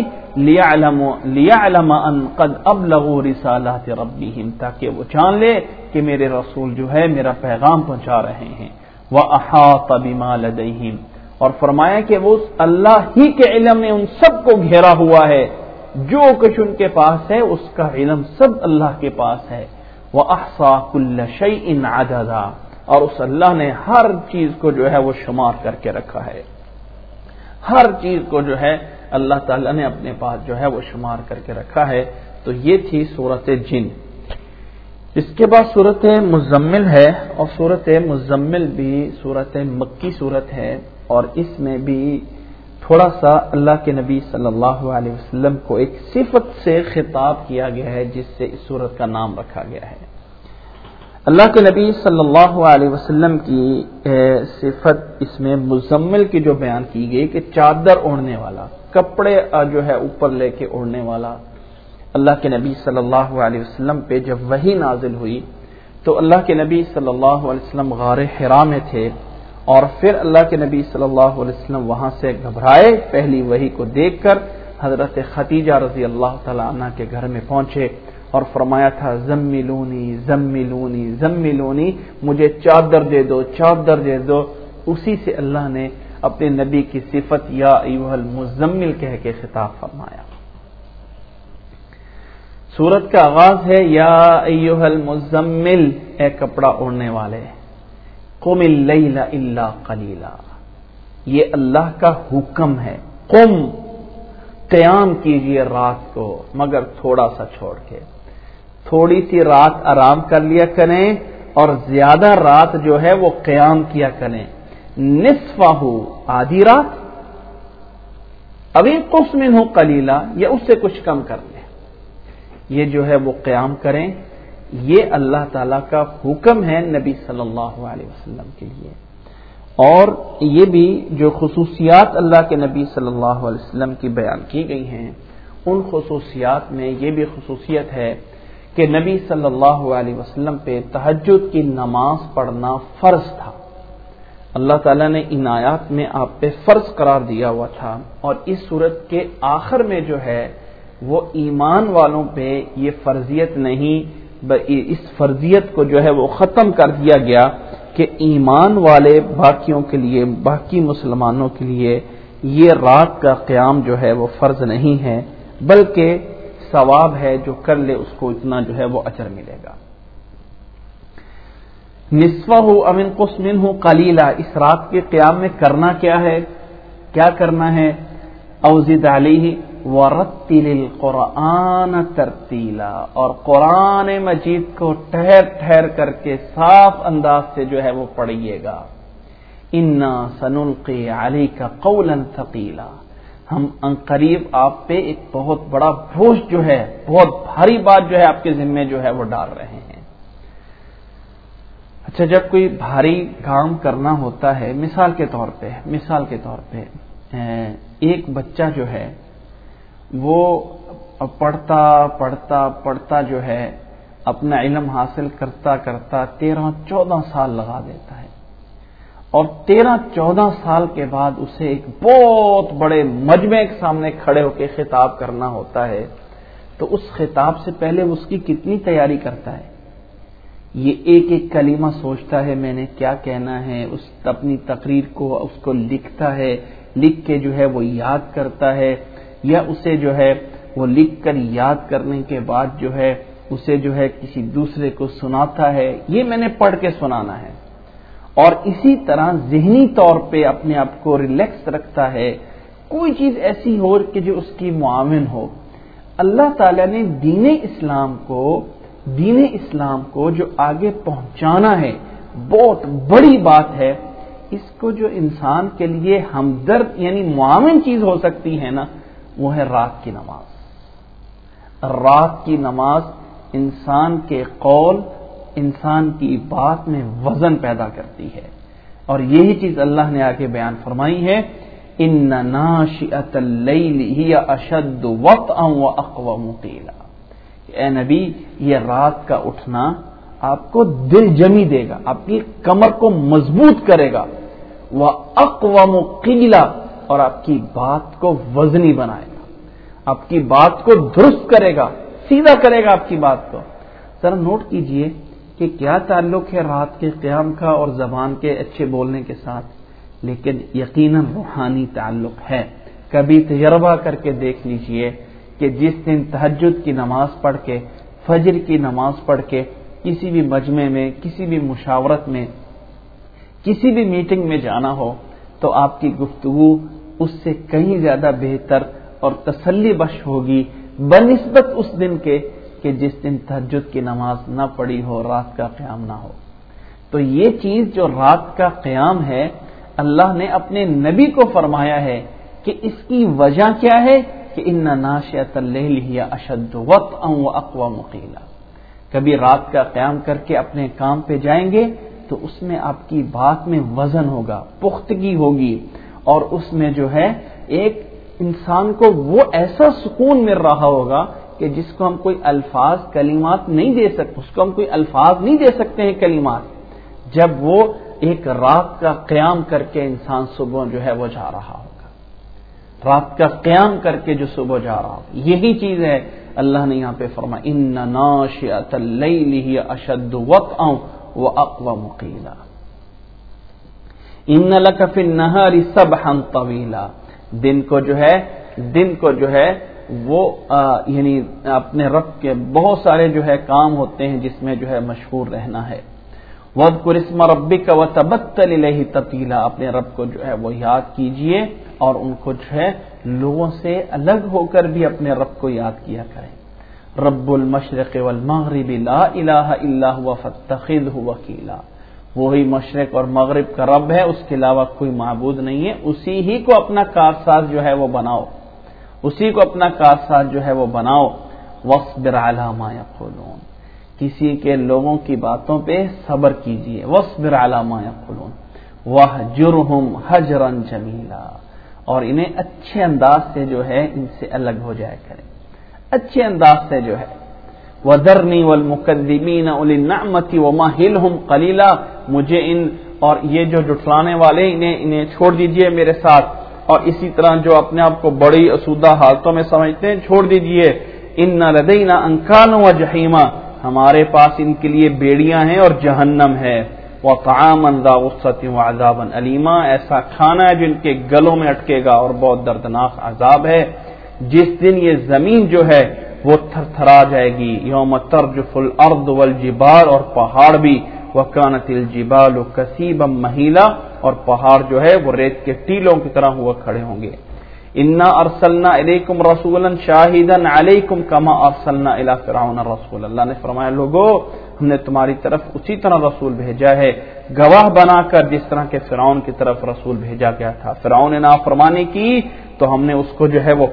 لیعلم ان قد ابلغوا رسالات ربهم، تاکہ وہ جان لے کہ میرے رسول جو ہے میرا پیغام پہنچا رہے ہیں. واحاط بما لديهم، اور فرمایا کہ وہ اللہ ہی کے علم نے ان سب کو گھیرا ہوا ہے، جو کچھ ان کے پاس ہے اس کا علم سب اللہ کے پاس ہے. وَأَحْصَى كُلَّ شَيْءٍ عَدَدًا، اور اس اللہ نے ہر چیز کو جو ہے وہ شمار کر کے رکھا ہے. ہر چیز کو جو ہے اللہ تعالیٰ نے اپنے پاس جو ہے وہ شمار کر کے رکھا ہے. تو یہ تھی سورۃ جن. اس کے بعد سورۃ مزمل ہے، اور سورۃ مزمل بھی سورۃ مکی سورت ہے، اور اس میں بھی تھوڑا سا اللہ کے نبی صلی اللہ علیہ وسلم کو ایک صفت سے خطاب کیا گیا ہے جس سے اس سورت کا نام رکھا گیا ہے. اللہ کے نبی صلی اللہ علیہ وسلم کی صفت اس میں مزمل کی جو بیان کی گئی کہ چادر اوڑھنے والا، کپڑے جو ہے اوپر لے کے اوڑھنے والا. اللہ کے نبی صلی اللہ علیہ وسلم پہ جب وحی نازل ہوئی تو اللہ کے نبی صلی اللہ علیہ وسلم غار حرا میں تھے، اور پھر اللہ کے نبی صلی اللہ علیہ وسلم وہاں سے گھبرائے پہلی وحی کو دیکھ کر، حضرت خدیجہ رضی اللہ تعالی عنہ کے گھر میں پہنچے اور فرمایا تھا زملونی زملونی زملونی، مجھے چادر دے دو چادر دے دو. اسی سے اللہ نے اپنے نبی کی صفت یا ایھا المزمل کہہ کے خطاب فرمایا. سورت کا آغاز ہے یا ایھا المزمل، اے کپڑا اوڑھنے والے، قم اللیل الا قلیلا، یہ اللہ کا حکم ہے. قم، قیام کیجئے رات کو مگر تھوڑا سا چھوڑ کے. تھوڑی سی رات آرام کر لیا کریں اور زیادہ رات جو ہے وہ قیام کیا کریں. نصفہ، آدھی رات، ابھی انقص منہ قلیلا، یا اس سے کچھ کم کر لیں. یہ جو ہے وہ قیام کریں. یہ اللہ تعالی کا حکم ہے نبی صلی اللہ علیہ وسلم کے لیے. اور یہ بھی جو خصوصیات اللہ کے نبی صلی اللہ علیہ وسلم کی بیان کی گئی ہیں، ان خصوصیات میں یہ بھی خصوصیت ہے کہ نبی صلی اللہ علیہ وسلم پہ تہجد کی نماز پڑھنا فرض تھا. اللہ تعالیٰ نے ان آیات میں آپ پہ فرض قرار دیا ہوا تھا. اور اس صورت کے آخر میں جو ہے وہ ایمان والوں پہ یہ فرضیت نہیں، اس فرضیت کو جو ہے وہ ختم کر دیا گیا کہ ایمان والے باقیوں کے لیے، باقی مسلمانوں کے لیے یہ رات کا قیام جو ہے وہ فرض نہیں ہے، بلکہ ثواب ہے، جو کر لے اس کو اتنا جو ہے وہ اجر ملے گا. نصفہ او انقص منہ قلیلا، اس رات کے قیام میں کرنا کیا ہے؟ کیا کرنا ہے؟ او زد علیہ ورتل القرآن ترتیلا، اور قرآن مجید کو ٹھہر ٹھہر کر کے صاف انداز سے جو ہے وہ پڑھیے گا. انا سنلقی علیک قولا ثقیلا، ہم عنقریب آپ پہ ایک بہت بڑا بوجھ جو ہے، بہت بھاری بات جو ہے آپ کے ذمے جو ہے وہ ڈال رہے ہیں. اچھا، جب کوئی بھاری کام کرنا ہوتا ہے، مثال کے طور پہ ایک بچہ جو ہے وہ پڑھتا جو ہے اپنا علم حاصل کرتا 13-14 سال لگا دیتا ہے، اور 13-14 سال کے بعد اسے ایک بہت بڑے مجمع کے سامنے کھڑے ہو کے خطاب کرنا ہوتا ہے. تو اس خطاب سے پہلے اس کی کتنی تیاری کرتا ہے؟ یہ ایک ایک کلمہ سوچتا ہے میں نے کیا کہنا ہے، اس اپنی تقریر کو اس کو لکھتا ہے، لکھ کے جو ہے وہ یاد کرتا ہے، یا اسے جو ہے وہ لکھ کر یاد کرنے کے بعد جو ہے اسے جو ہے کسی دوسرے کو سناتا ہے، یہ میں نے پڑھ کے سنانا ہے. اور اسی طرح ذہنی طور پہ اپنے آپ کو ریلیکس رکھتا ہے، کوئی چیز ایسی ہو کہ جو اس کی معاون ہو. اللہ تعالیٰ نے دین اسلام کو جو آگے پہنچانا ہے، بہت بڑی بات ہے. اس کو جو انسان کے لیے ہمدرد یعنی معاون چیز ہو سکتی ہے نا، وہ ہے رات کی نماز. رات کی نماز انسان کے قول، انسان کی بات میں وزن پیدا کرتی ہے. اور یہی چیز اللہ نے آگے بیان فرمائی ہے، ان ناشئۃ اللیل ہی اشد وطئا واقوم قیلا. اے نبی، یہ رات کا اٹھنا آپ کو دل جمی دے گا، آپ کی کمر کو مضبوط کرے گا. واقوم قیلا، اور آپ کی بات کو وزنی بنائے گا، آپ کی بات کو درست کرے گا، سیدھا کرے گا آپ کی بات کو. ذرا نوٹ کیجئے کہ کیا تعلق ہے رات کے قیام کا اور زبان کے اچھے بولنے کے ساتھ، لیکن یقیناً روحانی تعلق ہے. کبھی تجربہ کر کے دیکھ لیجئے کہ جس دن تہجد کی نماز پڑھ کے، فجر کی نماز پڑھ کے کسی بھی مجمع میں، کسی بھی مشاورت میں، کسی بھی میٹنگ میں جانا ہو، تو آپ کی گفتگو اس سے کہیں زیادہ بہتر اور تسلی بخش ہوگی بنسبت اس دن کے کہ جس دن تہجد کی نماز نہ پڑھی ہو، رات کا قیام نہ ہو. تو یہ چیز جو رات کا قیام ہے، اللہ نے اپنے نبی کو فرمایا ہے کہ اس کی وجہ کیا ہے کہ ان ناشئۃ اللیل ہی اشد وطئا واقوم قیلا. کبھی رات کا قیام کر کے اپنے کام پہ جائیں گے تو اس میں آپ کی بات میں وزن ہوگا، پختگی ہوگی، اور اس میں جو ہے ایک انسان کو وہ ایسا سکون مل رہا ہوگا کہ جس کو ہم کوئی الفاظ کلمات نہیں دے سکتے، اس کو ہم کوئی الفاظ نہیں دے سکتے ہیں کلمات، جب وہ ایک رات کا قیام کر کے انسان صبح جو ہے وہ جا رہا ہوگا. رات کا قیام کر کے جو صبح جا رہا ہوگا، یہی چیز ہے اللہ نے یہاں پہ فرمایا ان ناشئۃ اللیل ہی اشد وطئا واقوم قیلا ان لک فی النہار سبحا طویلا، دن کو جو ہے وہ یعنی اپنے رب کے بہت سارے جو ہے کام ہوتے ہیں جس میں جو ہے مشغول رہنا ہے. وَاذْكُرِ اسْمَ رَبِّكَ وَتَبَتَّلْ إِلَيْهِ تَبْتِيلًا، اپنے رب کو جو ہے وہ یاد کیجئے اور ان کو جو ہے لوگوں سے الگ ہو کر بھی اپنے رب کو یاد کیا کریں. رب المشرق والمغرب لا الہ الا هو فاتخذہ وکیلا، وہی مشرق اور مغرب کا رب ہے، اس کے علاوہ کوئی معبود نہیں ہے، اسی ہی کو اپنا کارساز جو ہے وہ بناؤ، اسی کو اپنا کارساز جو ہے وہ بناؤ. وَاصْبِرْ عَلَى مَا يَقُولُونَ، کسی کے لوگوں کی باتوں پہ صبر کیجئے. وَاصْبِرْ عَلَى مَا يَقُولُونَ وَاهْجُرْهُمْ هَجْرًا جَمِيلًا، اور انہیں اچھے انداز سے جو ہے ان سے الگ ہو جایا کریں، اچھے انداز سے جو ہے. وَذَرْنِي وَالْمُكَذِّبِينَ أُولِي النَّعْمَةِ وَمَهِّلْهُمْ قَلِيلًا، مجھے ان اور یہ جو جھٹلانے والے انہیں چھوڑ دیجئے میرے ساتھ، اور اسی طرح جو اپنے آپ کو بڑی اسودہ حالتوں میں سمجھتے ہیں چھوڑ دیجئے. ان لدینا انکالا وجحیما، ہمارے پاس ان کے لیے بیڑیاں ہیں اور جہنم ہے. وطعاما ذا غصۃ وعذابا الیما، ایسا کھانا ہے جو ان کے گلوں میں اٹکے گا اور بہت دردناک عذاب ہے. جس دن یہ زمین جو ہے وہ تھر تھرا جائے گی. یوم ترجف الارض والجبال، اور پہاڑ بھی. وکانت الجبال کثیبا مہیلا، اور پہاڑ جو ہے وہ ریت کے ٹیلوں کی طرح ہوا کھڑے ہوں گے. انا ارسلنا الیکم رسولا شاہدا علیکم کما ارسلنا الی فرعون رسولا، اللہ نے فرمایا لوگو ہم نے تمہاری طرف اسی طرح رسول بھیجا ہے گواہ بنا کر جس طرح کے فرعون کی طرف رسول بھیجا گیا تھا. فرعون نے نافرمانی کی تو ہم نے اس کو جو ہے وہ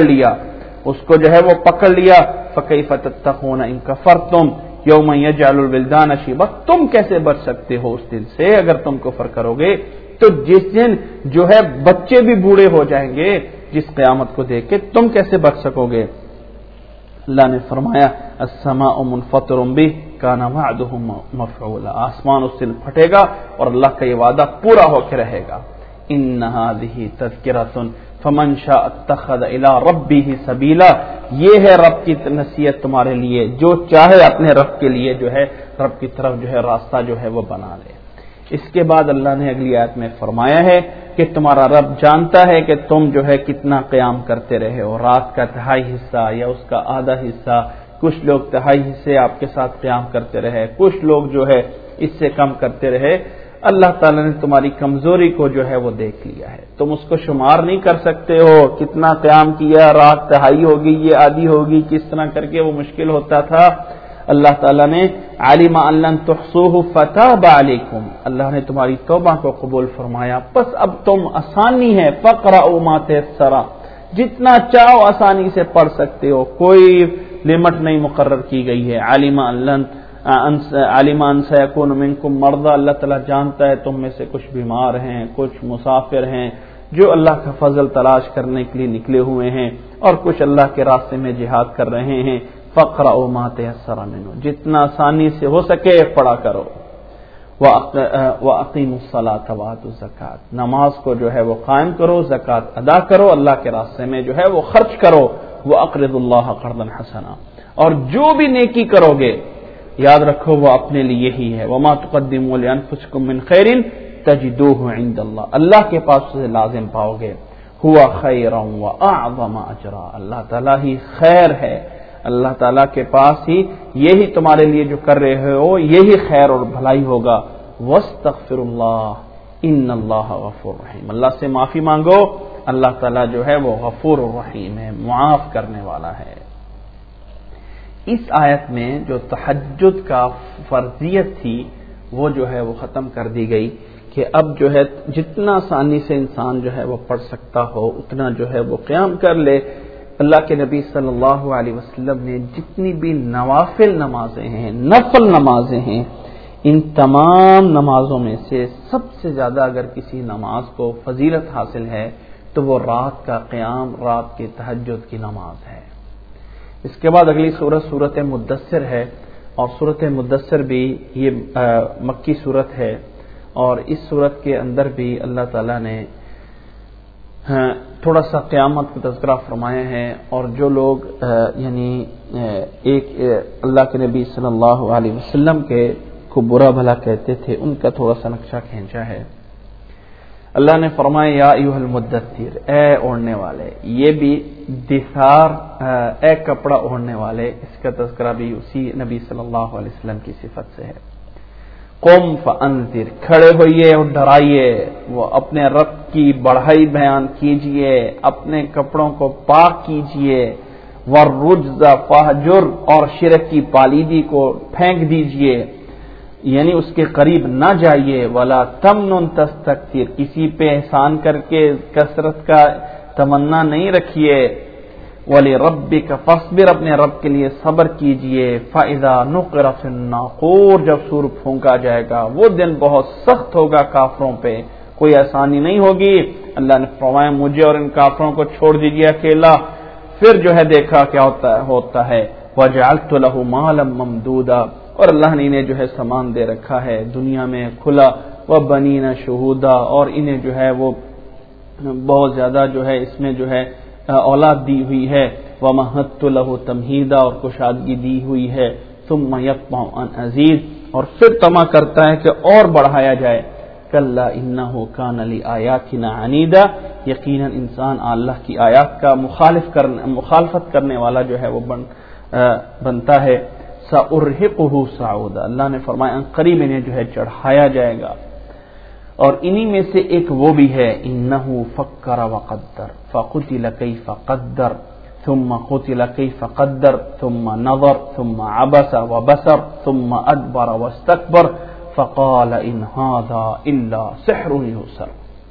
پکڑ لیا. فکیف تتقون ان کفرتم یوم یجعل الولدان شیبا، تم کیسے بچ سکتے ہو اس دن سے اگر تم کفر کرو گے، تو جس دن جو ہے بچے بھی بوڑھے ہو جائیں گے، جس قیامت کو دیکھ کے تم کیسے بچ سکو گے. اللہ نے فرمایا السماء منفطر به کان وعده مفعولا، آسمان اس دن پھٹے گا اور اللہ کا یہ وعدہ پورا ہو کے رہے گا. ان هذه تذکرۃ فمن شاء اتخذ الى ربه سبیلا، یہ ہے رب کی نصیحت تمہارے لیے، جو چاہے اپنے رب کے لیے جو ہے رب کی طرف جو ہے راستہ جو ہے وہ بنا لے. اس کے بعد اللہ نے اگلی آیت میں فرمایا ہے کہ تمہارا رب جانتا ہے کہ تم جو ہے کتنا قیام کرتے رہے ہو، رات کا تہائی حصہ یا اس کا آدھا حصہ، کچھ لوگ تہائی حصے آپ کے ساتھ قیام کرتے رہے، کچھ لوگ جو ہے اس سے کم کرتے رہے. اللہ تعالیٰ نے تمہاری کمزوری کو جو ہے وہ دیکھ لیا ہے، تم اس کو شمار نہیں کر سکتے ہو کتنا قیام کیا، رات تہائی ہوگی یہ آدھی ہوگی، کس طرح کر کے وہ مشکل ہوتا تھا. اللہ تعالیٰ نے علم ان لن تحصوه فتاب علیکم، اللہ نے تمہاری توبہ کو قبول فرمایا، پس اب تم آسانی ہے فقرؤوا ما تيسر، جتنا چاہو آسانی سے پڑھ سکتے ہو، کوئی لمٹ نہیں مقرر کی گئی ہے. علم ان سيكون منكم مرضى، اللہ تعالیٰ جانتا ہے تم میں سے کچھ بیمار ہیں، کچھ مسافر ہیں جو اللہ کا فضل تلاش کرنے کے لیے نکلے ہوئے ہیں، اور کچھ اللہ کے راستے میں جہاد کر رہے ہیں. فقرؤوا ما تيسر منه، جتنا آسانی سے ہو سکے پڑھا کرو. واقیموا الصلاۃ وآتوا الزکاۃ، نماز کو جو ہے وہ قائم کرو، زکات ادا کرو، اللہ کے راستے میں جو ہے وہ خرچ کرو. واقرضوا اللہ قرضا حسنا، اور جو بھی نیکی کرو گے یاد رکھو وہ اپنے لیے ہی ہے. وما تقدموا لانفسکم من خیر تجدوه عند اللہ، اللہ کے پاس سے لازم پاؤ گے. هو خیرا واعظم اجرا، اللہ تعالیٰ ہی خیر ہے، اللہ تعالیٰ کے پاس ہی یہی تمہارے لیے جو کر رہے ہو یہی خیر اور بھلائی ہوگا. واستغفر اللہ ان اللہ غفور رحیم، اللہ سے معافی مانگو، اللہ تعالیٰ جو ہے وہ غفور الرحیم ہے، معاف کرنے والا ہے. اس آیت میں جو تہجد کا فرضیت تھی وہ جو ہے وہ ختم کر دی گئی کہ اب جو ہے جتنا آسانی سے انسان جو ہے وہ پڑھ سکتا ہو اتنا جو ہے وہ قیام کر لے. اللہ کے نبی صلی اللہ علیہ وسلم نے جتنی بھی نوافل نمازیں ہیں، نفل نمازیں ہیں، ان تمام نمازوں میں سے سب سے زیادہ اگر کسی نماز کو فضیلت حاصل ہے تو وہ رات کا قیام، رات کے تہجد کی نماز ہے. اس کے بعد اگلی سورت مدثر ہے، اور سورت مدثر بھی یہ مکی سورت ہے، اور اس سورت کے اندر بھی اللہ تعالیٰ نے تھوڑا سا قیامت کا تذکرہ فرمایا ہے، اور جو لوگ ایک اللہ کے نبی صلی اللہ علیہ وسلم کے کو برا بھلا کہتے تھے، ان کا تھوڑا سا نقشہ کھینچا ہے۔ اللہ نے فرمایا یا ایھا المدثر، اے اوڑھنے والے، یہ بھی دثار اے کپڑا اوڑھنے والے، اس کا تذکرہ بھی اسی نبی صلی اللہ علیہ وسلم کی صفت سے ہے۔ قم فانذر، کھڑے ہوئیے اور ڈرائیے، وہ اپنے رب کی بڑائی بیان کیجئے، اپنے کپڑوں کو پاک کیجئے، والرجز فہجر، اور شرک کی پالیدی کو پھینک دیجئے، یعنی اس کے قریب نہ جائیے، ولا تمنن تستکثر، کسی پہ احسان کر کے کثرت کا تمنا نہیں رکھیے، وَلِرَبِّكَ فَاصْبِرْ، اپنے رب کے لیے صبر کیجئے، فَإِذَا نُقِرَ فِي النَّاقُورِ، جب سور پھونکا جائے گا، وہ دن بہت سخت ہوگا کافروں پہ، کوئی آسانی نہیں ہوگی۔ اللہ نے فرمایا مجھے اور ان کافروں کو چھوڑ دیجئے اکیلا، پھر جو ہے دیکھا کیا ہوتا ہے، وَجَعَلْتُ لَهُ مَالًا مَمْدُودًا، اور اللہ نے انہیں جو ہے سامان دے رکھا ہے دنیا میں کھلا، وَبَنِينَ شُهُودًا، اور انہیں جو ہے وہ بہت زیادہ جو ہے اس میں جو ہے اولاد دی ہوئی ہے، وَمَهَّدتُّ لَهُ تَمْهِيدًا، اور کشادگی دی ہوئی ہے، ثُمَّ يَطْمَعُ أَنْ أَزِيدَ، اور پھر طمع کرتا ہے کہ اور بڑھایا جائے، كَلَّا إِنَّهُ كَانَ لِآيَاتِنَا عَنِيدًا، یقیناً انسان اللہ کی آیات کا مخالفت کرنے والا جو ہے وہ بنتا ہے، سَأُرْهِقُهُ صَعُودًا، اللہ نے فرمایا قریب انہیں جو ہے چڑھایا جائے گا۔ اور انہی میں سے ایک وہ بھی ہے، انہ فکر وقدر فقتل کیف قدر ثم قتل کیف قدر ثم نظر ثم عبس وبسر ثم ادبر واستكبر فقال ان هذا الا سحر یؤثر۔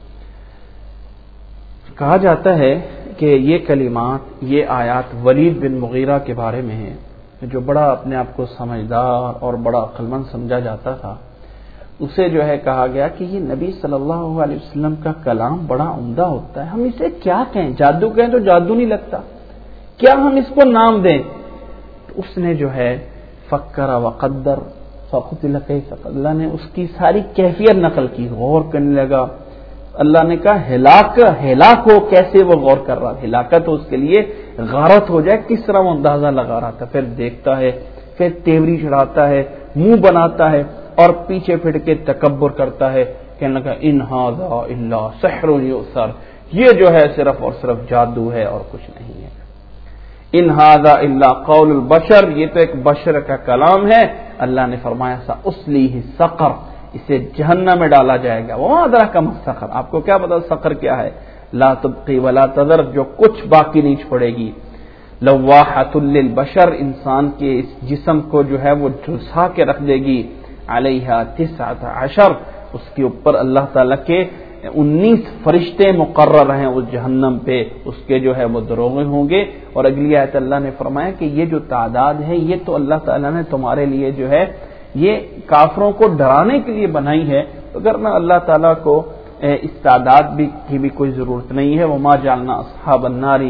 کہا جاتا ہے کہ یہ کلمات، یہ آیات ولید بن مغیرہ کے بارے میں ہیں، جو بڑا اپنے آپ کو سمجھدار اور بڑا عقلمند سمجھا جاتا تھا۔ اسے جو ہے کہا گیا کہ یہ نبی صلی اللہ علیہ وسلم کا کلام بڑا عمدہ ہوتا ہے، ہم اسے کیا کہیں، جادو کہیں تو جادو نہیں لگتا، کیا ہم اس کو نام دیں؟ تو اس نے جو ہے فکر وقدر فقتل کیف قدر، اللہ نے اس کی ساری کیفیت نقل کی، غور کرنے لگا۔ اللہ نے کہا ہلاک ہو، کیسے وہ غور کر رہا، ہلاکت ہو اس کے لیے غارت ہو جائے، کس طرح وہ اندازہ لگا رہا تھا، پھر دیکھتا ہے، پھر تیوری چڑھاتا ہے، منہ بناتا ہے، اور پیچھے پھر کے تکبر کرتا ہے، کہنے لگا ان ھذا الا سحر یؤثر، یہ جو ہے صرف اور صرف جادو ہے اور کچھ نہیں ہے۔ ان ھذا الا قول البشر، یہ تو ایک بشر کا کلام ہے۔ اللہ نے فرمایا سأصلیہ سقر، اسے جہنم میں ڈالا جائے گا۔ وما ادراک ما سقر، آپ کو کیا پتا سقر کیا ہے؟ لا تبقی ولا تذر، جو کچھ باقی نہیں چھوڑے گی۔ لواحۃ للبشر، انسان کے اس جسم کو جو ہے وہ جھلسا کے رکھ دے گی۔ علیہا 19، اس کے اوپر اللہ تعالیٰ کے 19 فرشتے مقرر ہیں اس جہنم پہ، اس کے جو ہے وہ دروغے ہوں گے۔ اور اگلی آیت اللہ نے فرمایا کہ یہ جو تعداد ہے یہ تو اللہ تعالیٰ نے تمہارے لیے جو ہے یہ کافروں کو ڈرانے کے لیے بنائی ہے، اگر نہ اللہ تعالیٰ کو اس تعداد کی بھی کوئی ضرورت نہیں ہے۔ وما جعلنا اصحاب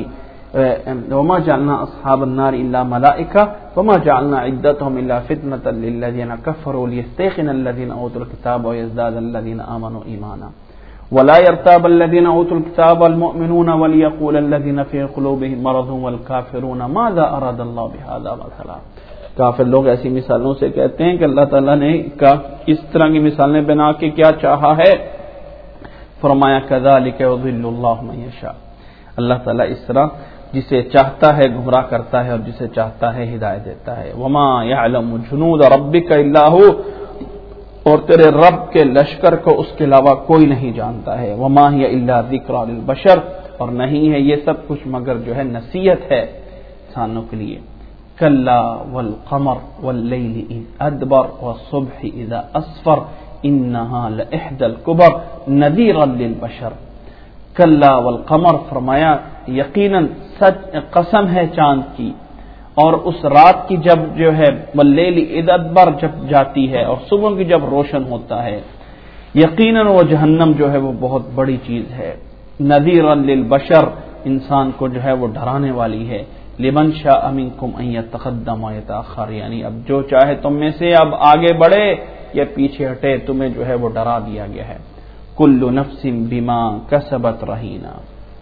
النار الا ملائکہ وما جعلنا عدتهم الا فتنة للذین کفروا لیستيقن الذین اوتوا الکتاب ویزداد الذین آمنوا ایمانا ولا يرتاب الذين اوتوا الكتاب والمؤمنون وليقول الذين في قلوبهم مرض والكافرون ماذا اراد الله بهذا مثلا۔ کافر لوگ ایسی مثالوں سے کہتے ہیں کہ اللہ تعالیٰ نے اس طرح کی مثالیں بنا کے کیا چاہا ہے؟ فرمایا كذلك يضل الله من يشاء، اللہ تعالیٰ اس طرح جسے چاہتا ہے گمراہ کرتا ہے اور جسے چاہتا ہے ہدایت دیتا ہے۔ وما يعلم جنود ربك الا هو، اور تیرے رب کے لشکر کو اس کے علاوہ کوئی نہیں جانتا ہے۔ وما هي الا ذکری للبشر، اور نہیں ہے یہ سب کچھ مگر جو ہے نصیحت ہے انسانوں کے لیے۔ کلا والقمر واللیل اذ ادبر والصبح اذا اسفر انہا لإحدى الکبر نذیرا للبشر۔ کلا والقمر، فرمایا یقیناً قسم ہے چاند کی اور اس رات کی جب جو ہے واللیل اذ ادبر جب جاتی ہے اور صبح کی جب روشن ہوتا ہے، یقیناً وہ جہنم جو ہے وہ بہت بڑی چیز ہے۔ نذیرا للبشر، انسان کو جو ہے وہ ڈرانے والی ہے۔ لمن شاء منکم ان یتقدم ویتأخر، یعنی اب جو چاہے تم میں سے اب آگے بڑھے یا پیچھے ہٹے، تمہیں جو ہے وہ ڈرا دیا گیا ہے۔ کل نفس بما کسبت رہینہ،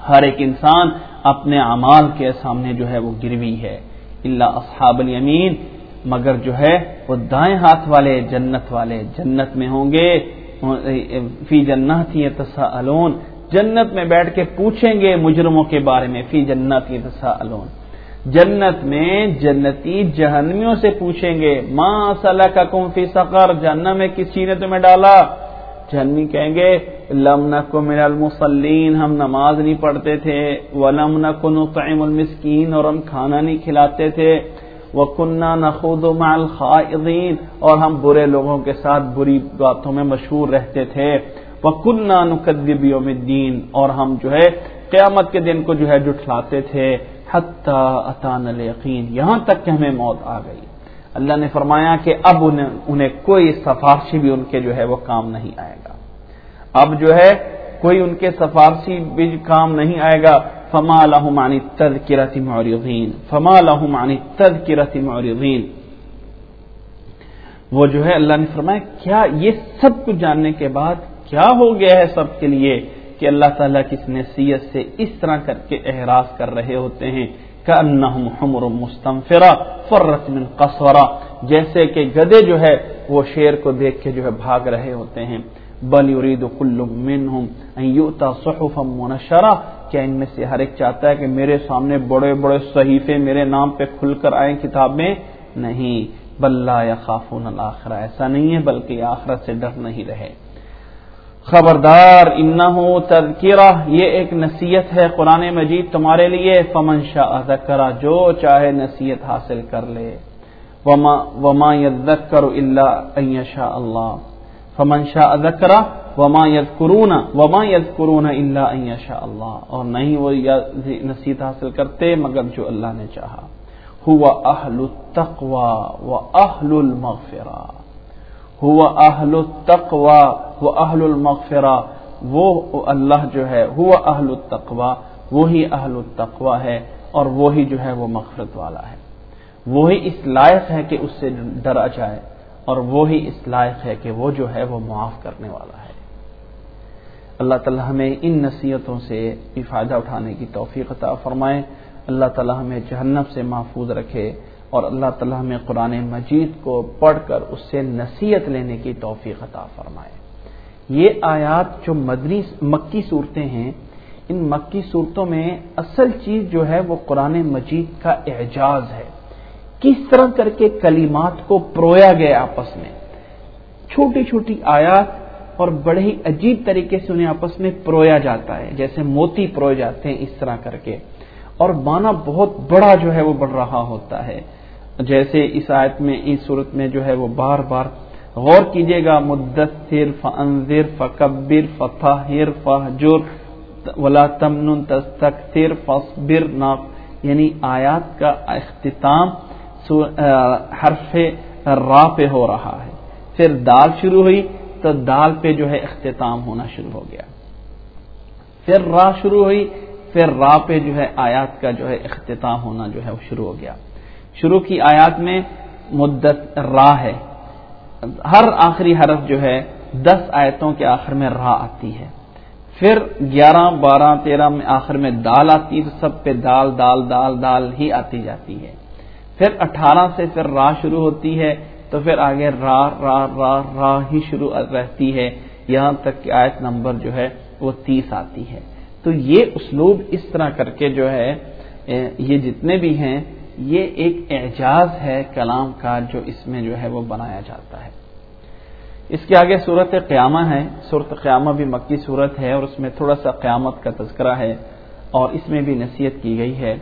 ہر ایک انسان اپنے اعمال کے سامنے جو ہے وہ گروی ہے. الا اصحاب الیمین، مگر جو ہے وہ دائیں ہاتھ والے، جنت والے جنت میں ہوں گے. فی جنات یتساءلون، جنت میں بیٹھ کے پوچھیں گے مجرموں کے بارے میں. فی جنات یتساءلون، جنت میں جنتی جہنمیوں سے پوچھیں گے ما سلککم فی سقر، جہنم میں کس چیز نے تمہیں ڈالا؟ جہنمی کہیں گے لم نکن من المصلین، ہم نماز نہیں پڑھتے تھے. ولم نکن نطعم المسکین، اور ہم کھانا نہیں کھلاتے تھے. وَكُنَّا نَخُوضُ مَعَ الْخَائِضِينَ، اور ہم برے لوگوں کے ساتھ بری باتوں میں مشہور رہتے تھے. وَكُنَّا نُكَذِّبُ بِيَوْمِ الدِّينِ، اور ہم جو ہے قیامت کے دن کو جو ہے جھٹلاتے تھے. حَتَّى أَتَانَا الْيَقِينُ، یہاں تک کہ ہمیں موت آ گئی. اللہ نے فرمایا کہ اب انہیں کوئی سفارشی بھی ان کے جو ہے وہ کام نہیں آئے گا. اب جو ہے کوئی ان کے سفارشی بھی کام نہیں آئے گا. فما لهم عن التذکرۃ معرضین، فما لهم عن التذکرۃ معرضین. وہ جو ہے اللہ نے فرمایا کیا یہ سب کچھ جاننے کے بعد کیا ہو گیا ہے سب کے لیے کہ اللہ تعالیٰ کی نصیحت سے اس طرح کر کے اعراض کر رہے ہوتے ہیں. کأنہم حمر مستنفرہ فرت من قسورہ، جیسے کہ گدھے جو ہے وہ شیر کو دیکھ کے جو ہے بھاگ رہے ہوتے ہیں. بل یرید کل منہم ان یؤتی صحفا منشرہ، کیا ان میں سے ہر ایک چاہتا ہے کہ میرے سامنے بڑے بڑے صحیفے میرے نام پہ کھل کر آئیں کتابیں؟ نہیں. بل لا یخافون الآخرہ، ایسا نہیں ہے بلکہ آخرت سے ڈر نہیں رہے. خبردار، انہ تذکرہ، یہ ایک نصیحت ہے قرآن مجید تمہارے لیے. فمن شاء ذکرہ، جو چاہے نصیحت حاصل کر لے. وما یذکر الا ان یشاء اللہ، فمن شاء ذکرہ وما یذکرون الا ان یشاء اللہ، اور نہیں وہ نصیحت حاصل کرتے مگر جو اللہ نے چاہا. هو اہل التقوی واہل المغفرہ، هو اہل التقوی واہل المغفرہ، وہ اللہ جو ہے هو اہل التقوی، وہی اہل التقوی ہے اور وہی جو ہے وہ مغفرت والا ہے. وہی اس لائق ہے کہ اس سے ڈرا جائے اور وہی اس لائق ہے کہ وہ جو ہے وہ معاف کرنے والا ہے. اللہ تعالیٰ ہمیں ان نصیحتوں سے بھی فائدہ اٹھانے کی توفیق عطا فرمائے. اللہ تعالیٰ ہمیں جہنم سے محفوظ رکھے اور اللہ تعالیٰ ہمیں قرآن مجید کو پڑھ کر اس سے نصیحت لینے کی توفیق عطا فرمائے. یہ آیات جو مکی صورتیں ہیں، ان مکی صورتوں میں اصل چیز جو ہے وہ قرآن مجید کا اعجاز ہے. کس طرح کر کے کلمات کو پرویا گیا آپس میں، چھوٹی چھوٹی آیات اور بڑے ہی عجیب طریقے سے انہیں آپس میں پرویا جاتا ہے، جیسے موتی پروئے جاتے ہیں اس طرح کر کے، اور معنی بہت بڑا جو ہے وہ بڑھ رہا ہوتا ہے. جیسے اس آیت میں، اس صورت میں جو ہے وہ بار بار غور کیجئے گا. مدثر فانذر فکبر فطہر فہجر ولا تمنن تستکثر فاصبر، یعنی آیات کا اختتام حرف را پہ ہو رہا ہے. پھر دال شروع ہوئی تو دال پہ جو ہے اختتام ہونا شروع ہو گیا. پھر را شروع ہوئی، پھر را پہ جو ہے آیات کا جو ہے اختتام ہونا جو ہے وہ شروع ہو گیا. شروع کی آیات میں مدت را ہے، ہر آخری حرف جو ہے 10 آیتوں کے آخر میں را آتی ہے. پھر 11 12 13 میں آخر میں دال آتی ہے، تو سب پہ دال دال دال دال ہی آتی جاتی ہے. پھر 18 سے پھر را شروع ہوتی ہے، تو پھر آگے را را را را ہی شروع رہتی ہے، یہاں تک کہ آیت نمبر جو ہے وہ 30 آتی ہے. تو یہ اسلوب اس طرح کر کے جو ہے یہ جتنے بھی ہیں یہ ایک اعجاز ہے کلام کا جو اس میں جو ہے وہ بنایا جاتا ہے. اس کے آگے صورت قیامہ ہے. صورت قیامہ بھی مکی صورت ہے اور اس میں تھوڑا سا قیامت کا تذکرہ ہے اور اس میں بھی نصیحت کی گئی ہے.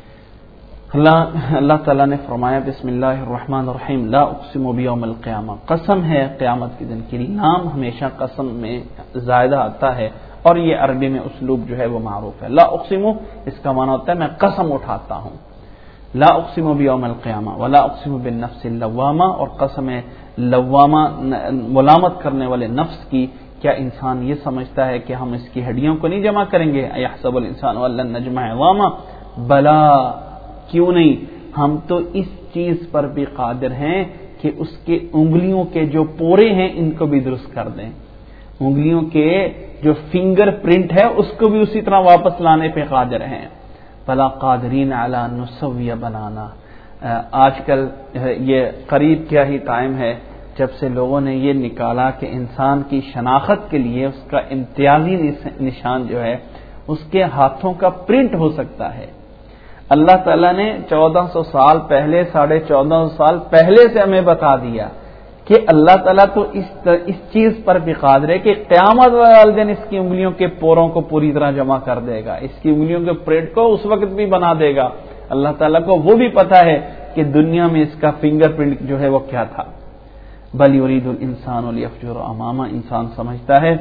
اللہ تعالیٰ نے فرمایا بسم اللہ الرحمن الرحیم لا اقسم بیوم القیامہ، قسم ہے قیامت کے دن کی. نام ہمیشہ قسم میں زائدہ آتا ہے اور یہ عربی میں اسلوب جو ہے وہ معروف ہے. لا اقسم، اس کا معنی ہوتا ہے میں قسم اٹھاتا ہوں. لا اقسم بیوم القیامہ ولا اقسم بالنفس اللوامہ، اور قسم لوامہ ملامت کرنے والے نفس کی. کیا انسان یہ سمجھتا ہے کہ ہم اس کی ہڈیوں کو نہیں جمع کریں گے؟ ایحسب الانسان ولن نجمع عظامہ، بلا کیوں نہیں، ہم تو اس چیز پر بھی قادر ہیں کہ اس کے انگلیوں کے جو پورے ہیں ان کو بھی درست کر دیں. انگلیوں کے جو فنگر پرنٹ ہے اس کو بھی اسی طرح واپس لانے پہ قادر ہیں. بلا قادرین علی نسوی بنانا. آج کل یہ قریب کیا ہی ٹائم ہے جب سے لوگوں نے یہ نکالا کہ انسان کی شناخت کے لیے اس کا امتیازی نشان جو ہے اس کے ہاتھوں کا پرنٹ ہو سکتا ہے. اللہ تعالیٰ نے 1400 سال پہلے 1450 سال پہلے سے ہمیں بتا دیا کہ اللہ تعالیٰ تو اس چیز پر بھی قادر ہے کہ قیامت والے دن اس کی انگلیوں کے پوروں کو پوری طرح جمع کر دے گا, اس کی انگلیوں کے پرنٹ کو اس وقت بھی بنا دے گا. اللہ تعالیٰ کو وہ بھی پتا ہے کہ دنیا میں اس کا فنگر پرنٹ جو ہے وہ کیا تھا. بل یرید الانسان لیفجر امامہ. انسان سمجھتا ہے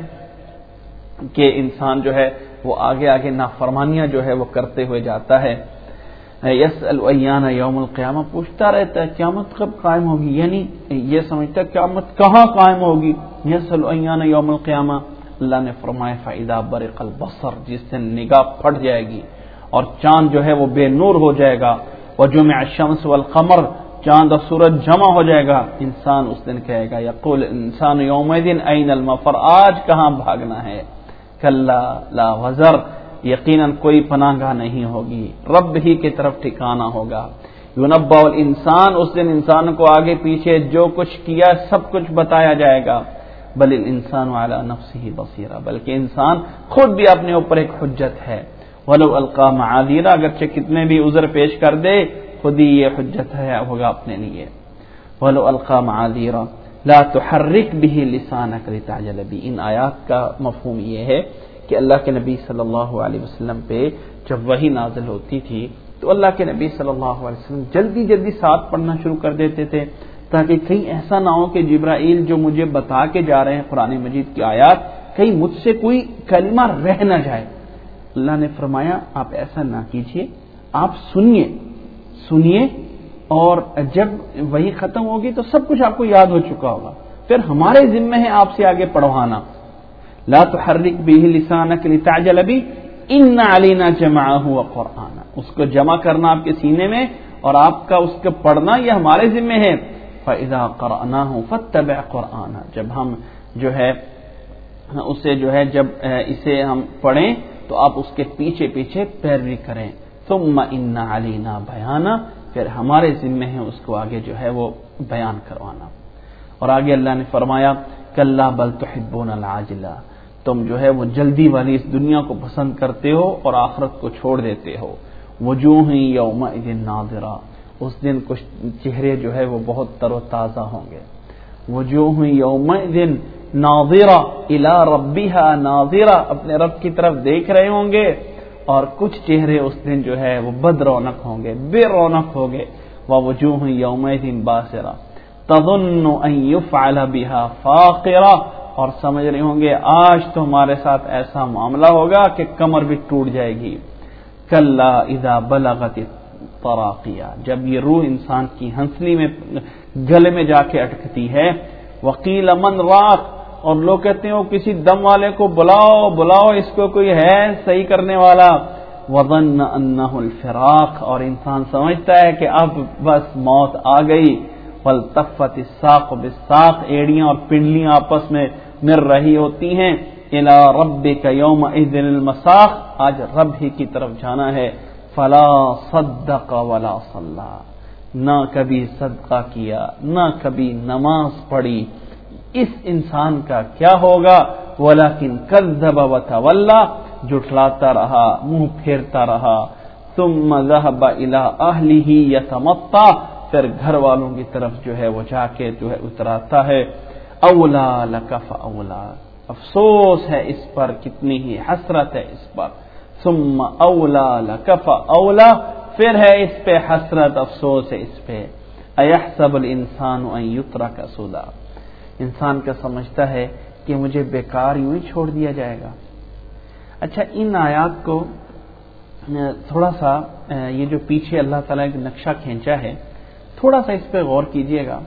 کہ انسان جو ہے وہ آگے آگے نافرمانیاں جو ہے وہ کرتے ہوئے جاتا ہے. یسأل ایان یوم القیامہ, پوچھتا رہتا ہے قیامت کب قائم ہوگی, یعنی یہ سمجھتا ہے قیامت کہاں قائم ہوگی. یسأل ایان یوم القیامہ. اللہ نے فرمایا فاذا برق البصر, جس سے نگاہ پھٹ جائے گی اور چاند جو ہے وہ بے نور ہو جائے گا. وجمع الشمس والقمر, چاند اور سورج جمع ہو جائے گا. انسان اس دن کہے گا یقول انسان یومئذ این المفر, آج کہاں بھاگنا ہے. کلا لا وزر, یقیناً کوئی پناہ گاہ نہیں ہوگی, رب ہی کی طرف ٹھکانا ہوگا. ینبأ الانسان, اس دن انسان کو آگے پیچھے جو کچھ کیا سب کچھ بتایا جائے گا. بل الانسان علی نفسہ بصیرہ, بلکہ انسان خود بھی اپنے اوپر ایک حجت ہے. ولو القى معاذیرا, اگرچہ کتنے بھی عذر پیش کر دے خود ہی یہ حجت ہے ہوگا اپنے لیے. ولو القى معاذیرا لا تحرک به لسانک لتعجل به. ان آیات کا مفہوم یہ ہے کہ اللہ کے نبی صلی اللہ علیہ وسلم پہ جب وحی نازل ہوتی تھی تو اللہ کے نبی صلی اللہ علیہ وسلم جلدی جلدی ساتھ پڑھنا شروع کر دیتے تھے تاکہ کہیں ایسا نہ ہو کہ جبرائیل جو مجھے بتا کے جا رہے ہیں قرآن مجید کی آیات, کہیں مجھ سے کوئی کلمہ رہ نہ جائے. اللہ نے فرمایا آپ ایسا نہ کیجیے, آپ سنیے اور جب وہی ختم ہوگی تو سب کچھ آپ کو یاد ہو چکا ہوگا, پھر ہمارے ذمہ ہے آپ سے آگے پڑھوانا. لا تحرک به لسانک لتعجل به ان علینا جمعه وقرآنہ, اس کو جمع کرنا آپ کے سینے میں اور آپ کا اس کو پڑھنا یہ ہمارے ذمہ ہے. فاذا قرأناه فاتبع قرآنہ, جب ہم جو ہے اسے جو ہے جب اسے ہم پڑھیں تو آپ اس کے پیچھے پیچھے پیروی کریں. ثم ان علینا بیانہ, پھر ہمارے ذمہ ہے اس کو آگے جو ہے وہ بیان کروانا. اور آگے اللہ نے فرمایا کلا بل تحبون العاجلہ, تم جو ہے وہ جلدی والی اس دنیا کو پسند کرتے ہو اور آخرت کو چھوڑ دیتے ہو. وجوہ یومئذ ناظرہ, اس دن کچھ چہرے جو ہے وہ بہت تر و تازہ ہوں گے. وجوہ یومئذ ناظرہ الی ربها ناظرہ, اپنے رب کی طرف دیکھ رہے ہوں گے, اور کچھ چہرے اس دن جو ہے وہ بد رونق ہوں گے, بے رونق ہوں گے. ووجوہ یومئذ باسرہ تظن ان یفعل بها فاقرہ, اور سمجھ رہے ہوں گے آج تو ہمارے ساتھ ایسا معاملہ ہوگا کہ کمر بھی ٹوٹ جائے گی. کلا اذا بلغت التراقیہ, جب یہ روح انسان کی ہنسلی میں گلے میں جا کے اٹکتی ہے. وقیل من راق, اور لوگ کہتے ہیں وہ کسی دم والے کو بلاؤ اس کو کوئی ہے صحیح کرنے والا. وظن انہ الفراق, اور انسان سمجھتا ہے کہ اب بس موت آ گئی. والتفت الساق بالساق, ایڑیاں اور پنڈلیاں آپس میں مر رہی ہوتی ہیں. الی ربک یومئذ المساق, آج رب ہی کی طرف جانا ہے. فلا صدق ولا صلی, نہ کبھی صدقہ کیا نہ کبھی نماز پڑھی. اس انسان کا کیا ہوگا؟ ولیکن کذب وتولی, جھٹلاتا رہا, منہ پھیرتا رہا. ثم ذهب الى اهله يتمطى, پھر گھر والوں کی طرف جو ہے وہ جا کے جو ہے اتراتا ہے. اولا لک فاولا, افسوس ہے اس پر, کتنی ہی حسرت ہے اس پر. ثم اولا لک فاولا, پھر ہے اس پہ حسرت, افسوس ہے اس پہ. ایحسب الانسان ان یترک سدی, انسان کا سمجھتا ہے کہ مجھے بیکار یوں ہی چھوڑ دیا جائے گا. اچھا, ان آیات کو تھوڑا سا یہ جو پیچھے اللہ تعالیٰ نے نقشہ کھینچا ہے تھوڑا سا اس پہ غور کیجئے گا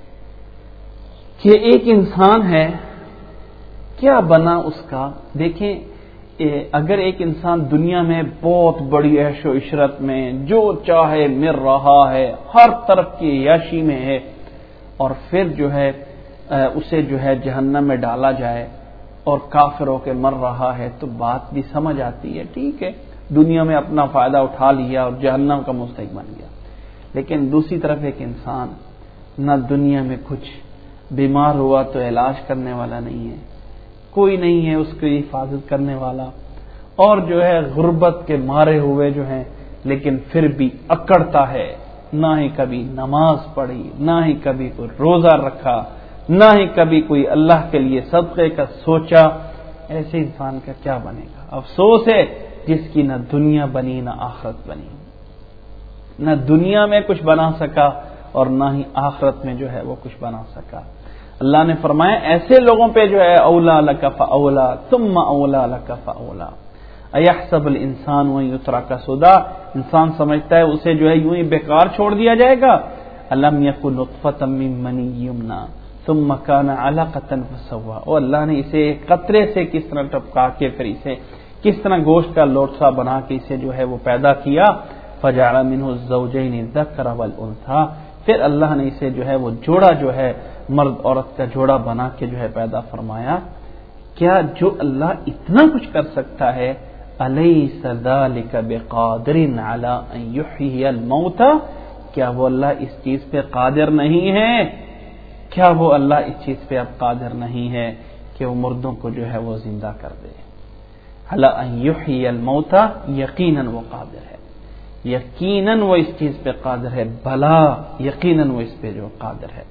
کہ ایک انسان ہے, کیا بنا اس کا. دیکھیں, اگر ایک انسان دنیا میں بہت بڑی عیش و عشرت میں جو چاہے مر رہا ہے, ہر طرف کی عیاشی میں ہے, اور پھر جو ہے اسے جو ہے جہنم میں ڈالا جائے اور کافر ہو کے مر رہا ہے تو بات بھی سمجھ آتی ہے، ٹھیک ہے دنیا میں اپنا فائدہ اٹھا لیا اور جہنم کا مستحق بن گیا، لیکن دوسری طرف ایک انسان نہ دنیا میں کچھ بیمار ہوا تو علاج کرنے والا نہیں ہے، کوئی نہیں ہے اس کی حفاظت کرنے والا، اور جو ہے غربت کے مارے ہوئے جو ہیں لیکن پھر بھی اکڑتا ہے، نہ ہی کبھی نماز پڑھی، نہ ہی کبھی کوئی روزہ رکھا، نہ ہی کبھی کوئی اللہ کے لیے صدقے کا سوچا، ایسے انسان کا کیا بنے گا؟ افسوس ہے جس کی نہ دنیا بنی نہ آخرت بنی، نہ دنیا میں کچھ بنا سکا اور نہ ہی آخرت میں جو ہے وہ کچھ بنا سکا۔ اللہ نے فرمایا ایسے لوگوں پہ جو ہے اولا لک فاولا ثم اولا لک فاولا ایحسب الانسان ان یترک سدی، انسان سمجھتا ہے اسے جو ہے یوں ہی بیکار چھوڑ دیا جائے گا، الم یکن نطفۃ من منی یمنی ثم کان علقۃ فسوی، اور اللہ نے اسے ایک قطرے سے کس طرح ٹپکا کے پھر اسے کس طرح گوشت کا لوٹھا بنا کے اسے جو ہے وہ پیدا کیا، فجعل منه الزوجین الذکر والانثی، پھر اللہ نے اسے جو ہے وہ جوڑا جو ہے مرد عورت کا جوڑا بنا کے جو ہے پیدا فرمایا۔ کیا جو اللہ اتنا کچھ کر سکتا ہے، الیس ذلک بقادر علی ان یحیی الموتى، کیا وہ اللہ اس چیز پہ قادر نہیں ہے؟ کیا وہ اللہ اس چیز پہ اب قادر نہیں ہے کہ وہ مردوں کو جو ہے وہ زندہ کر دے؟ علی ان یحیی الموتى، یقیناً وہ قادر ہے، یقیناً وہ اس چیز پہ قادر ہے، بھلا یقیناً وہ اس پہ جو قادر ہے۔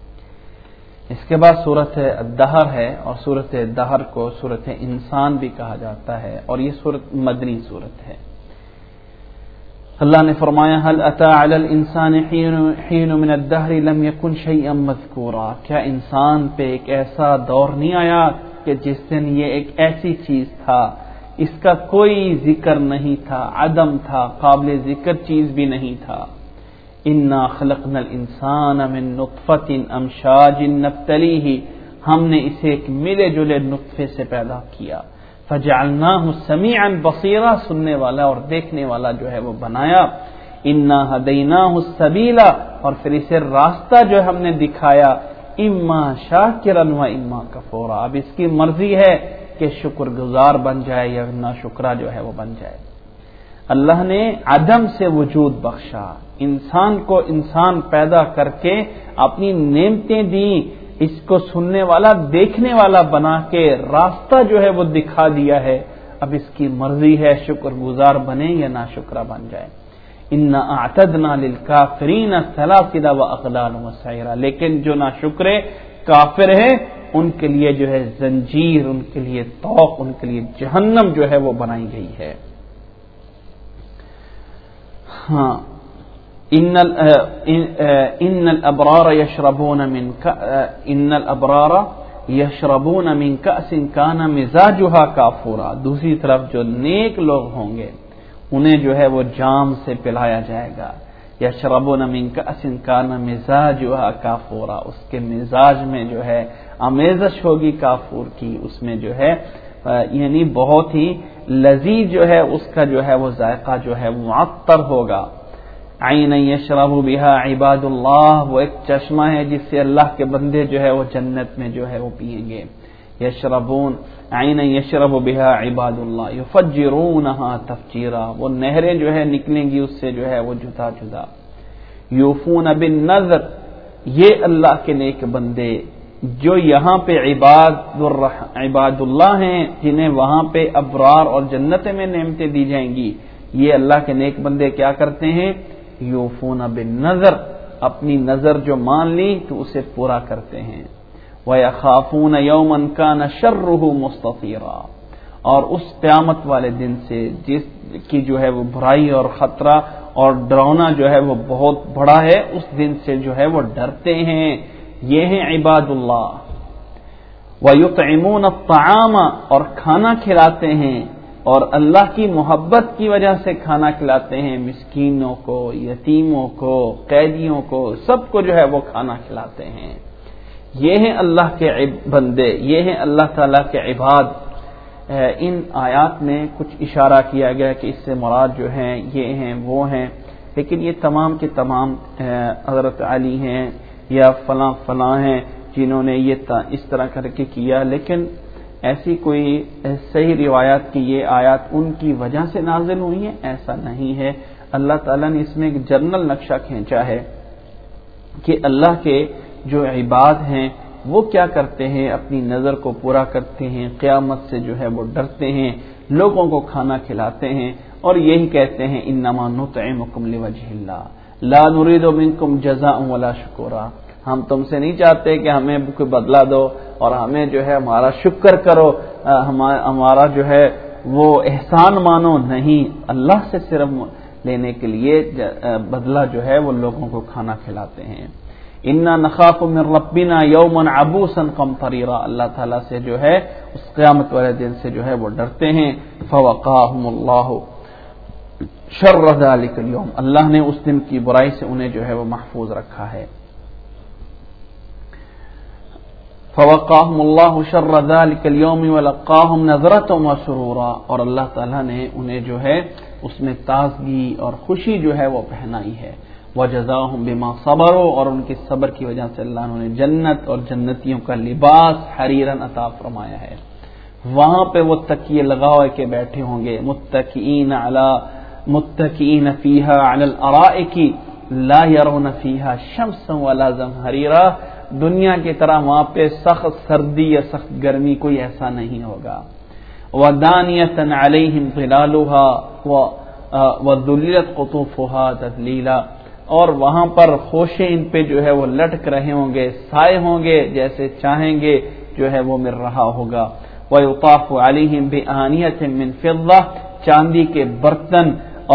اس کے بعد سورت الدہر ہے، اور سورت الدہر کو سورت انسان بھی کہا جاتا ہے، اور یہ سورت مدنی سورت ہے۔ اللہ نے فرمایا هل اتى على الانسان حين من الدهر لم يكن شيئا مذكورا، کیا انسان پہ ایک ایسا دور نہیں آیا کہ جس دن یہ ایک ایسی چیز تھا اس کا کوئی ذکر نہیں تھا، عدم تھا، قابل ذکر چیز بھی نہیں تھا۔ انا خلقنا الانسان من نطفۃ امشاج نبتلیہ، ہم نے اسے ایک ملے جلے نطفے سے پیدا کیا، فجعلناہ سمیعا بصیرا، سننے والا اور دیکھنے والا جو ہے وہ بنایا، انا ہدیناہ السبیل، اور پھر اسے راستہ جو ہم نے دکھایا، اما شاکرا و اما کفورا، اب اس کی مرضی ہے کہ شکر گزار بن جائے یا ناشکرا جو ہے وہ بن جائے۔ اللہ نے عدم سے وجود بخشا، انسان کو انسان پیدا کر کے اپنی نعمتیں دی، اس کو سننے والا دیکھنے والا بنا کے راستہ جو ہے وہ دکھا دیا ہے، اب اس کی مرضی ہے شکر گزار بنے یا ناشکرا بن جائے۔ انا اعتدنا للکافرین سلاسل واغلالا وسعیرا، لیکن جو ناشکرے کافر ہیں ان کے لیے جو ہے زنجیر، ان کے لیے طوق، ان کے لیے جہنم جو ہے وہ بنائی گئی ہے۔ ہاں ان الابرار یشربون من کأس کان مزاجها کافورا، دوسری طرف جو نیک لوگ ہوں گے انہیں جو ہے وہ جام سے پلایا جائے گا، یشربون من کأس کان مزاجها کافورا، اس کے مزاج میں جو ہے آمیزش ہوگی کافور کی، اس میں جو ہے یعنی بہت ہی لذیذ جو ہے اس کا جو ہے وہ ذائقہ جو ہے معطر ہوگا۔ عین یشرب بها عباد اللہ، وہ ایک چشمہ ہے جس سے اللہ کے بندے جو ہے وہ جنت میں جو ہے وہ پیئیں گے۔ یشربون عین یشرب بها عباد اللہ یفجرونها تفجیرا، وہ نہریں جو ہے نکلیں گی اس سے جو ہے وہ جدا جدا۔ یوفون بالنذر، یہ اللہ کے نیک بندے جو یہاں پہ عباد اللہ ہیں، جنہیں وہاں پہ ابرار اور جنت میں نعمتیں دی جائیں گی، یہ اللہ کے نیک بندے کیا کرتے ہیں؟ یوفون بالنذر، اپنی نظر جو مان لی تو اسے پورا کرتے ہیں۔ وَيَخَافُونَ يَوْمًا كَانَ شَرُّهُ مُسْتَطِيرًا، اور اس قیامت والے دن سے جس کی جو ہے وہ برائی اور خطرہ اور ڈراؤنا جو ہے وہ بہت بڑا ہے، اس دن سے جو ہے وہ ڈرتے ہیں۔ یہ ہیں عباد اللہ۔ وَيُطْعِمُونَ الطَّعَامَ، اور کھانا کھلاتے ہیں، اور اللہ کی محبت کی وجہ سے کھانا کھلاتے ہیں، مسکینوں کو، یتیموں کو، قیدیوں کو، سب کو جو ہے وہ کھانا کھلاتے ہیں۔ یہ ہیں اللہ کے بندے، یہ ہیں اللہ تعالیٰ کے عباد۔ ان آیات میں کچھ اشارہ کیا گیا کہ اس سے مراد جو ہیں یہ ہیں وہ ہیں، لیکن یہ تمام کے تمام حضرت علی ہیں یا فلاں فلاں ہیں جنہوں نے یہ اس طرح کر کے کیا، لیکن ایسی کوئی صحیح روایات کی یہ آیات ان کی وجہ سے نازل ہوئی ہیں، ایسا نہیں ہے۔ اللہ تعالیٰ نے اس میں ایک جنرل نقشہ کھینچا ہے کہ اللہ کے جو عباد ہیں وہ کیا کرتے ہیں، اپنی نظر کو پورا کرتے ہیں، قیامت سے جو ہے وہ ڈرتے ہیں، لوگوں کو کھانا کھلاتے ہیں اور یہی کہتے ہیں انما نطعمکم لوجہ اللہ لا نريد منکم جزاء ولا شکورا، ہم تم سے نہیں چاہتے کہ ہمیں کوئی بدلہ دو اور ہمیں جو ہے ہمارا شکر کرو، ہمارا جو ہے وہ احسان مانو، نہیں، اللہ سے صرف لینے کے لیے بدلہ جو ہے وہ لوگوں کو کھانا کھلاتے ہیں۔ انا نخاف من ربنا یوما عبوسا قمطریرا، اللہ تعالیٰ سے جو ہے اس قیامت والے دن سے جو ہے وہ ڈرتے ہیں۔ فوقاهم اللہ شر ذلک اليوم، اللہ نے اس دن کی برائی سے انہیں جو ہے وہ محفوظ رکھا ہے۔ فوقاهم اللہ شر ذلک اليوم ولقاهم نظرة وسرورا، اور اللہ تعالیٰ نے انہیں جو ہے اس میں تازگی اور خوشی جو ہے وہ پہنائی ہے۔ وجزاهم بما صبروا، اور ان کے صبر کی وجہ سے اللہ نے جنت اور جنتیوں کا لباس حریرن عطا فرمایا ہے۔ وہاں پہ وہ تکیے لگائے کے بیٹھے ہوں گے، متکئین فیہا علی الارائک لا یرون فیہا شمسا ولا زمہریرا، دنیا کی طرح وہاں پہ سخت سردی یا سخت گرمی کوئی ایسا نہیں ہوگا۔ ودانیۃ علیہم ظلالھا وذللت قطوفھا تذلیلا، اور وہاں پر خوشیں ان پہ جو ہے وہ لٹک رہے ہوں گے، سائے ہوں گے، جیسے چاہیں گے جو ہے وہ مل رہا ہوگا۔ وَيُطَافُ عَلَيْهِمْ بِآنِيَةٍ مِّن فِضَّةٍ، چاندی کے برتن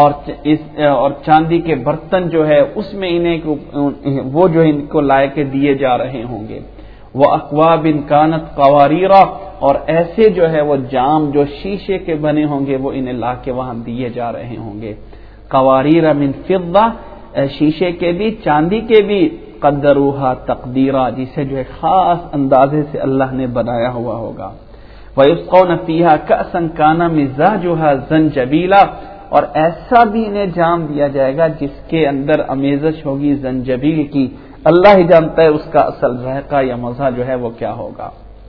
اور چاندی کے برتن جو ہے اس میں انہیں وہ جو ان کو لائے کے دیے جا رہے ہوں گے۔ وَأَكْوَابٍ كَانَتْ قَوَارِيرَ، اور ایسے جو ہے وہ جام جو شیشے کے بنے ہوں گے وہ انہیں لا کے وہاں دیے جا رہے ہوں گے۔ قواریر من فضہ، شیشے کے بھی، چاندی کے بھی، قدروہا تقدیرا، جسے جو ہے خاص اندازے سے اللہ نے بنایا ہوا ہوگا۔ وَيُسْقَوْنَ فِيهَا كَأْسًا كَانَ مِزَاجُهَا زَنْجَبِيلًا، اور ایسا بھی انہیں جام دیا جائے گا جس کے اندر امیزش ہوگی زنجبیل کی، اللہ ہی جانتا ہے اس کا اصل ذائقہ یا مزہ جو ہے وہ کیا ہوگا۔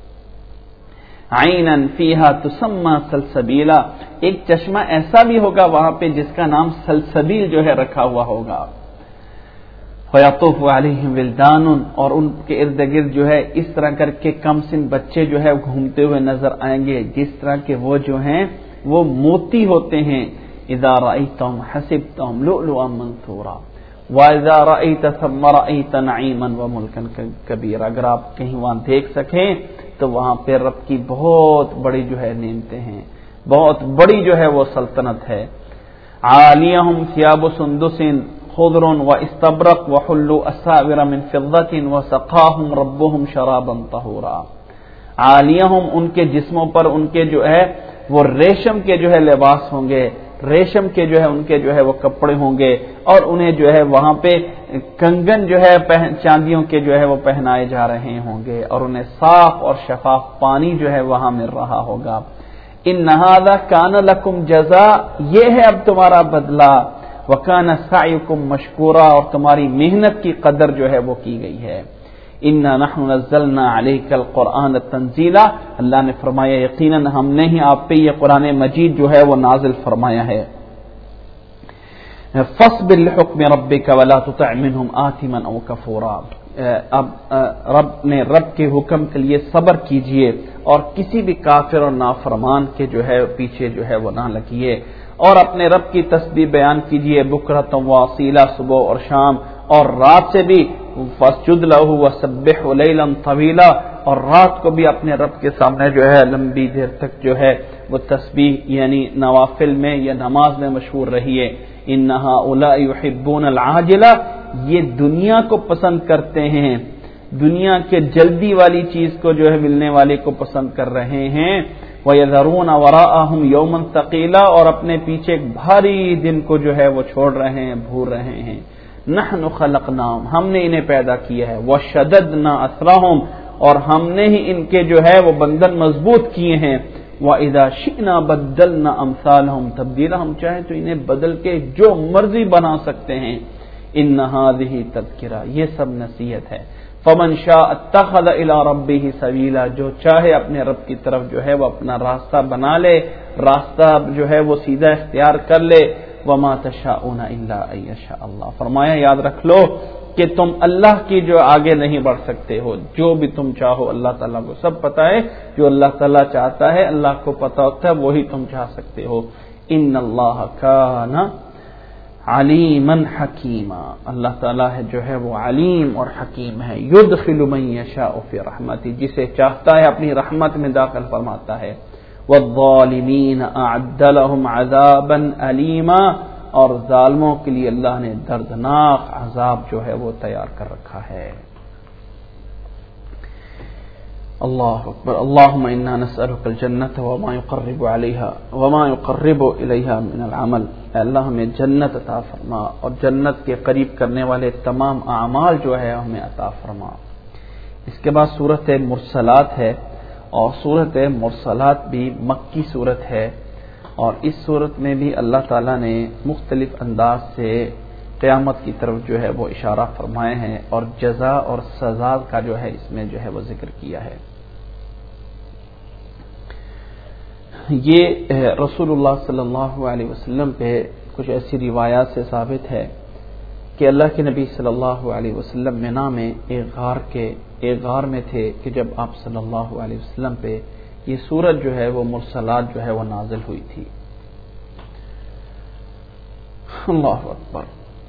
عَيْنًا فِيهَا تُسَمَّى سَلْسَبِيلًا، ایک چشمہ ایسا بھی ہوگا وہاں پہ جس کا نام سلسبیل جو ہے رکھا ہوا ہوگا۔ فَيَطُوفُ عَلَيْهِمْ وِلْدَانٌ، اور ان کے ارد گرد جو ہے اس طرح کر کے کم سن بچے جو ہے گھومتے ہوئے نظر آئیں گے جس طرح کے وہ جو ہیں وہ موتی ہوتے ہیں۔ اِذَا رَأَيْتَهُمْ حَسِبْتَهُمْ لُؤْلُؤًا مَّنثُورًا وَإِذَا رَأَيْتَ ثَمَّ رَأَيْتَ نَعِيمًا وَمُلْكًا كَبِيرًا، اگر آپ کہیں وہاں دیکھ سکیں تو وہاں پہ رب کی بہت بڑی جو ہے نعمتیں ہیں، بہت بڑی جو ہے وہ سلطنت ہے۔ عَالِيَهُمْ ثِيَابُ سُندُسٍ خضر واستبرق وحلوا اساور من فضة وسقاهم ربهم شرابا طهورا، عالیہم، ان کے جسموں پر ان کے جو ہے وہ ریشم کے جو ہے لباس ہوں گے، ریشم کے جو ہے ان کے جو ہے وہ کپڑے ہوں گے، اور انہیں جو ہے وہاں پہ کنگن جو ہے چاندیوں کے جو ہے وہ پہنائے جا رہے ہوں گے، اور انہیں صاف اور شفاف پانی جو ہے وہاں مل رہا ہوگا۔ ان ھذا کان لکم جزاء، یہ ہے اب تمہارا بدلہ، وکان سعیکم مشکورا، اور تمہاری محنت کی قدر جو ہے وہ کی گئی ہے۔ انا نحن نزلنا علیک القرآن تنزیلا، اللہ نے فرمایا یقیناً ہم نے ہی آپ پہ یہ قرآن مجید جو ہے وہ نازل فرمایا ہے۔ فاصبر لحکم ربک ولا تطع منهم آثما او کفورا، اب رب کے حکم کے لیے صبر کیجئے اور کسی بھی کافر اور نافرمان کے جو ہے پیچھے جو ہے وہ نہ لگیے، اور اپنے رب کی تسبیح بیان کیجئے بکرۃ و اصیلا، صبح اور شام اور رات سے بھی، فاسجد لہ وسبح لیلا طویلا، اور رات کو بھی اپنے رب کے سامنے جو ہے لمبی دیر تک جو ہے وہ تسبیح یعنی نوافل میں یا نماز میں مشغول رہیے۔ ان ہؤلاء یحبون العاجلہ، یہ دنیا کو پسند کرتے ہیں، دنیا کے جلدی والی چیز کو جو ہے ملنے والے کو پسند کر رہے ہیں۔ وَيَذَرُونَ وَرَاءَهُمْ يَوْمًا ثَقِيلًا، اور اپنے پیچھے ایک بھاری دن کو جو ہے وہ چھوڑ رہے ہیں، بھول رہے ہیں۔ نَحْنُ خَلَقْنَاهُمْ، ہم نے انہیں پیدا کیا ہے، وَشَدَدْنَا أَسْرَهُمْ، اور ہم نے ہی ان کے جو ہے وہ بندن مضبوط کیے ہیں۔ وَإِذَا شِئْنَا بَدَّلْنَا أَمْثَالَهُمْ تَبْدِيلًا، ہم چاہیں تو انہیں بدل کے جو مرضی بنا سکتے ہیں۔ إِنَّ هَذِهِ تَذْكِرَةٌ، یہ سب نصیحت ہے۔ فمن شاء اتخذ الى ربه سبیلا، جو چاہے اپنے رب کی طرف جو ہے وہ اپنا راستہ بنا لے، راستہ جو ہے وہ سیدھا اختیار کر لے. وما تشاءون الا ان یشاء اللہ، فرمایا یاد رکھ لو کہ تم اللہ کی جو آگے نہیں بڑھ سکتے ہو، جو بھی تم چاہو اللہ تعالیٰ کو سب پتا ہے، جو اللہ تعالیٰ چاہتا ہے اللہ کو پتا ہوتا ہے، وہی تم چاہ سکتے ہو. ان اللہ کان علیما حکیما، اللہ تعالیٰ ہے جو ہے وہ علیم اور حکیم ہے. یدخل من یشاء فی رحمتہ، جسے چاہتا ہے اپنی رحمت میں داخل فرماتا ہے. والظالمین اعد لهم عذابا علیما، اور ظالموں کے لیے اللہ نے دردناک عذاب جو ہے وہ تیار کر رکھا ہے. اللہ اکبر. اللهم انا نسألك الجنة وما يقرب الیہا من العمل، اے اللہ ہمیں جنت عطا فرما اور جنت کے قریب کرنے والے تمام اعمال جو ہے ہمیں عطا فرما. اس کے بعد سورۃ مرسلات ہے، اور سورۃ مرسلات بھی مکی سورت ہے، اور اس صورت میں بھی اللہ تعالیٰ نے مختلف انداز سے قیامت کی طرف جو ہے وہ اشارہ فرمائے ہیں، اور جزا اور سزا کا جو ہے اس میں جو ہے وہ ذکر کیا ہے. یہ رسول اللہ صلی اللہ علیہ وسلم پہ کچھ ایسی روایات سے ثابت ہے کہ اللہ کے نبی صلی اللہ علیہ وسلم مینا میں ایک غار میں تھے کہ جب آپ صلی اللہ علیہ وسلم پہ یہ سورت جو ہے وہ مرسلات جو ہے وہ نازل ہوئی تھی. اللہ اکبر.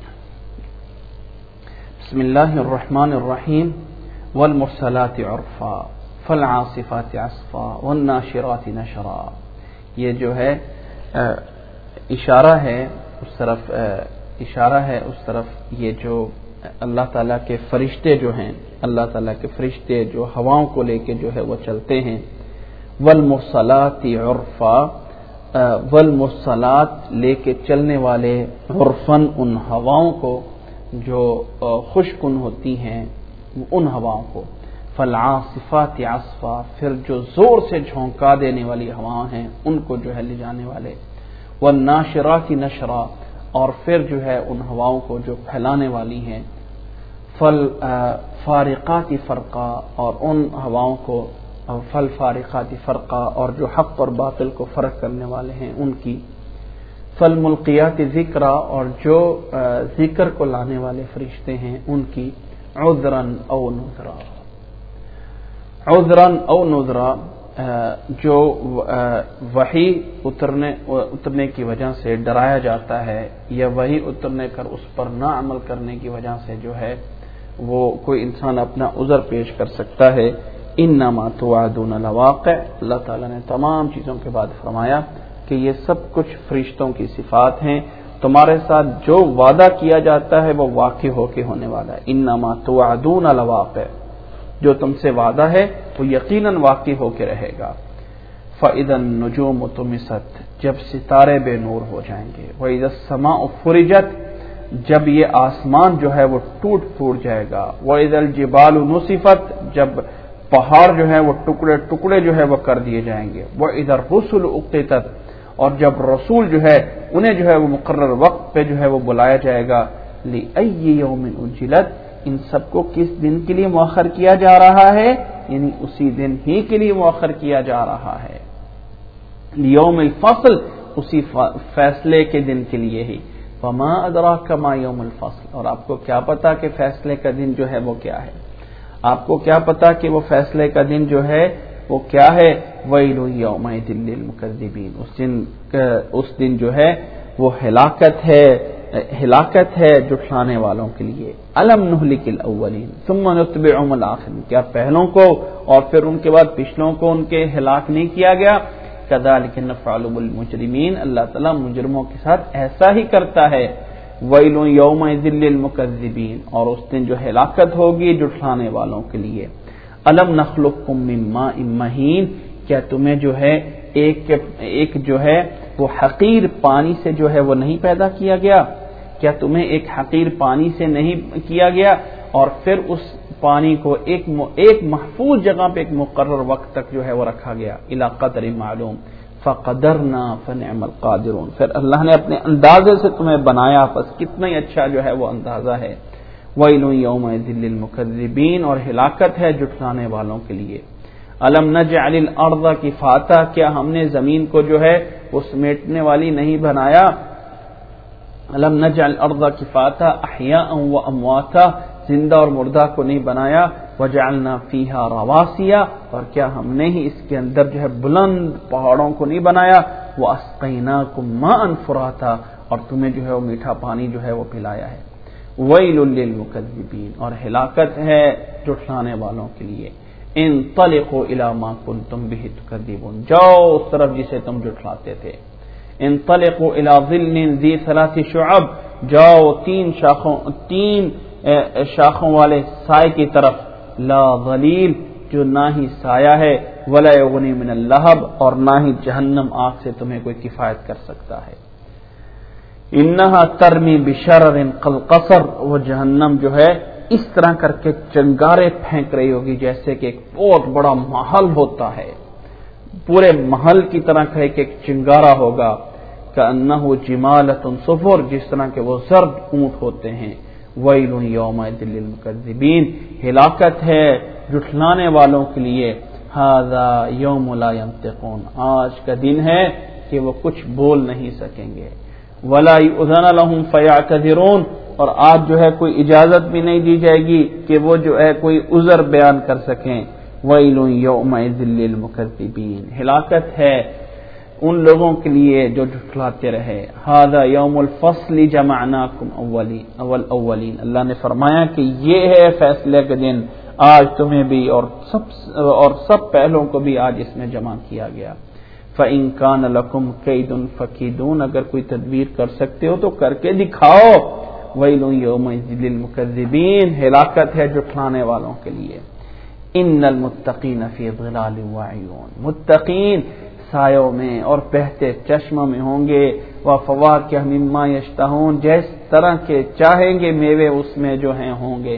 بسم اللہ الرحمن الرحیم. والمرسلات عرفا فالعاصفات عصفا والناشرات نشرا. یہ جو ہے اشارہ ہے اس طرف یہ جو اللہ تعالیٰ کے فرشتے جو ہیں، اللہ تعالیٰ کے فرشتے جو ہواؤں کو لے کے جو ہے وہ چلتے ہیں. والمرسلات عرفا، والمرسلات لے کے چلنے والے، عرفن ان ہواؤں کو جو خشکن ہوتی ہیں ان ہواؤں کو. فالعاصفات عصفا، پھر جو زور سے جھونکا دینے والی ہواؤں ہیں ان کو جو ہے لے جانے والے. والناشرات نشرا، اور پھر جو ہے ان ہواؤں کو جو پھیلانے والی ہیں. فالفارقات فرقا، اور ان ہواؤں کو فالفارقات فرقا، اور جو حق اور باطل کو فرق کرنے والے ہیں ان کی. فالملقیات ذکرا، اور جو ذکر کو لانے والے فرشتے ہیں ان کی. عذرا او نذرا، عذرا او نذرا، جو وحی اترنے کی وجہ سے ڈرایا جاتا ہے، یا وحی اترنے کر اس پر نہ عمل کرنے کی وجہ سے جو ہے وہ کوئی انسان اپنا عذر پیش کر سکتا ہے. انما توعدون لواقع، اللہ تعالیٰ نے تمام چیزوں کے بعد فرمایا کہ یہ سب کچھ فرشتوں کی صفات ہیں، تمہارے ساتھ جو وعدہ کیا جاتا ہے وہ واقع ہو کے ہونے والا ہے. انما توعدون لواقع، جو تم سے وعدہ ہے وہ یقیناً واقع ہو کے رہے گا. فَإِذَا النُّجُومُ طُمِسَتْ، جب ستارے بے نور ہو جائیں گے. وَإِذَا السَّمَاءُ فُرِجَتْ، جب یہ آسمان جو ہے وہ ٹوٹ پھوٹ جائے گا. وَإِذَا الْجِبَالُ نُصِفَتْ، جب پہاڑ جو ہے وہ ٹکڑے ٹکڑے جو ہے وہ کر دیے جائیں گے. وَإِذَا الرُّسُلُ أُقِّتَتْ، اور جب رسول جو ہے انہیں جو ہے وہ مقرر وقت پہ جو ہے وہ بلایا جائے گا. لِأَيِّ يَوْمٍ أُجِّلَتْ، ان سب کو کس دن کے لیے مؤخر کیا جا رہا ہے؟ یعنی اسی دن ہی کے لیے مؤخر کیا جا رہا ہے. لیوم الفصل، اسی فیصلے کے دن کے لیے ہی. وما ادراک ما یوم الفصل، اور آپ کو کیا پتا کہ فیصلے کا دن جو ہے وہ کیا ہے؟ آپ کو کیا پتا کہ وہ فیصلے کا دن جو ہے وہ کیا ہے؟ ویل یومئذ للمکذبین، اس دن جو ہے وہ ہلاکت ہے جھٹلانے والوں کے لیے. الم نہلک الاولین ثم نتبعهم الاخرین، کیا پہلوں کو اور پھر ان کے بعد پچھلوں کو ان کے ہلاک نہیں کیا گیا؟ کذالک نفعل بالمجرمین، اللہ تعالیٰ مجرموں کے ساتھ ایسا ہی کرتا ہے. ویل یومئذ للمکذبین، اور اس دن جو ہلاکت ہوگی جھٹلانے والوں کے لیے. الم نخلقکم من ماء مہین، کیا تمہیں جو ہے ایک جو ہے وہ حقیر پانی سے جو ہے وہ نہیں پیدا کیا گیا؟ کیا تمہیں ایک حقیر پانی سے نہیں کیا گیا اور پھر اس پانی کو ایک محفوظ جگہ پہ ایک مقرر وقت تک جو ہے وہ رکھا گیا. الی قدر معلوم فقدرنا فنعم القادرون، پھر اللہ نے اپنے اندازے سے تمہیں بنایا، بس کتنا ہی اچھا جو ہے وہ اندازہ ہے. ویل یومئذ للمکذبین، اور ہلاکت ہے جھٹلانے والوں کے لیے۔ الم نجعل الارض کفاتا، کیا ہم نے زمین کو جو ہے وہ سمیٹنے والی نہیں بنایا؟ الم نجعل الارض کفاتا احیاء وامواتا، زندہ اور مردہ کو نہیں بنایا؟ وجعلنا فیہا رواسیا، اور کیا ہم نے ہی اس کے اندر جو ہے بلند پہاڑوں کو نہیں بنایا؟ واسقیناکم ماء فراتا، اور تمہیں جو ہے وہ میٹھا پانی جو ہے وہ پلایا ہے۔ ویل للمکذبین، اور ہلاکت ہے جھٹلانے والوں کے لیے۔ انطلقوا الی ما کنتم بہ تکذبون، جاؤ اس طرف جسے تم جھٹلاتے تھے۔ انطلقوا الی ظل ذی ثلاث شعب، جاؤ تین شاخوں والے سائے کی طرف، لا ظلیل، جو نہ ہی سایہ ہے، ولا یغنی من اللہب، اور نہ ہی جہنم آگ سے تمہیں کوئی کفایت کر سکتا ہے۔ انہا ترمی بشرر کالقصر، وہ جہنم جو ہے اس طرح کر کے چنگارے پھینک رہی ہوگی جیسے کہ ایک بہت بڑا محل ہوتا ہے، پورے محل کی طرح کا ایک چنگارا ہوگا، کأنہ جمالۃ صفر، جس طرح کے وہ زرد اونٹ ہوتے ہیں۔ ویل یومئذ للمکذبین، ہلاکت ہے جھٹلانے والوں کے لیے۔ ھذا یوم لا ینطقون، آج کا دن ہے کہ وہ کچھ بول نہیں سکیں گے۔ ولا یؤذن لهم فیعتذرون، اور آج جو ہے کوئی اجازت بھی نہیں دی جائے گی کہ وہ جو ہے کوئی عذر بیان کر سکیں۔ ویل یومئذ للمکذبین، ہلاکت ہے ان لوگوں کے لیے جو جھٹلاتے رہے۔ ھذا یوم الفصل جمعناکم الاولین، اللہ نے فرمایا کہ یہ ہے فیصلے کا دن، آج تمہیں بھی اور سب پہلوں کو بھی آج اس میں جمع کیا گیا۔ فَإِن كَانَ لَكُمْ كَيْدٌ فَكِيدُونَ، اگر کوئی تدبیر کر سکتے ہو تو کر کے دکھاؤ۔ وَيْلٌ يَوْمَئِذٍ لِّلْمُكَذِّبِينَ، ہلاکت ہے جھٹلانے والوں کے لیے۔ إِنَّ الْمُتَّقِينَ فِي ظِلَالٍ وَعُيُونٍ، متقین سایوں میں اور بہتے چشموں میں ہوں گے۔ وَفَوَاكِهَ مِمَّا يَشْتَهُونَ، جس طرح کے چاہیں گے میوے اس میں جو ہیں ہوں گے۔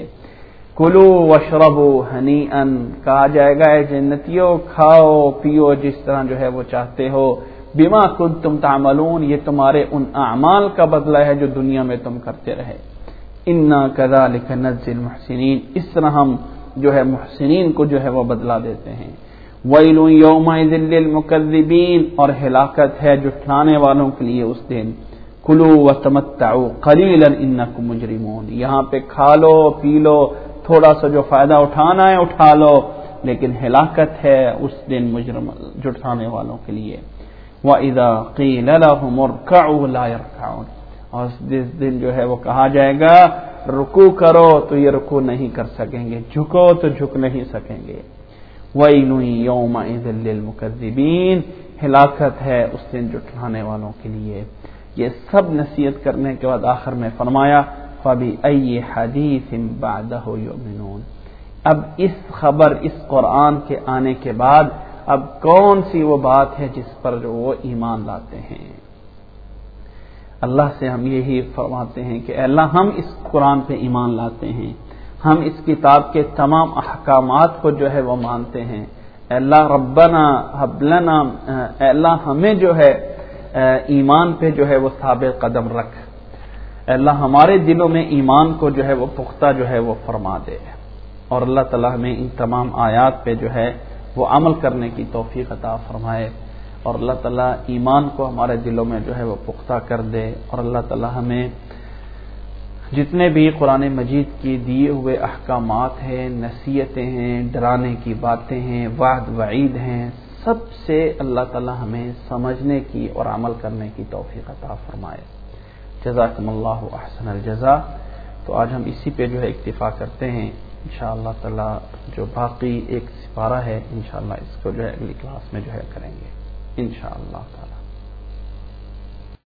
کلو واشربو ہنیئا، کہا جائے گا اے جنتیوں کھاؤ پیو جس طرح جو ہے وہ چاہتے ہو۔ بما کنتم تعملون، یہ تمہارے ان اعمال کا بدلہ ہے جو دنیا میں تم کرتے رہے۔ انا کذالک نجزی المحسنین، اس طرح ہم جو ہے محسنین کو جو ہے وہ بدلہ دیتے ہیں۔ ویل یومئذ للمکذبین، اور ہلاکت ہے جھٹلانے والوں کے لیے اس دن۔ کلو وتمتعوا قلیلا انکم مجرمون، یہاں پہ کھا لو پی لو، تھوڑا سا جو فائدہ اٹھانا ہے اٹھا لو، لیکن ہلاکت ہے اس دن مجرم جھٹلانے والوں کے لیے۔ وَإِذَا قِيلَ لَهُمُ ارْكَعُوا لَا يَرْكَعُونَ، اور جس دن جو ہے وہ کہا جائے گا رکوع کرو تو یہ رکوع نہیں کر سکیں گے، جھکو تو جھک نہیں سکیں گے۔ وَيْلٌ يَوْمَئِذٍ لِّلْمُكَذِّبِينَ، ہلاکت ہے اس دن جھٹلانے والوں کے لیے۔ یہ سب نصیحت کرنے کے بعد آخر میں فرمایا فَبِأَيِّ حَدِيثٍ بَعْدَهُ يُؤْمِنُونَ، اب اس خبر اس قرآن کے آنے کے بعد اب کون سی وہ بات ہے جس پر جو وہ ایمان لاتے ہیں۔ اللہ سے ہم یہی فرماتے ہیں کہ اے اللہ ہم اس قرآن پہ ایمان لاتے ہیں، ہم اس کتاب کے تمام احکامات کو جو ہے وہ مانتے ہیں۔ اے اللہ ربنا حب لنا، اے اللہ ہمیں جو ہے ایمان پہ جو ہے وہ ثابت قدم رکھ، اے اللہ ہمارے دلوں میں ایمان کو جو ہے وہ پختہ جو ہے وہ فرما دے، اور اللہ تعالیٰ ہمیں ان تمام آیات پہ جو ہے وہ عمل کرنے کی توفیق عطا فرمائے، اور اللہ تعالیٰ ایمان کو ہمارے دلوں میں جو ہے وہ پختہ کر دے، اور اللہ تعالیٰ ہمیں جتنے بھی قرآن مجید کی دیے ہوئے احکامات ہیں، نصیحتیں ہیں، ڈرانے کی باتیں ہیں، وعد وعید ہیں، سب سے اللہ تعالیٰ ہمیں سمجھنے کی اور عمل کرنے کی توفیق عطا فرمائے۔ جزاکم اللہ احسن الجزاء۔ تو آج ہم اسی پہ جو ہے اکتفا کرتے ہیں، انشاءاللہ تعالیٰ جو باقی ایک سپارہ ہے انشاءاللہ اس کو جو ہے اگلی کلاس میں جو ہے کریں گے انشاءاللہ تعالیٰ۔